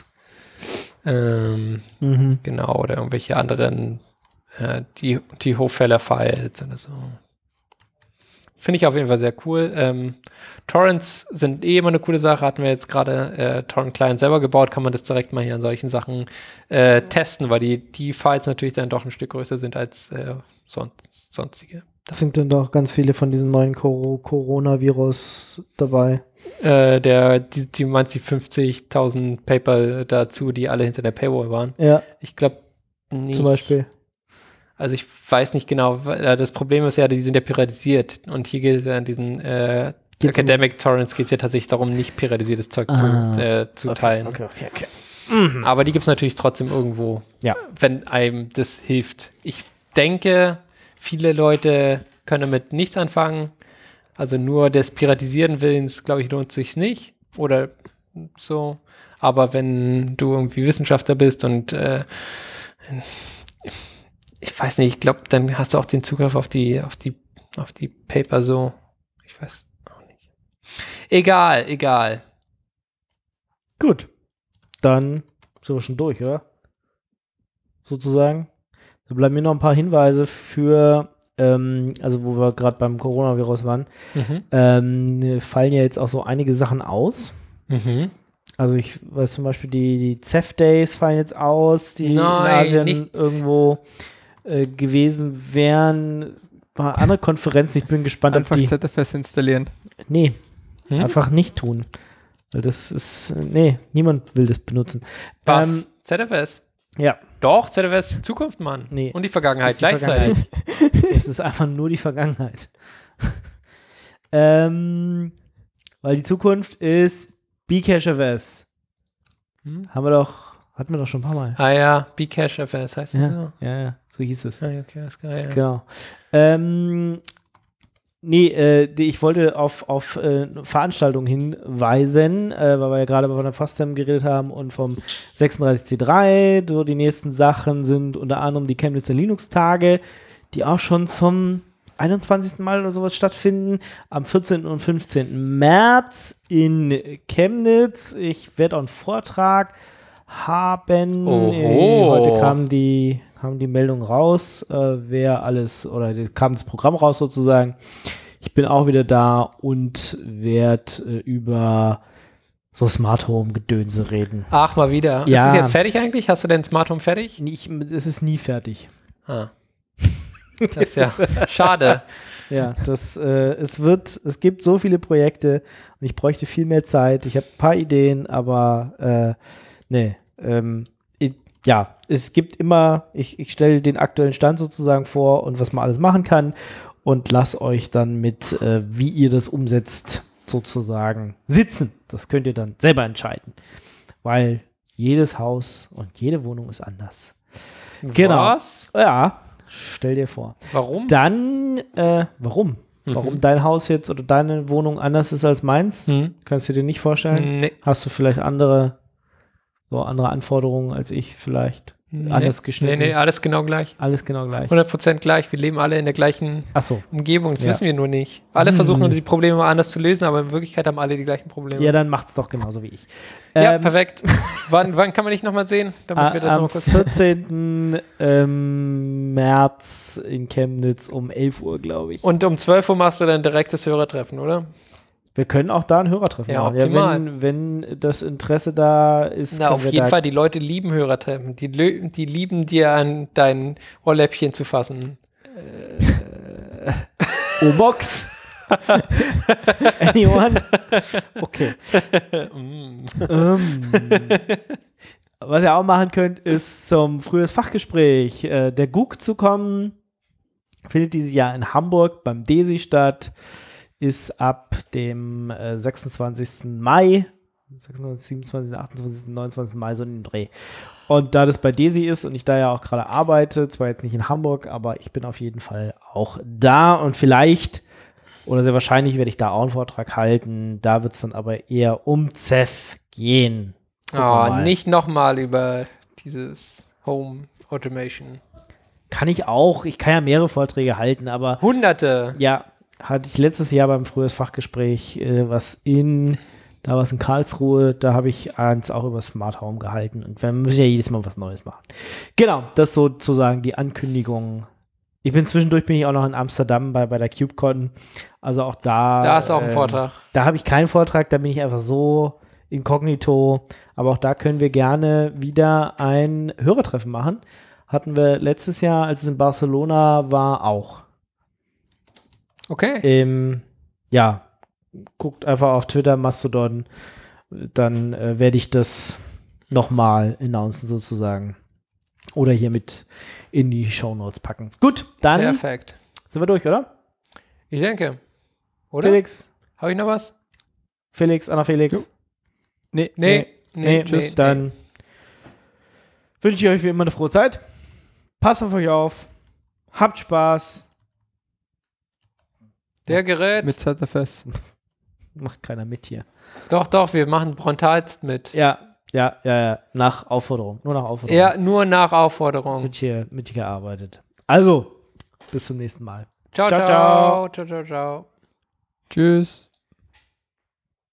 [SPEAKER 4] Ähm,
[SPEAKER 2] mhm.
[SPEAKER 4] genau, oder irgendwelche anderen äh, die, die Hochfäller-Files oder so. Finde ich auf jeden Fall sehr cool. Ähm, Torrents sind eh immer eine coole Sache. Hatten wir jetzt gerade äh, Torrent-Client selber gebaut, kann man das direkt mal hier an solchen Sachen äh, testen, weil die, die Files natürlich dann doch ein Stück größer sind als äh, son sonstige.
[SPEAKER 2] Das sind dann doch ganz viele von diesem neuen Cor Coronavirus dabei.
[SPEAKER 4] Äh, der, die, die meinst die fünfzigtausend Paper dazu, die alle hinter der Paywall waren.
[SPEAKER 2] Ja,
[SPEAKER 4] Ich glaube nicht.
[SPEAKER 2] zum Beispiel.
[SPEAKER 4] Also ich weiß nicht genau, weil das Problem ist ja, die sind ja piratisiert und hier geht es ja in diesen äh,
[SPEAKER 2] Geht's
[SPEAKER 4] Academic Torrents geht es ja tatsächlich darum, nicht piratisiertes Zeug
[SPEAKER 2] Ah.
[SPEAKER 4] zu, äh, zu
[SPEAKER 2] Okay,
[SPEAKER 4] teilen.
[SPEAKER 2] okay, okay, okay.
[SPEAKER 4] Aber die gibt es natürlich trotzdem irgendwo,
[SPEAKER 2] Ja.
[SPEAKER 4] wenn einem das hilft. Ich denke, viele Leute können damit nichts anfangen. Also nur des Piratisieren Willens, glaube ich, lohnt sich nicht. Oder so. Aber wenn du irgendwie Wissenschaftler bist und äh, ich weiß nicht, ich glaube, dann hast du auch den Zugriff auf die, auf die, auf die Paper so. Ich weiß auch nicht. Egal, egal.
[SPEAKER 2] Gut. Dann sind wir schon durch, oder? Sozusagen. Da bleiben mir noch ein paar Hinweise für, ähm, also wo wir gerade beim Coronavirus waren,
[SPEAKER 4] Mhm.
[SPEAKER 2] ähm, fallen ja jetzt auch so einige Sachen aus.
[SPEAKER 4] Mhm.
[SPEAKER 2] Also ich weiß zum Beispiel, die, die C E F Days fallen jetzt aus, die
[SPEAKER 4] Nein,
[SPEAKER 2] in Asien
[SPEAKER 4] nicht.
[SPEAKER 2] irgendwo äh, gewesen wären. Ein paar andere Konferenzen, ich bin gespannt,
[SPEAKER 3] Einfach
[SPEAKER 2] ob die...
[SPEAKER 3] Z F S installieren.
[SPEAKER 2] Nee,
[SPEAKER 4] Hm?
[SPEAKER 2] einfach nicht tun. Weil das ist, nee, niemand will das benutzen.
[SPEAKER 4] Was? Z F S?
[SPEAKER 2] Ähm, ja,
[SPEAKER 4] Doch, Z F S ist die Zukunft, Mann.
[SPEAKER 2] nee.
[SPEAKER 4] Und die Vergangenheit
[SPEAKER 2] es ist die
[SPEAKER 4] gleichzeitig.
[SPEAKER 2] Vergangenheit. Es ist einfach nur die Vergangenheit. ähm, weil die Zukunft ist Bcash F S.
[SPEAKER 4] Hm?
[SPEAKER 2] Haben wir doch, hatten wir doch schon ein paar Mal.
[SPEAKER 4] Ah ja, Bcash F S heißt das
[SPEAKER 2] Ja,
[SPEAKER 4] so?
[SPEAKER 2] ja, ja, so hieß es.
[SPEAKER 4] Ah, okay, ist geil. Ja.
[SPEAKER 2] Genau. Ähm, nee, äh, die, ich wollte auf, auf äh, Veranstaltungen hinweisen, äh, weil wir ja gerade von der FASTEM geredet haben und vom sechsunddreißig C drei. So die nächsten Sachen sind unter anderem die Chemnitzer Linux-Tage, die auch schon zum einundzwanzigsten Mal oder sowas stattfinden. Am vierzehnten und fünfzehnten März in Chemnitz. Ich werde auch einen Vortrag haben.
[SPEAKER 4] Oho.
[SPEAKER 2] Äh, heute kam die, kam die Meldung raus, äh, wer alles, oder kam das Programm raus sozusagen. Ich bin auch wieder da und werde äh, über so Smart Home Gedönse reden.
[SPEAKER 4] Ach, mal wieder.
[SPEAKER 2] Ja.
[SPEAKER 4] Ist es jetzt fertig eigentlich? Hast du denn Smart Home fertig?
[SPEAKER 2] Ich, es ist nie fertig.
[SPEAKER 4] Ah. Das ist ja schade.
[SPEAKER 2] Ja, das, äh, es wird, es gibt so viele Projekte und ich bräuchte viel mehr Zeit. Ich habe ein paar Ideen, aber äh, nee, ähm, ich, ja, es gibt immer, ich, ich stelle den aktuellen Stand sozusagen vor und was man alles machen kann und lass euch dann mit, äh, wie ihr das umsetzt, sozusagen sitzen. Das könnt ihr dann selber entscheiden, weil jedes Haus und jede Wohnung ist anders. Genau.
[SPEAKER 4] Was?
[SPEAKER 2] Ja, stell dir vor.
[SPEAKER 4] Warum?
[SPEAKER 2] Dann, äh, warum?
[SPEAKER 4] Mhm.
[SPEAKER 2] Warum dein Haus jetzt oder deine Wohnung anders ist als meins?
[SPEAKER 4] Hm.
[SPEAKER 2] Kannst du dir nicht vorstellen?
[SPEAKER 4] Nee.
[SPEAKER 2] Hast du vielleicht andere, so andere Anforderungen als ich vielleicht? Anders
[SPEAKER 4] nee.
[SPEAKER 2] geschnitten?
[SPEAKER 4] Nee, nee, alles genau gleich.
[SPEAKER 2] Alles genau gleich.
[SPEAKER 4] hundert Prozent gleich. Wir leben alle in der gleichen
[SPEAKER 2] Ach so.
[SPEAKER 4] Umgebung. Das
[SPEAKER 2] Ja.
[SPEAKER 4] wissen wir nur nicht. Alle
[SPEAKER 2] Hm.
[SPEAKER 4] versuchen, die Probleme mal anders zu lösen, aber in Wirklichkeit haben alle die gleichen Probleme.
[SPEAKER 2] Ja, dann macht's doch genauso wie ich.
[SPEAKER 4] Ja,
[SPEAKER 2] Ähm,
[SPEAKER 4] perfekt. wann, wann kann man dich nochmal sehen? Damit wir das
[SPEAKER 2] Am
[SPEAKER 4] nochmal kurz.
[SPEAKER 2] vierzehnten Ähm, März in Chemnitz um elf Uhr, glaube ich.
[SPEAKER 4] Und um zwölf Uhr machst du dann direkt das Hörertreffen, oder?
[SPEAKER 2] Wir können auch da ein Hörertreffen
[SPEAKER 4] Ja,
[SPEAKER 2] machen.
[SPEAKER 4] optimal.
[SPEAKER 2] wenn, wenn das Interesse da ist,
[SPEAKER 4] Na,
[SPEAKER 2] können
[SPEAKER 4] auf
[SPEAKER 2] wir
[SPEAKER 4] jeden
[SPEAKER 2] da
[SPEAKER 4] Fall. Die Leute lieben Hörertreffen. Die, lö- die lieben dir an dein Ohrläppchen zu fassen.
[SPEAKER 2] O-Box. Anyone? Okay. ähm, was ihr auch machen könnt, ist zum frühes Fachgespräch äh, der G U K zu kommen. Findet dieses Jahr in Hamburg beim DESI statt. Ist ab dem äh, sechsundzwanzigsten Mai, sechsundzwanzigsten, siebenundzwanzigsten, achtundzwanzigsten, neunundzwanzigsten Mai so in den Dreh. Und da das bei DESI ist und ich da ja auch gerade arbeite, zwar jetzt nicht in Hamburg, aber ich bin auf jeden Fall auch da und vielleicht oder sehr wahrscheinlich werde ich da auch einen Vortrag halten. Da wird es dann aber eher um Z E F gehen. Gucken wir
[SPEAKER 4] Oh,
[SPEAKER 2] mal.
[SPEAKER 4] nicht nochmal über dieses Home Automation.
[SPEAKER 2] Kann ich auch. Ich kann ja mehrere Vorträge halten, aber
[SPEAKER 4] Hunderte.
[SPEAKER 2] ja, hatte ich letztes Jahr beim frühes Fachgespräch äh, was in, da war es in Karlsruhe, da habe ich eins auch über Smart Home gehalten und wir müssen ja jedes Mal was Neues machen. Genau, das ist sozusagen die Ankündigung. Ich bin zwischendurch, bin ich auch noch in Amsterdam bei, bei der KubeCon, also auch da.
[SPEAKER 4] Da ist auch ein
[SPEAKER 2] ähm,
[SPEAKER 4] Vortrag.
[SPEAKER 2] Da habe ich keinen Vortrag, da bin ich einfach so inkognito, aber auch da können wir gerne wieder ein Hörertreffen machen. Hatten wir letztes Jahr, als es in Barcelona war, auch.
[SPEAKER 4] Okay.
[SPEAKER 2] Ähm, ja, guckt einfach auf Twitter, Mastodon, dann äh, werde ich das nochmal announcen sozusagen. Oder hier mit in die Shownotes packen. Gut, dann
[SPEAKER 4] Perfekt.
[SPEAKER 2] sind wir durch, oder?
[SPEAKER 4] Ich denke. Oder?
[SPEAKER 2] Felix,
[SPEAKER 4] Habe ich noch was?
[SPEAKER 2] Felix, Anna Felix.
[SPEAKER 3] Nee,
[SPEAKER 4] Nee.
[SPEAKER 2] Nee,
[SPEAKER 4] Nee,
[SPEAKER 2] tschüss.
[SPEAKER 4] nee,
[SPEAKER 2] Dann wünsche ich euch wie immer eine frohe Zeit. Passt auf euch auf. Habt Spaß.
[SPEAKER 4] Der Gerät.
[SPEAKER 3] mit Z F S.
[SPEAKER 2] Macht keiner mit hier.
[SPEAKER 4] Doch, doch, wir machen frontalst mit.
[SPEAKER 2] Ja, ja, ja, ja. Nach Aufforderung. Nur nach Aufforderung.
[SPEAKER 4] Ja, nur nach Aufforderung.
[SPEAKER 2] Wird hier mitgearbeitet. Also, bis zum nächsten Mal.
[SPEAKER 4] Ciao,
[SPEAKER 2] Ciao,
[SPEAKER 4] ciao. Ciao, ciao, ciao.
[SPEAKER 3] Tschüss.